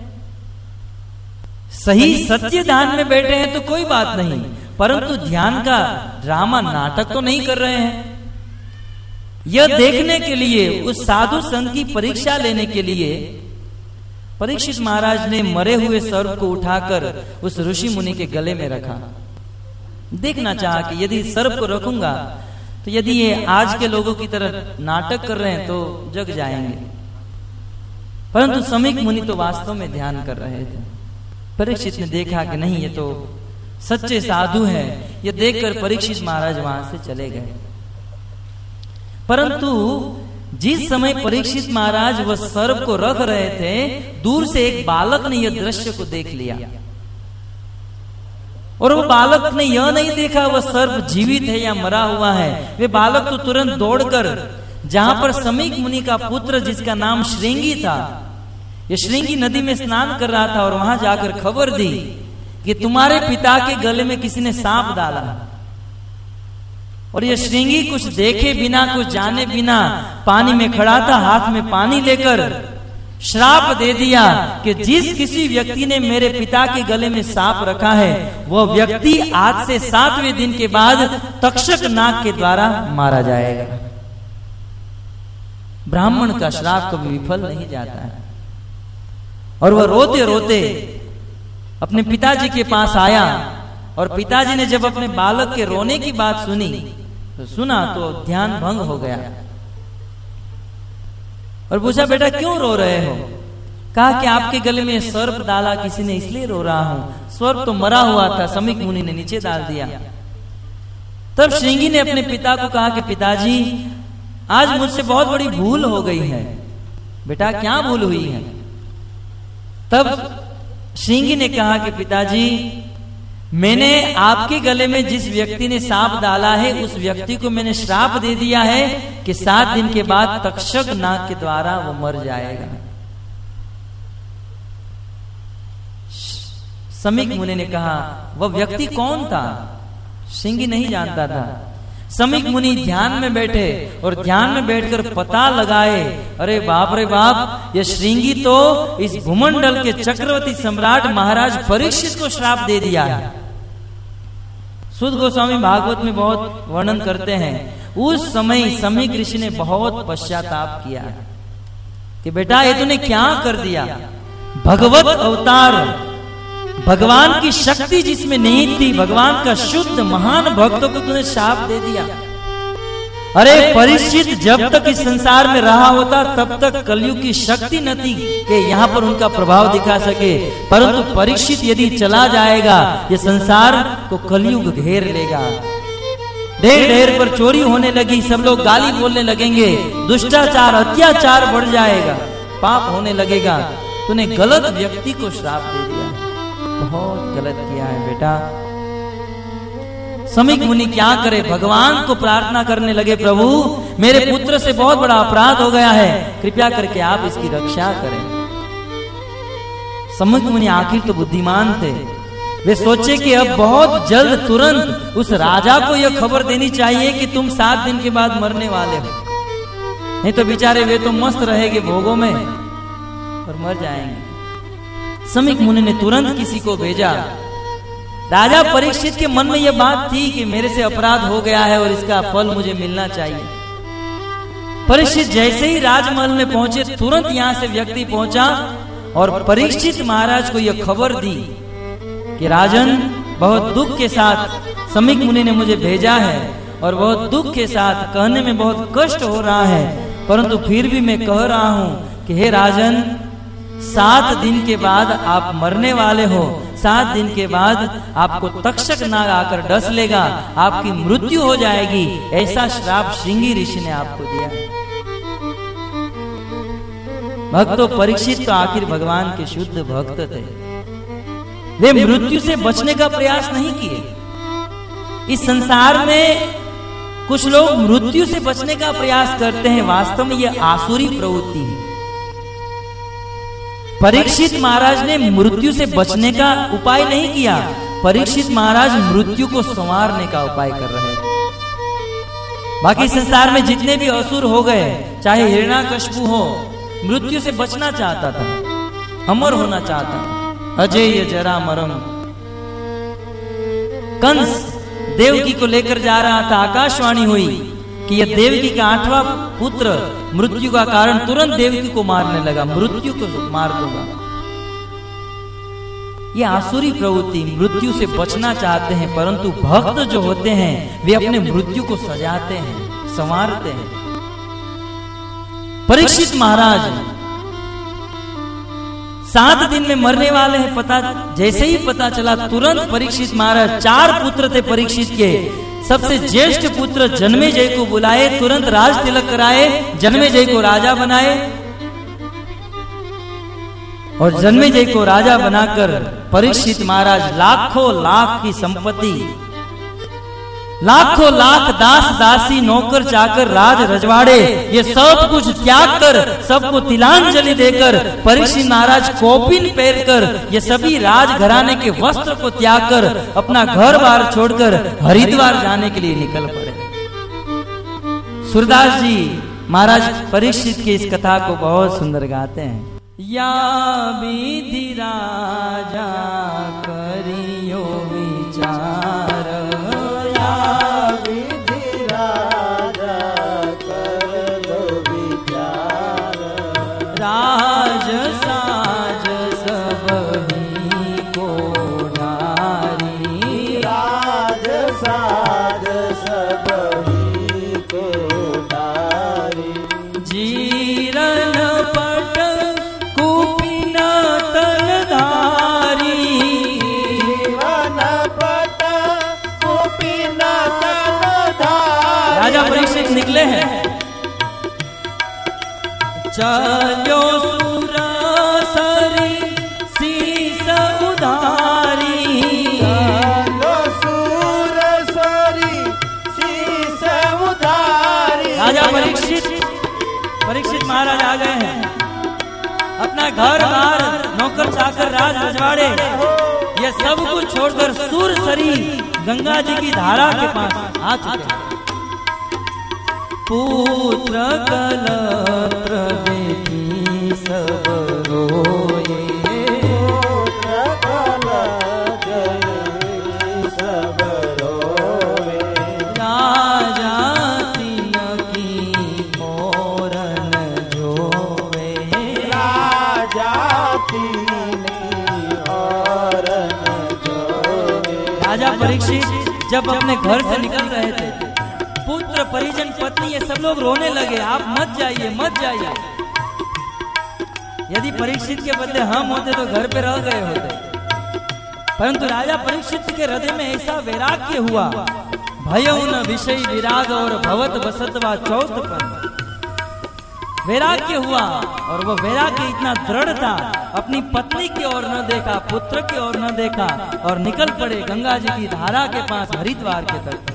सही सत्य ध्यान में बैठे हैं तो कोई बात नहीं, परंतु ध्यान का ड्रामा, नाटक तो नहीं कर रहे हैं। यह देखने के लिए, उस साधु संत की परीक्षा लेने के लिए परीक्षित महाराज ने मरे हुए सर्प को उठाकर उस ऋषि मुनि के गले में रखा। देखना चाहा कि यदि सर्प को रखूंगा तो यदि ये आज के लोगों की तरह नाटक कर रहे हैं तो जग जाएंगे। परंतु समीक मुनि तो वास्तव में ध्यान कर रहे थे। परीक्षित ने देखा कि नहीं, ये तो सच्चे साधु हैं। ये देखकर परीक्षित महाराज वहां से चले गए। परंतु जिस समय परीक्षित महाराज वह सर्प को रख रहे थे, दूर से एक बालक ने यह दृश्य को देख लिया। और वो बालक ने यह नहीं देखा वह सर्प जीवित है या मरा हुआ है। वे बालक तो तुरंत दौड़कर जहां पर समीक मुनि का पुत्र, जिसका नाम श्रृंगी था, ये श्रृंगी नदी में स्नान कर रहा था, और वहां जाकर खबर दी कि तुम्हारे पिता के गले में किसी ने सांप डाला। और ये श्रृंगी कुछ देखे बिना, कुछ जाने बिना पानी में खड़ा था, हाथ में पानी लेकर श्राप दे दिया कि जिस किसी व्यक्ति ने मेरे पिता के गले में सांप रखा है वह व्यक्ति आज से सातवें दिन के बाद तक्षक नाग के द्वारा मारा जाएगा। ब्राह्मण का श्राप कभी विफल नहीं जाता है। और वह रोते रोते अपने पिताजी के पास आया, और पिताजी ने जब अपने बालक के रोने की बात सुनी तो सुना तो ध्यान भंग हो गया और पूछा, बेटा क्यों रो रहे हो? कहा कि आपके गले में सर्प डाला किसी ने, इसलिए रो रहा हूं। सर्प तो मरा हुआ था, समीक मुनि ने नीचे डाल दिया। तब श्रृंगी ने अपने पिता को कहा कि पिताजी आज मुझसे बहुत बड़ी भूल हो गई है। बेटा क्या भूल हुई है? तब श्रृंगी ने कहा कि पिताजी मैंने आपके गले में जिस व्यक्ति ने सांप डाला है उस व्यक्ति को मैंने श्राप दे दिया है कि सात दिन के बाद तक्षक नाग के द्वारा वो मर जाएगा। समीक मुनि ने कहा, वह व्यक्ति कौन था? श्रृंगी नहीं जानता था। समीक मुनि ध्यान में बैठे और ध्यान में बैठकर पता लगाए, अरे बाप रे बाप, ये श्रृंगी तो इस भूमंडल के चक्रवर्ती सम्राट महाराज परीक्षित को श्राप दे दिया है। सुध गोस्वामी भागवत में बहुत वर्णन करते हैं, उस समय समीक ऋषि ने बहुत पश्चाताप किया कि बेटा ये तूने क्या कर दिया? भगवत अवतार, भगवान की शक्ति जिसमें नहीं थी, भगवान का शुद्ध महान भक्तों को तूने शाप दे दिया। अरे परीक्षित जब तक इस संसार में रहा होता तब तक कलयुग की शक्ति न थी कि यहाँ पर उनका प्रभाव दिखा सके, परंतु परीक्षित यदि चला जाएगा ये संसार को कलयुग घेर लेगा। ढेर ढेर पर चोरी होने लगी, सब लोग गाली बोलने लगेंगे, दुष्टाचार अत्याचार बढ़ जाएगा, पाप होने लगेगा। तूने गलत व्यक्ति को श्राप दे दिया, बहुत गलत किया है बेटा। समीक मुनि क्या करे, भगवान को प्रार्थना करने लगे, प्रभु मेरे पुत्र से बहुत बड़ा अपराध हो गया है, कृपया करके आप इसकी रक्षा करें। समीक मुनि आखिर तो बुद्धिमान थे, वे सोचे कि अब बहुत जल्द तुरंत उस राजा को यह खबर देनी चाहिए कि तुम सात दिन के बाद मरने वाले हो, नहीं तो बेचारे वे तो मस्त रहेंगे भोगों में और मर जाएंगे। समीक मुनि ने तुरंत किसी को भेजा। राजा परीक्षित के मन में यह बात थी कि मेरे से अपराध हो गया है और इसका फल मुझे मिलना चाहिए। परीक्षित जैसे ही राजमहल में पहुंचे, तुरंत यहाँ से व्यक्ति पहुंचा और परीक्षित महाराज को यह खबर दी कि राजन, बहुत दुख के साथ समीक मुनि ने मुझे भेजा है और बहुत दुख के साथ कहने में बहुत कष्ट हो रहा है, परंतु फिर भी मैं कह रहा हूं कि हे राजन, सात दिन के बाद आप मरने वाले हो। सात दिन के बाद आपको तक्षक नाग आकर डस लेगा, आपकी मृत्यु हो जाएगी। ऐसा श्राप श्रृंगी ऋषि ने आपको दिया। भक्तों, परीक्षित तो आखिर भगवान के शुद्ध भक्त थे, वे मृत्यु से बचने का प्रयास नहीं किए। इस संसार में कुछ लोग मृत्यु से बचने का प्रयास करते हैं, वास्तव में यह आसुरी प्रवृत्ति है। परीक्षित महाराज ने मृत्यु से बचने का उपाय नहीं किया, परीक्षित महाराज मृत्यु को संवारने का उपाय कर रहे हैं। बाकी संसार में जितने भी असुर हो गए, चाहे हिरण्याकश्यप हो, मृत्यु से बचना चाहता था, अमर होना चाहता था। अजेय जरा मरम। कंस देवकी को लेकर जा रहा था, आकाशवाणी हुई कि यह देवकी का आठवां पुत्र मृत्यु का कारण, तुरंत देवकी को मारने लगा, मृत्यु को मार दूंगा। यह आसुरी प्रवृत्ति, मृत्यु से बचना चाहते हैं, परंतु भक्त जो होते हैं वे अपने मृत्यु को सजाते हैं, संवारते हैं। परीक्षित महाराज सात दिन में मरने वाले हैं, पता जैसे ही पता चला, तुरंत परीक्षित महाराज, चार पुत्र थे परीक्षित के, सबसे ज्येष्ठ पुत्र जन्मेजय को बुलाए, तुरंत राज तिलक कराए, जन्मेजय को राजा बनाए और जन्मेजय को राजा बनाकर परीक्षित महाराज लाखों लाख की संपत्ति, लाखों लाख दास दासी, नौकर चाकर, राज रजवाड़े, ये सब कुछ त्याग कर, सबको तिलांजलि देकर, परीक्षित महाराज कौपीन पहनकर, ये सभी राज घराने के वस्त्र को त्याग कर, अपना घर बार छोड़कर हरिद्वार जाने के लिए निकल पड़े। सूरदास जी महाराज परीक्षित की इस कथा को बहुत सुंदर गाते हैं। या विधि राजा करियो विचार, या विधि राजा कर लो विचार, राज साज सबही को नारी, राज साज सबही को नारी, जीरन पट कुपिन तनधारी, जीवन पट कुपिन तनधारी। राजा परीक्षित निकले हैं, चलो सुरसरी शीस उधारी, चलो सुरसरी शीस उधारी। राजा परीक्षित परीक्षित महाराज आ गए हैं, अपना घर बार नौकर चाकर राज रजवाड़े ये सब कुछ छोड़कर सुरसरी गंगा जी की धारा के पास आ चुके हैं। पुत्र कलत्र देखी सब रोए, पुत्र कलत्र देखी सब रोए, राजा तिनकी मोरन जोवे, राजा तिनकी औरन जोवे। राजा परीक्षित जब अपने घर से निकल रहे थे, पुत्र परिजन पत्नी ये सब लोग रोने लगे, आप मत जाइए मत जाइए। यदि परीक्षित के बदले हम होते तो घर पे रह गए होते, परंतु राजा परीक्षित के हृदय में ऐसा वैराग्य हुआ, भयउन विषय विराग और भवत बसतवा चौथपन, वैराग्य हुआ और वो वैराग्य इतना दृढ़ था, अपनी पत्नी की ओर न देखा, पुत्र की ओर न देखा और निकल पड़े गंगा जी की धारा के पास हरिद्वार के तट।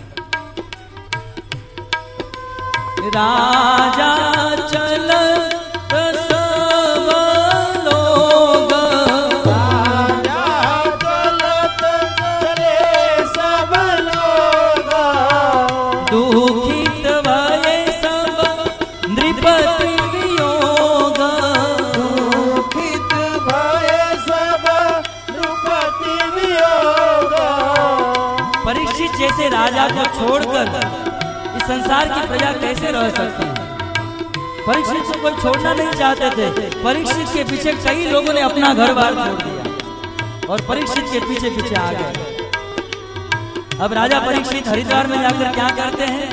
राजा चलत सब लोग, राजा चलत चले सब लोग, दुखित भये सब नृपति वियोग, दुखित भये सब नृपति वियोग। परीक्षित जैसे राजा को छोड़कर इस संसार की प्रजा कैसे रह सकती है? परीक्षित को कोई छोड़ना नहीं चाहते थे, परीक्षित के पीछे कई लोगों ने अपना घर बार छोड़ दिया और परीक्षित के पीछे पीछे आ गए। अब राजा परीक्षित हरिद्वार में जाकर क्या करते हैं?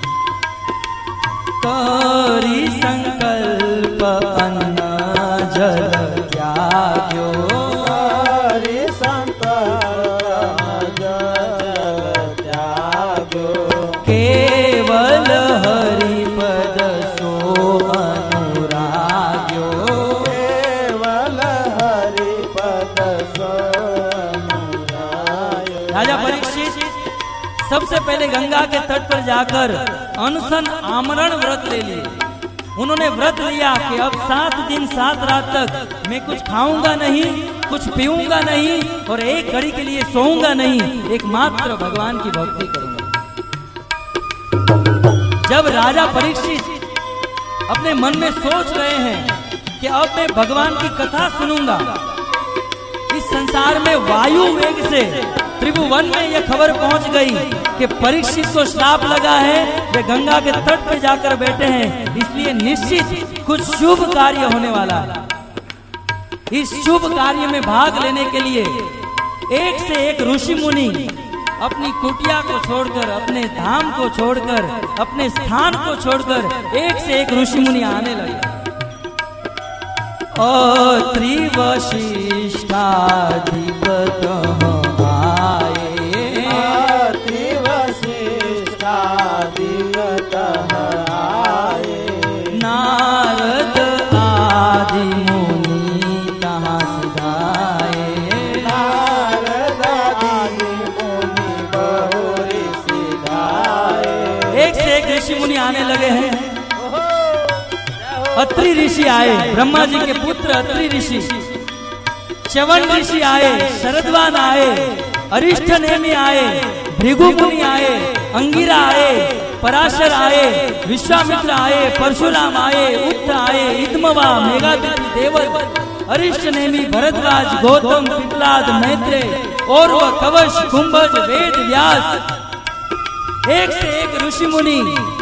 करी संकल्प अन्न जल त्याग्यो, हरि संकल्प जल त्याग्यो, केवल हरि पद सो अनुराग्यो, केवल हरि पद सो अनुराग्यो। राजा परीक्षित सबसे पहले गंगा के तट पर जाकर अनशन आमरण व्रत ले लिए। उन्होंने व्रत लिया कि अब सात दिन सात रात तक मैं कुछ खाऊंगा नहीं, कुछ पीऊंगा नहीं और एक घड़ी के लिए सोऊंगा नहीं, एकमात्र भगवान की भक्ति करूंगा। जब राजा परीक्षित अपने मन में सोच रहे हैं कि अब मैं भगवान की कथा सुनूंगा, इस संसार में वायु वेग से त्रिभुवन में यह खबर पहुंच गई कि परीक्षित को श्राप लगा है, वे गंगा के तट पे जाकर बैठे हैं, इसलिए निश्चित कुछ शुभ कार्य होने वाला है। इस शुभ कार्य में भाग लेने के लिए एक से एक ऋषि मुनि अपनी कुटिया को छोड़कर, अपने धाम को छोड़कर, अपने स्थान को छोड़कर एक से एक ऋषि मुनि आने लगे। अत्रि वशिष्ठाधिपत आए, अत्रि वशिष्ठाधिपत आए, नारद आदि मुनि तहाँ सिधाए, नारद आदि मुनि बहुरी सिधाए। एक से एक ऋषि मुनि आने लगे हैं। अत्रि ऋषि आए, ब्रह्मा जी के पुत्र अत्रि ऋषि, च्यवन ऋषि आए, शरद्वान आए, अरिष्ठ नेमि आए, भृगु मुनि आए, अंगिरा आए, पराशर आए, विश्वामित्र आए, परशुराम आए, उत्त आए, इदमवा, मेघादित्य, देवल, अरिष्ट नेमि, भरद्वाज, गौतम, पिपलाद, मैत्रेय, औरव, कवश, कुंभज, वेद व्यास, एक से एक ऋषि मुनि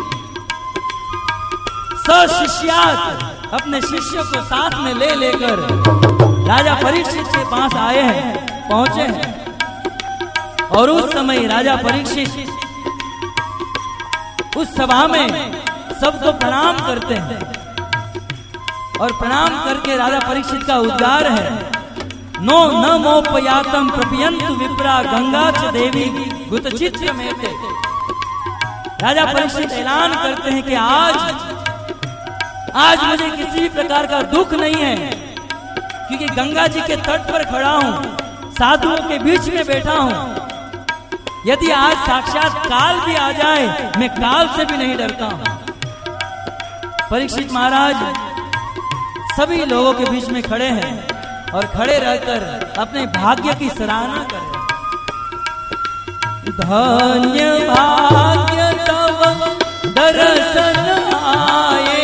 सशिष्यात अपने शिष्यों को साथ में ले लेकर राजा परीक्षित के पास आए हैं, पहुंचे हैं। और उस समय राजा परीक्षित उस सभा में सबको प्रणाम करते हैं और प्रणाम करके राजा परीक्षित का उद्गार है, नो न मोपयातम प्रपियंतु विप्रा गंगा च देवी गुतचित्र मेते। राजा परीक्षित ऐलान करते हैं कि आज आज मुझे किसी भी प्रकार का दुख नहीं है, क्योंकि गंगा जी के तट पर खड़ा हूं, साधुओं के बीच में बैठा हूं। यदि आज साक्षात काल भी आ जाए, मैं काल से भी नहीं डरता हूं। परीक्षित महाराज सभी लोगों के बीच में खड़े हैं और खड़े रहकर अपने भाग्य की सराहना कर रहे हैं। धन्य भाग्य तव दर्शन आए,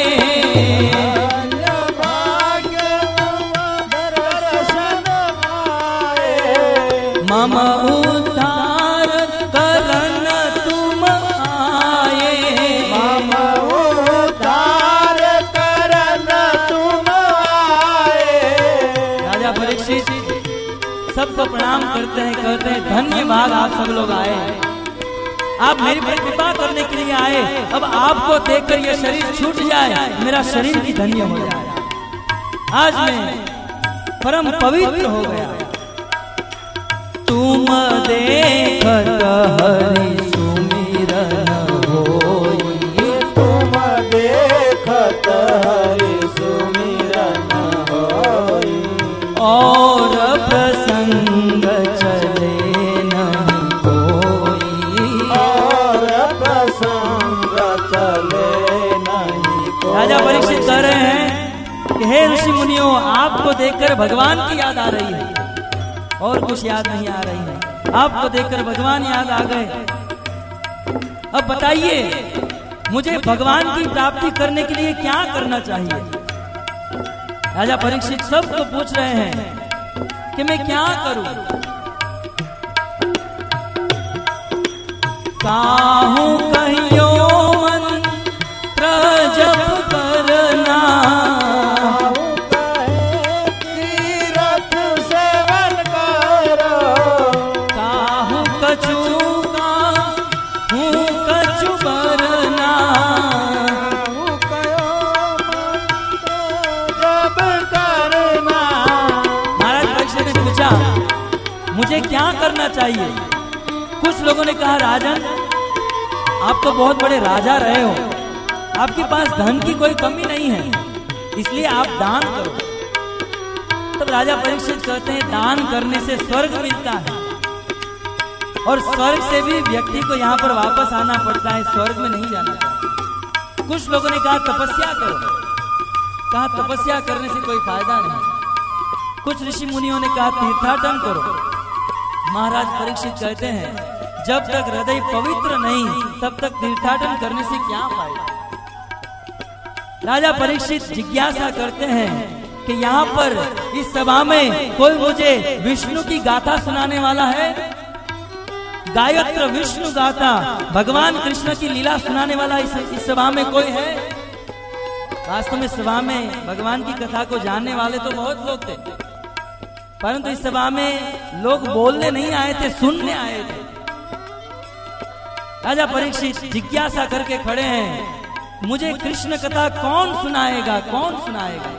मम उद्धार करन तुम आए, मम उद्धार करन तुम आए। राजा परीक्षित सबको प्रणाम करते हैं, कहते हैं धन्य भाग आप सब लोग आए, आप मेरी पर कृपा करने के लिए आए। अब आपको देखकर यह शरीर छूट जाए, मेरा शरीर भी धन्य हो जाए। आज मैं परम पवित्र हो गया। तुम देखत हरि सुमिरन होई, तुम देखत हरि सुमिरन होई, और प्रसंग चले नहीं कोई, और प्रसंग चले नहीं कोई। राजा परीक्षित कह रहे हैं कि हे ऋषि मुनियों, आपको देखकर भगवान की याद आ रही है और कुछ याद नहीं आ रही है। आपको देखकर भगवान याद आ गए। अब बताइए मुझे भगवान की प्राप्ति करने के लिए क्या करना चाहिए? राजा परीक्षित सबको पूछ रहे हैं कि मैं क्या करूं? काहू कहियो मंत्र जप करना, मुझे क्या करना चाहिए? कुछ लोगों ने कहा राजन, आप तो बहुत बड़े राजा रहे हो, आपके पास धन की कोई कमी नहीं है, इसलिए आप दान करो। तब राजा परीक्षित कहते हैं दान करने से स्वर्ग मिलता है, और स्वर्ग से भी व्यक्ति को यहाँ पर वापस आना पड़ता है, स्वर्ग में नहीं जाना चाहिए। कुछ लोगों ने कहा तपस्या करो, कहा तपस्या करने से कोई फायदा नहीं। कुछ ऋषि मुनियों ने कहा तीर्थाटन करो। महाराज परीक्षित कहते हैं जब तक हृदय पवित्र नहीं तब तक तीर्थाटन करने से क्या फायदा। राजा परीक्षित जिज्ञासा करते हैं कि यहाँ पर इस सभा में कोई मुझे विष्णु की गाथा सुनाने वाला है? गायत्र विष्णु गाथा, भगवान कृष्ण की लीला सुनाने वाला इस, इस सभा में कोई है? वास्तव में सभा में भगवान की कथा को जानने वाले तो बहुत लोग थे, परंतु इस सभा में लोग बोलने नहीं आए थे, सुनने आए थे। राजा परीक्षित जिज्ञासा करके खड़े हैं, मुझे कृष्ण कथा कौन सुनाएगा, कौन सुनाएगा?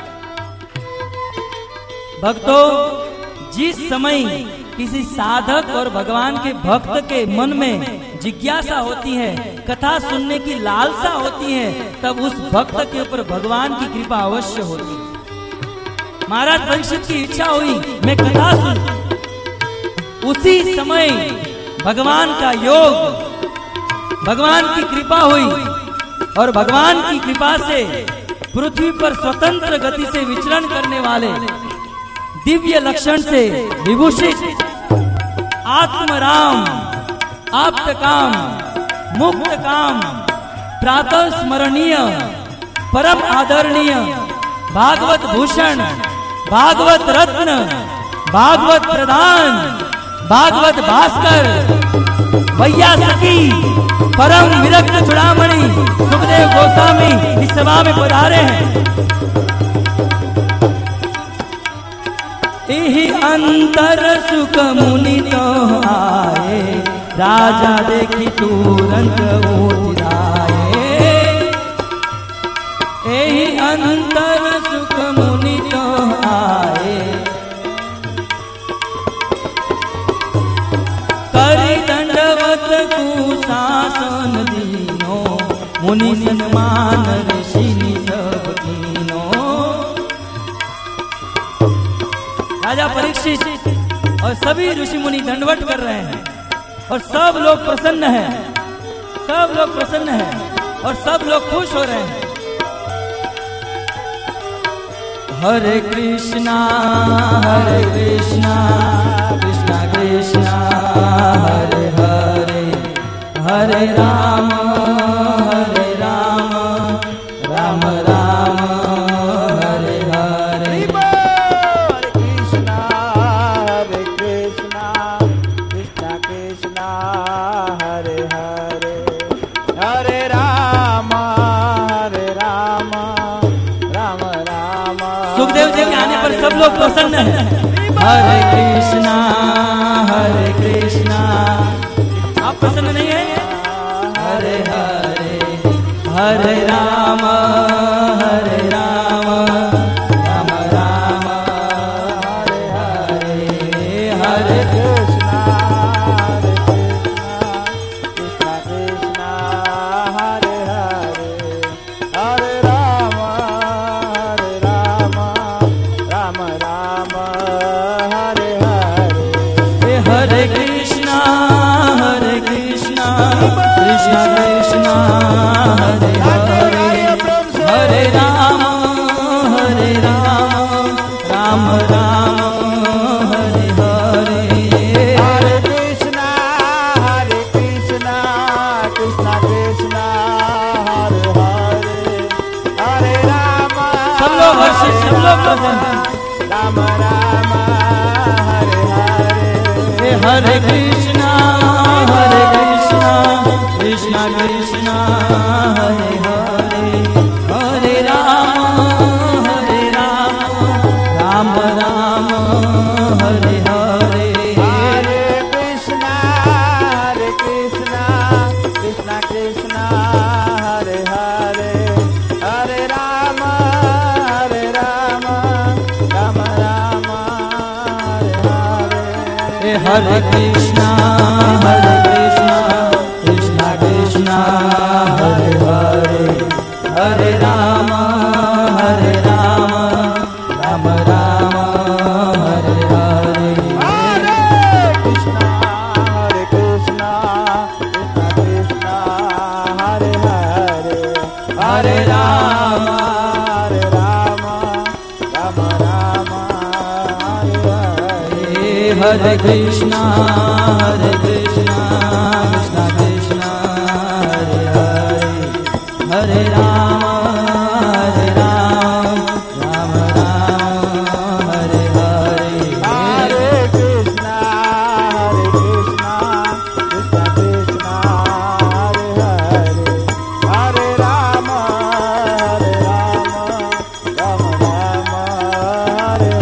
भक्तों, जिस समय किसी साधक और भगवान के भक्त के मन में जिज्ञासा होती है, कथा सुनने की लालसा होती है, तब उस भक्त के ऊपर भगवान की कृपा अवश्य होती है। महाराज परीक्षित की इच्छा हुई मैं कथा सुन, उसी समय भगवान का योग, भगवान की कृपा हुई और भगवान की कृपा से पृथ्वी पर स्वतंत्र गति से विचरण करने वाले दिव्य लक्षण से विभूषित आत्मराम, आप्त काम, मुक्त काम, प्रातः स्मरणीय परम आदरणीय भागवत भूषण, भागवत रत्न, भागवत प्रधान, भागवत भास्कर, भैया सखी, परम विरक्त चूड़ामणि सुखदेव गोस्वामी इस सभा में पधारे हैं। यही अंतर सुख मुनि तो आए, राजा देखी तुरंत उठाए। यही अंतर सुख मुनि तो आए, करी दंडवत कुशासन दीनो, मुनि सन्मान ऋषि सब कीनो। राजा परीक्षित और सभी ऋषि मुनि दंडवत कर रहे हैं और सब लोग प्रसन्न हैं, सब लोग प्रसन्न हैं और सब लोग खुश हो रहे हैं। हरे कृष्णा हरे कृष्णा कृष्णा कृष्णा हरे हरे, हरे राम हरे राम राम राम हरे हरे। हरे कृष्णा हरे कृष्णा कृष्णा कृष्णा हरे हरे, हरे राम हरे राम राम राम। सुखदेव जी के आने पर सब लोग प्रसन्न हैं। हरे कृष्णा हरे कृष्णा, आप प्रसन्न नहीं है? हरे हरे, हरे राम हरे राम राम राम हरे हरे, हरे कृष्णा हरे कृष्णा कृष्णा कृष्णा हरे हरे, हरे राम हरे राम राम राम हरे हरे। हरे कृष्णा हरे कृष्णा कृष्णा कृष्णा हरे हरे, हरे राम हरे राम राम राम हरे हरे। हरे कृष्णा हरे कृष्णा कृष्णा कृष्णा हरे हरे, हरे राम सब लोग हर्षित, सब लोग प्रसन्न। राम राम हरे हरे। हरे कृष्णा हरे कृष्णा कृष्णा कृष्णा हरे हरे, हरे राम हरे राम राम राम हरे हरे। हरे कृष्णा हरे कृष्णा कृष्णा कृष्णा हरे हरे, हरे राम हरे राम राम राम हरे हरे। हरे कृष्णा हरे कृष्णा कृष्णा कृष्णा हरे हरे, हरे राम हरे राम राम राम हरे हरे। हरे कृष्णा हरे कृष्णा कृष्णा कृष्णा हरे हरे, हरे राम हरे राम राम राम हरे हरे। हरे कृष्णा हरे कृष्णा कृष्णा कृष्णा हरे हरे, हरे राम हरे राम राम राम हरे हरे। हरे कृष्णा हरे कृष्णा कृष्णा कृष्णा हरे हरे, हरे राम हरे राम राम राम हरे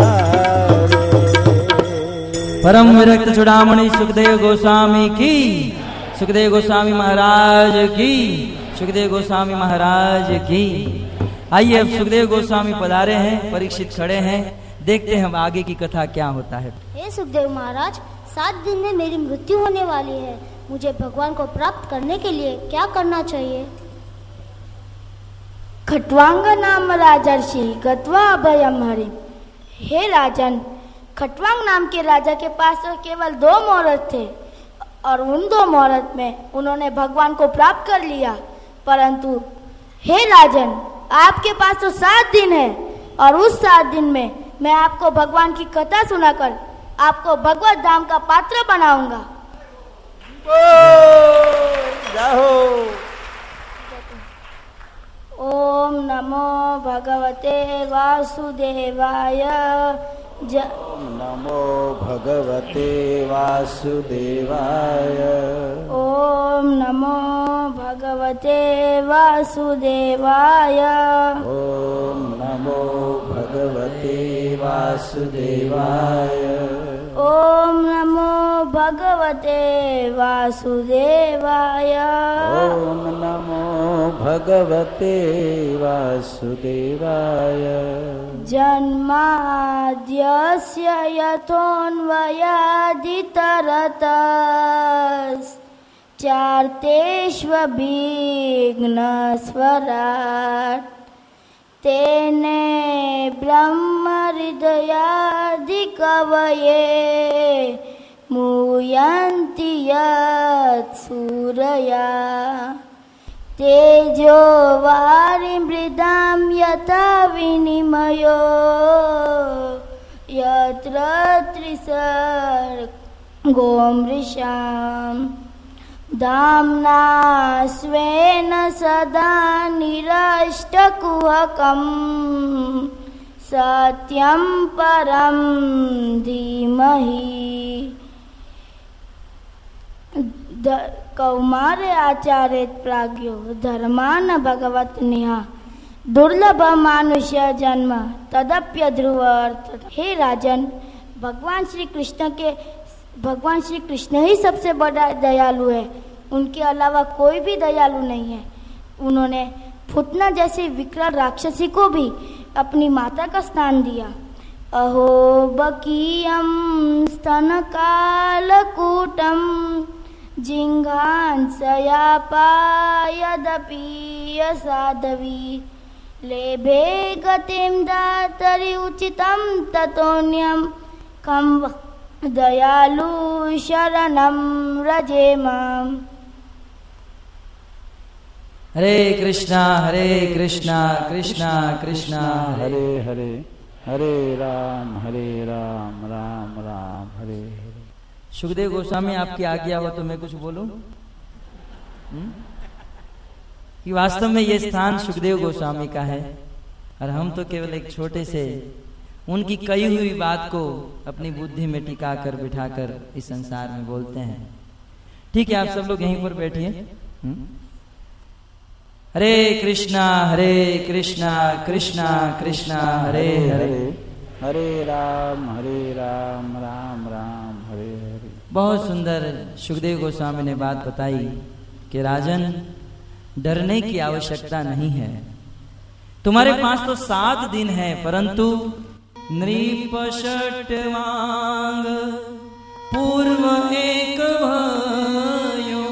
हरे। परम विरक्त चूड़ामणि सुखदेव गोस्वामी की, सुखदेव गोस्वामी महाराज की, सुखदेव गोस्वामी महाराज की। आइए अब सुखदेव गोस्वामी पधारे हैं, परीक्षित खड़े हैं, देखते हैं अब आगे की कथा क्या होता है। हे सुखदेव महाराज, सात दिन में मेरी मृत्यु होने वाली है। मुझे भगवान को प्राप्त करने के लिए क्या करना चाहिए? खट्वांग नाम राजर्षि गत्वा अभयम हरि। हे राजन, खट्वांग नाम के राजा के पास तो केवल दो मुहूर्त थे और उन दो मुहूर्त में उन्होंने भगवान को प्राप्त कर लिया। परंतु हे राजन, आपके पास तो सात दिन है और उस सात दिन में मैं आपको भगवान की कथा सुनाकर आपको भगवत धाम का पात्र बनाऊंगा। जाओ। ओम नमो भगवते वासुदेवाय। ज ओम नमो भगवते वासुदेवाय। ओम नमो भगवते वासुदेवाय। ओम नमो भगवते वासुदेवाय। ओम नमो भगवते वासुदेवाय। ओम नमो भगवते वासुदेवाय। जन्माद्यस्य यतोऽन्वयादितरतश्चार्तेष्वभिघ्नस्वराट् तेने ब्रह्महृदयादिकवये मुह्यन्ति यत्सूरया तेजो वारिमृदां यथा विनिमयो यत्र त्रिसर्गो मृषाम् धाम्ना स्वेन सदा निरस्तकुहकम् सत्यं परं धीमहि। कौमार आचार्य प्राज्ञो धर्मान भगवत नेहा दुर्लभ मानुष्य जन्म तदप्य ध्रुव अर्थ। हे राजन, भगवान श्री कृष्ण के भगवान श्री कृष्ण ही सबसे बड़ा दयालु है, उनके अलावा कोई भी दयालु नहीं है। उन्होंने फुतना जैसी विकराल राक्षसी को भी अपनी माता का स्थान दिया। अहो बकीयम स्तनकालकूटम जिंघांसयापायदपि साधवी लेभे गतिं दातरि उचितं ततोऽन्यं कं दयालु शरणं रजेमाम्। हरे कृष्णा हरे कृष्णा कृष्णा कृष्णा हरे हरे हरे राम हरे राम राम राम हरे हरे। सुखदेव गोस्वामी, आपकी आज्ञा हो तो मैं कुछ बोलूं कि वास्तव में ये स्थान सुखदेव गोस्वामी का है और हम तो केवल एक छोटे से उनकी कही हुई बात को अपनी बुद्धि में टिका कर बिठा कर इस संसार में बोलते हैं। ठीक है, आप सब लोग यहीं पर बैठिए। हरे कृष्णा हरे कृष्णा कृष्णा कृष्णा हरे हरे हरे राम हरे राम राम राम हरे हरे। बहुत सुंदर सुखदेव गोस्वामी ने बात बताई कि राजन, डरने की आवश्यकता नहीं है। तुम्हारे पास तो सात दिन है, परंतु नृपशट्वांग पूर्व एक भयो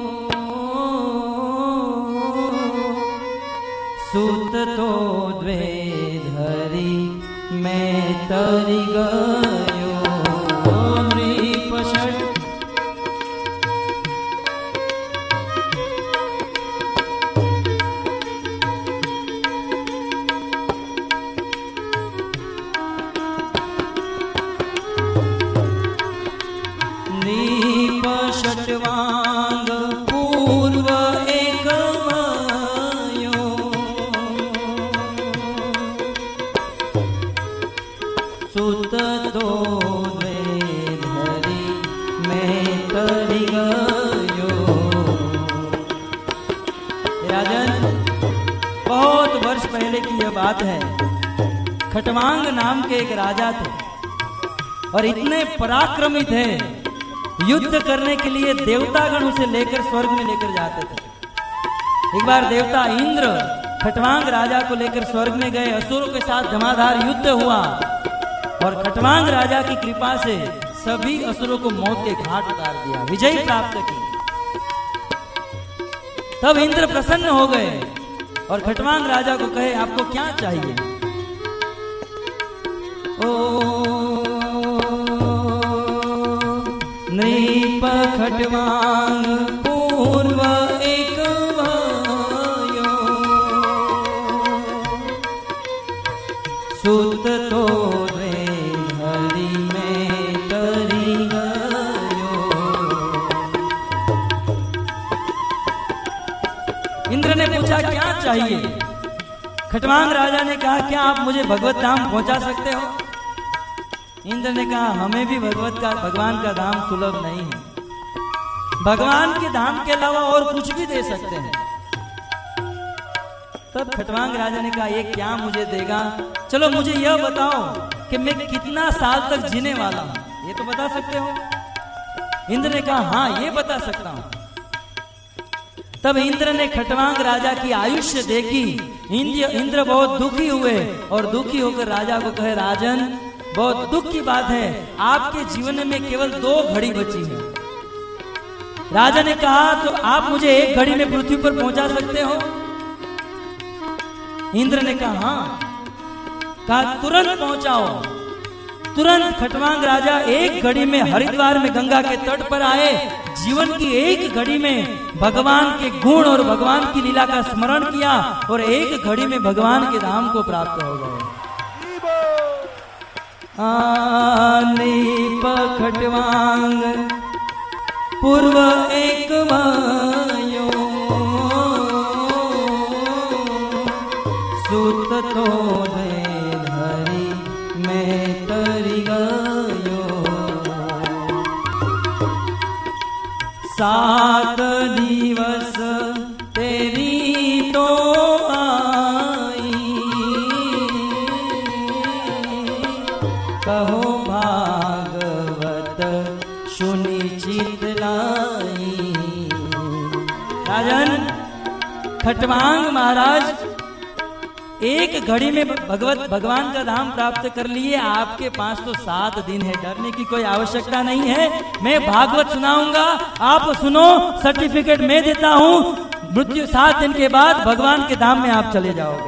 सूत तो द्वे धरी मैं तरी गयो। नृपशट नृपशट्वांग पूर्व एक भयो सुत तो द्वे धरी मैं तरी गयो। राजन, बहुत वर्ष पहले की यह बात है। खटवांग नाम के एक राजा थे और इतने पराक्रमी थे, युद्ध करने के लिए देवतागण उसे लेकर स्वर्ग में लेकर जाते थे। एक बार देवता इंद्र खटवांग राजा को लेकर स्वर्ग में गए। असुरों के साथ धमाधार युद्ध हुआ और खटवांग राजा की कृपा से सभी असुरों को मौत के घाट उतार दिया, विजय प्राप्त की। तब इंद्र प्रसन्न हो गए और खटवांग राजा को कहे, आपको क्या चाहिए? ओ नृप खटवांग पूर्व एक भयो सुत तो द्वे धरी में तरी गयो। इंद्र ने पूछा, क्या चाहिए? खटवांग राजा ने कहा, क्या आप मुझे भगवत धाम पहुंचा सकते हो? इंद्र ने कहा, हमें भी भगवत का भगवान का धाम सुलभ नहीं है, भगवान के धाम के अलावा और कुछ भी दे सकते हैं। तब खटवांग राजा ने कहा, ये क्या मुझे देगा? चलो मुझे यह बताओ कि मैं कितना साल तक जीने वाला हूं, ये तो बता सकते हो? इंद्र ने कहा, हाँ ये बता सकता हूं। तब इंद्र ने खटवांग राजा की आयुष्य देखी। इंद्र इंद्र बहुत दुखी हुए और दुखी होकर राजा को कहे, राजन बहुत दुख की बात है, आपके जीवन में केवल दो घड़ी बची है। राजा ने कहा, तो आप मुझे एक घड़ी में पृथ्वी पर पहुंचा सकते हो? इंद्र ने कहा, हाँ। कहा, तुरंत पहुंचाओ। तुरंत खटवांग राजा एक घड़ी में हरिद्वार में गंगा के तट पर आए। जीवन की एक घड़ी में भगवान के गुण और भगवान की लीला का स्मरण किया और एक घड़ी में भगवान के धाम को प्राप्त हो गए। आनी खटवांग पूर्व एक वायो सूत तो दे धरी में तरी गयो। सात दिवस तेरी तो आई, कहो भागवत सुनिचित लाई। राजन खटवांग महाराज एक घड़ी में भगवत भगवान का धाम प्राप्त कर लिए, आपके पास तो सात दिन है, डरने की कोई आवश्यकता नहीं है। मैं भागवत सुनाऊंगा, आप सुनो, सर्टिफिकेट मैं देता हूं, मृत्यु सात दिन के बाद भगवान के धाम में आप चले जाओगे।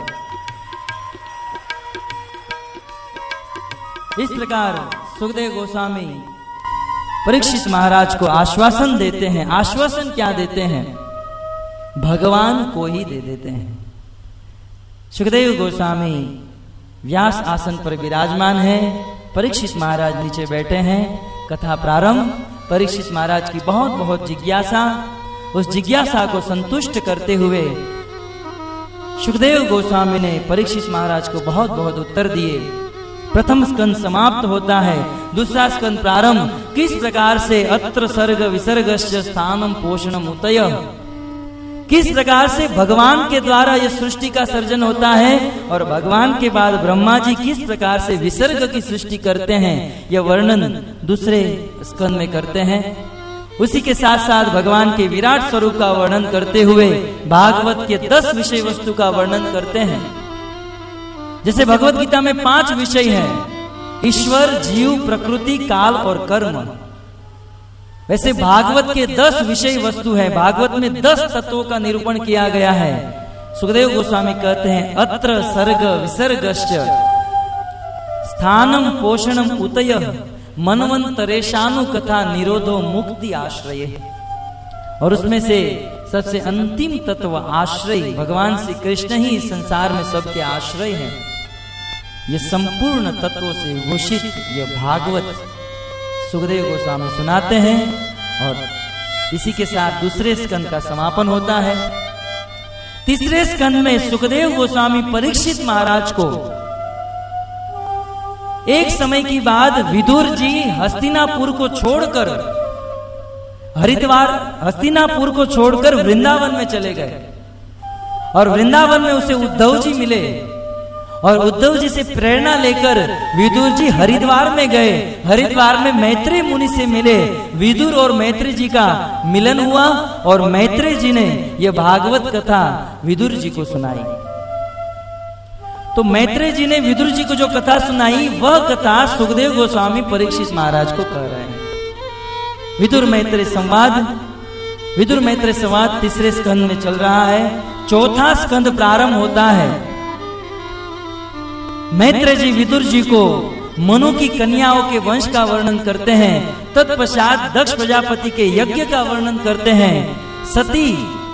इस प्रकार सुखदेव गोस्वामी परीक्षित महाराज को आश्वासन देते हैं। आश्वासन क्या देते हैं? भगवान को ही दे देते हैं। सुखदेव गोस्वामी व्यास आसन पर विराजमान है, परीक्षित महाराज नीचे बैठे हैं। कथा प्रारंभ। परीक्षित महाराज की बहुत बहुत जिज्ञासा, उस जिज्ञासा को संतुष्ट करते हुए सुखदेव गोस्वामी ने परीक्षित महाराज को बहुत बहुत उत्तर दिए। प्रथम स्कंद समाप्त होता है, दूसरा स्कंद प्रारंभ। किस प्रकार से अत्र सर्ग विसर्गश्च स्थानम पोषणम उतय, किस प्रकार से भगवान के द्वारा यह सृष्टि का सर्जन होता है और भगवान के बाद ब्रह्मा जी किस प्रकार से विसर्ग की सृष्टि करते हैं, यह वर्णन दूसरे स्कंद में करते हैं। उसी के साथ साथ भगवान के विराट स्वरूप का वर्णन करते हुए भागवत के दस विषय वस्तु का वर्णन करते हैं। जैसे भगवत गीता में पांच विषय हैं, ईश्वर, जीव, प्रकृति, काल और कर्म। वैसे भागवत के दस विषय वस्तु है। भागवत में दस तत्वों का निरूपण किया गया है। सुखदेव गोस्वामी कहते हैं, अत्र सर्ग विसर्गश्च स्थानम पोषणम उतय मनवंतरेशानु कथा निरोधो मुक्ति आश्रय। और उसमें से सबसे अंतिम तत्व आश्रय, भगवान श्री कृष्ण ही संसार में सबके आश्रय हैं। ये संपूर्ण तत्वों से भूषित यह भागवत सुखदेव गोस्वामी सुनाते हैं और इसी के साथ दूसरे स्कंद का समापन होता है। तीसरे स्कंद में सुखदेव गोस्वामी परीक्षित महाराज को एक समय की बाद विदुर जी हस्तिनापुर को छोड़कर हरिद्वार हस्तिनापुर को छोड़कर वृंदावन में चले गए और वृंदावन में उसे उद्धव जी मिले और उद्धव जी से प्रेरणा लेकर विदुर जी हरिद्वार में गए। हरिद्वार में मैत्रेय मुनि से मिले। विदुर और मैत्रेय जी का मिलन हुआ और मैत्रेय जी ने यह भागवत कथा विदुर जी को सुनाई। तो मैत्रेय जी ने विदुर जी को जो कथा सुनाई, वह कथा सुखदेव गोस्वामी परीक्षित महाराज को कह रहे हैं। विदुर मैत्रेय संवाद विदुर मैत्रेय संवाद तीसरे स्कंद में चल रहा है। चौथा स्कंद प्रारंभ होता है। मैत्रेय जी विदुर जी को मनु की कन्याओं के वंश का वर्णन करते हैं। तत्पश्चात दक्ष प्रजापति के यज्ञ का वर्णन करते हैं। सती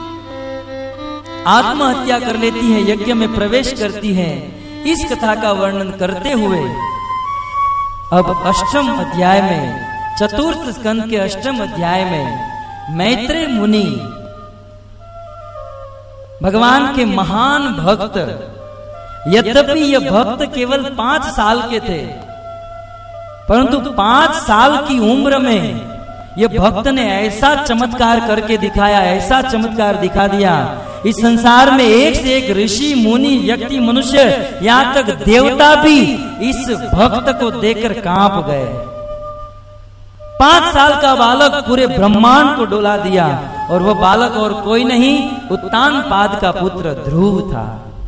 आत्महत्या कर लेती है, यज्ञ में प्रवेश करती है। इस कथा का वर्णन करते हुए अब अष्टम अध्याय में, चतुर्थ स्कंद के अष्टम अध्याय में मैत्रेय मुनि भगवान के महान भक्त यद्यपि ये भक्त केवल पांच साल के थे, परंतु पांच साल की उम्र में ये भक्त ने ऐसा चमत्कार करके दिखाया, ऐसा चमत्कार दिखा दिया। इस संसार में एक से एक ऋषि, मुनि, व्यक्ति, मनुष्य, यहाँ तक देवता भी इस भक्त को देखकर कांप गए। पांच साल का बालक पूरे ब्रह्मांड को डोला दिया, और वह बालक और कोई नहीं, उत्तानपाद का पुत्र ध्रुव था।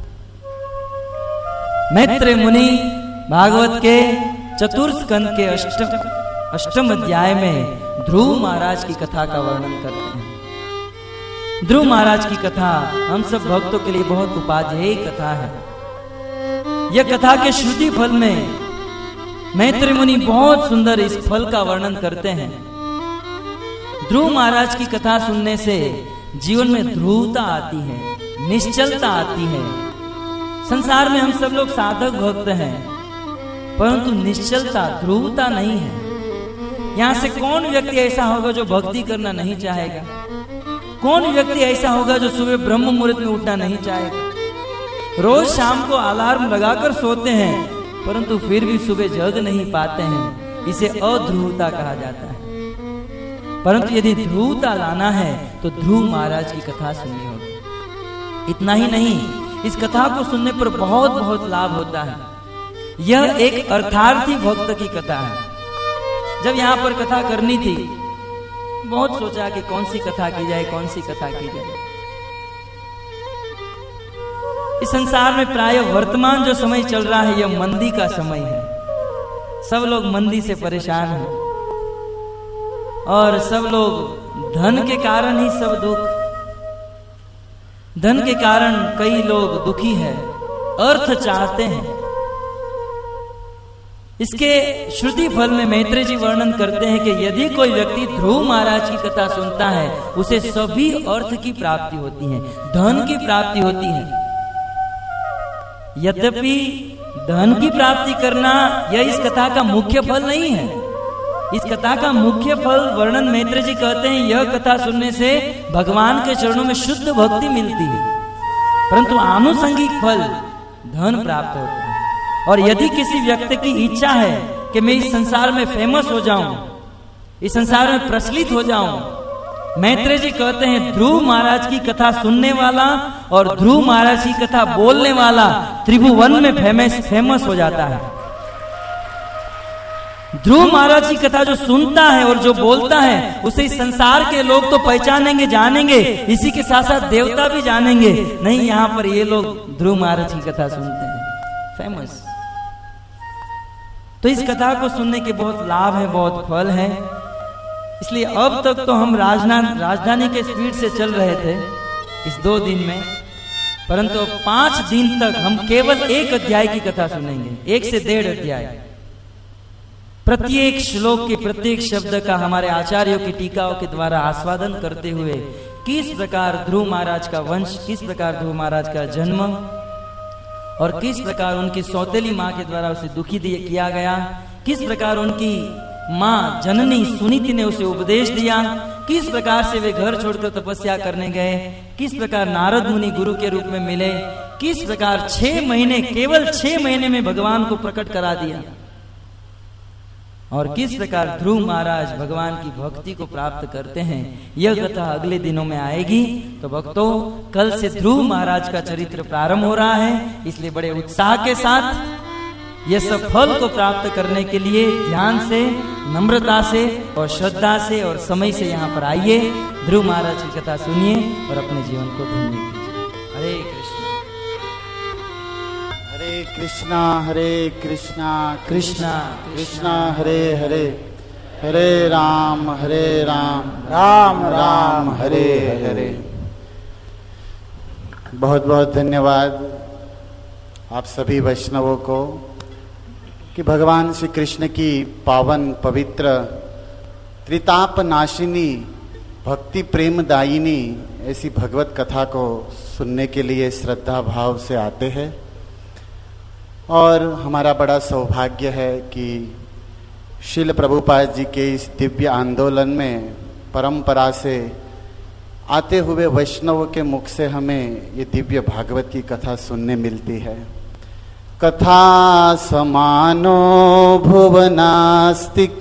मैत्रेय मुनि भागवत के चतुर्थ स्कंद के अष्टम अष्टम अध्याय में ध्रुव महाराज की कथा का वर्णन करते हैं। ध्रुव महाराज की कथा हम सब भक्तों के लिए बहुत उपाध्यायी कथा है। यह कथा के श्रुति फल में मैत्रेय मुनि बहुत सुंदर इस फल का वर्णन करते हैं। ध्रुव महाराज की कथा सुनने से जीवन में ध्रुवता आती है, निश्चलता आती है। संसार में हम सब लोग साधक भक्त हैं, परंतु निश्चलता, ध्रुवता नहीं है। यहाँ से कौन व्यक्ति ऐसा होगा जो भक्ति करना नहीं चाहेगा? कौन व्यक्ति ऐसा होगा जो सुबह ब्रह्म मुहूर्त में उठना नहीं चाहेगा? रोज शाम को अलार्म लगाकर सोते हैं, परंतु फिर भी सुबह जग नहीं पाते हैं। इसे अध्रुवता कहा जाता है। परंतु यदि ध्रुवता लाना है तो ध्रुव महाराज की कथा सुननी होगी। इतना ही नहीं, इस कथा को सुनने पर बहुत बहुत लाभ होता है। यह एक अर्थार्थी भक्त की कथा है। जब यहाँ पर कथा करनी थी, बहुत सोचा कि कौन सी कथा की जाए, कौन सी कथा की जाए। इस संसार में प्राय वर्तमान जो समय चल रहा है, यह मंदी का समय है। सब लोग मंदी से परेशान हैं, और सब लोग धन के कारण ही सब दुख, धन के कारण कई लोग दुखी हैं, अर्थ चाहते हैं। इसके श्रुति फल में मैत्रेय जी वर्णन करते हैं कि यदि कोई व्यक्ति ध्रुव महाराज की कथा सुनता है, उसे सभी अर्थ की प्राप्ति होती है, धन की प्राप्ति होती है। यद्यपि धन की प्राप्ति करना यह इस कथा का मुख्य फल नहीं है। इस कथा का मुख्य फल वर्णन मैत्रेय जी कहते हैं, यह कथा सुनने से भगवान के चरणों में शुद्ध भक्ति मिलती है, परंतु आनुषंगिक फल धन प्राप्त होता है। और यदि किसी व्यक्ति की इच्छा है कि मैं इस संसार में फेमस हो जाऊं, इस संसार में प्रचलित हो जाऊं, मैत्रेय जी कहते हैं ध्रुव महाराज की कथा सुनने वाला और ध्रुव महाराज की कथा बोलने वाला त्रिभुवन में फेमस फेमस हो जाता है। ध्रुव महाराज की कथा जो सुनता है और जो बोलता है, उसे इस संसार के लोग तो पहचानेंगे, जानेंगे, इसी के साथ साथ देवता भी जानेंगे। नहीं, यहाँ पर ये लोग ध्रुव महाराज की कथा सुनते हैं, फेमस। तो इस कथा को सुनने के बहुत लाभ है, बहुत फल है। इसलिए अब तक तो हम राजधानी राजधानी के स्पीड से चल रहे थे इस दो दिन में, परंतु अब पांच दिन तक हम केवल एक अध्याय की कथा सुनेंगे, एक से डेढ़ अध्याय। प्रत्येक श्लोक के प्रत्येक शब्द का हमारे आचार्यों की टीकाओं के द्वारा आस्वादन करते हुए किस प्रकार ध्रुव महाराज का वंश, किस प्रकार ध्रुव महाराज का जन्म और किस प्रकार उनकी सौतेली माँ के द्वारा उसे दुखी किया गया, किस प्रकार उनकी माँ जननी सुनीति ने उसे उपदेश दिया, किस प्रकार से वे घर छोड़कर तपस्या करने गए, किस प्रकार नारद मुनि गुरु के रूप में मिले, किस प्रकार छह महीने केवल छह महीने में भगवान को प्रकट करा दिया, और किस प्रकार ध्रुव महाराज भगवान की भक्ति को प्राप्त करते हैं। यह कथा अगले दिनों में आएगी। तो भक्तों, कल से ध्रुव महाराज का चरित्र प्रारंभ हो रहा है, इसलिए बड़े उत्साह के साथ यह सब फल को प्राप्त करने के लिए ध्यान से, नम्रता से और श्रद्धा से और समय से यहाँ पर आइए, ध्रुव महाराज की कथा सुनिए और अपने जीवन को धन्य कीजिए। हरे कृष्ण हरे कृष्णा हरे कृष्णा कृष्णा कृष्णा हरे हरे, हरे राम हरे राम राम राम हरे हरे। बहुत बहुत धन्यवाद आप सभी वैष्णवों को कि भगवान श्री कृष्ण की पावन पवित्र त्रिताप नाशिनी भक्ति प्रेम दायिनी ऐसी भगवत कथा को सुनने के लिए श्रद्धा भाव से आते हैं। और हमारा बड़ा सौभाग्य है कि श्रील प्रभुपाद जी के इस दिव्य आंदोलन में परंपरा से आते हुए वैष्णव के मुख से हमें ये दिव्य भागवत की कथा सुनने मिलती है। कथा समानो भुवनास्ति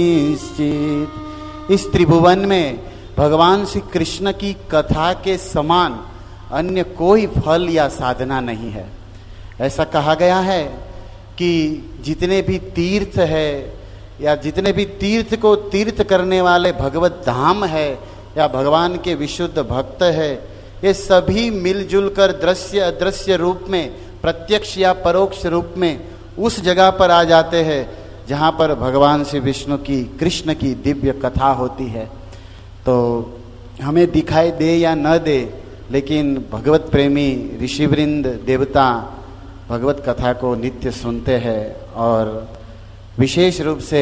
किंचित्। इस त्रिभुवन में भगवान श्री कृष्ण की कथा के समान अन्य कोई फल या साधना नहीं है। ऐसा कहा गया है कि जितने भी तीर्थ है या जितने भी तीर्थ को तीर्थ करने वाले भगवत धाम है या भगवान के विशुद्ध भक्त है, ये सभी मिलजुल कर दृश्य अदृश्य रूप में, प्रत्यक्ष या परोक्ष रूप में उस जगह पर आ जाते हैं जहाँ पर भगवान श्री विष्णु की, कृष्ण की दिव्य कथा होती है। तो हमें दिखाई दे या न दे, लेकिन भगवत प्रेमी ऋषिवृंद देवता भगवत कथा को नित्य सुनते हैं। और विशेष रूप से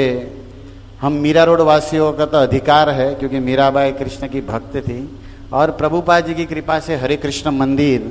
हम मीरा रोड वासियों का तो अधिकार है, क्योंकि मीराबाई कृष्ण की भक्त थी और प्रभुपाद जी की कृपा से हरे कृष्ण मंदिर,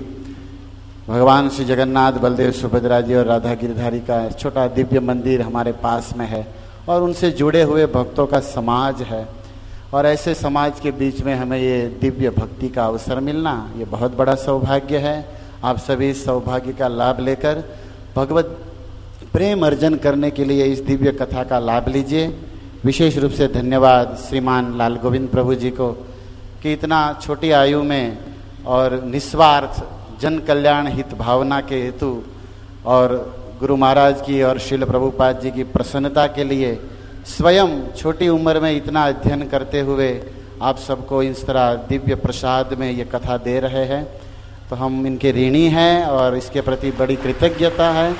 भगवान श्री जगन्नाथ, बलदेव, सुभद्रा जी और राधा गिरधारी का छोटा दिव्य मंदिर हमारे पास में है और उनसे जुड़े हुए भक्तों का समाज है। और ऐसे समाज के बीच में हमें ये दिव्य भक्ति का अवसर मिलना, ये बहुत बड़ा सौभाग्य है। आप सभी इस सौभाग्य का लाभ लेकर भगवत प्रेम अर्जन करने के लिए इस दिव्य कथा का लाभ लीजिए। विशेष रूप से धन्यवाद श्रीमान लाल गोविंद प्रभु जी को कि इतना छोटी आयु में और निस्वार्थ जन कल्याण हित भावना के हेतु और गुरु महाराज की और श्रील प्रभुपाद जी की प्रसन्नता के लिए स्वयं छोटी उम्र में इतना अध्ययन करते हुए आप सबको इस तरह दिव्य प्रसाद में ये कथा दे रहे हैं। तो हम इनके ऋणी हैं और इसके प्रति बड़ी कृतज्ञता है।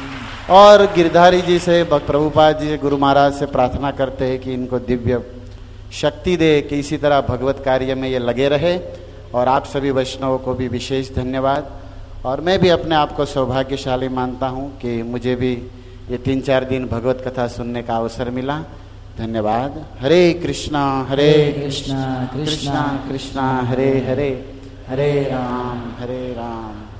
और गिरधारी जी से, प्रभुपाद जी से, गुरु महाराज से प्रार्थना करते हैं कि इनको दिव्य शक्ति दे कि इसी तरह भगवत कार्य में ये लगे रहे। और आप सभी वैष्णवों को भी विशेष धन्यवाद। और मैं भी अपने आप को सौभाग्यशाली मानता हूँ कि मुझे भी ये तीन चार दिन भगवत कथा सुनने का अवसर मिला। धन्यवाद। हरे कृष्णा हरे कृष्णा कृष्णा कृष्णा हरे हरे, हरे राम हरे राम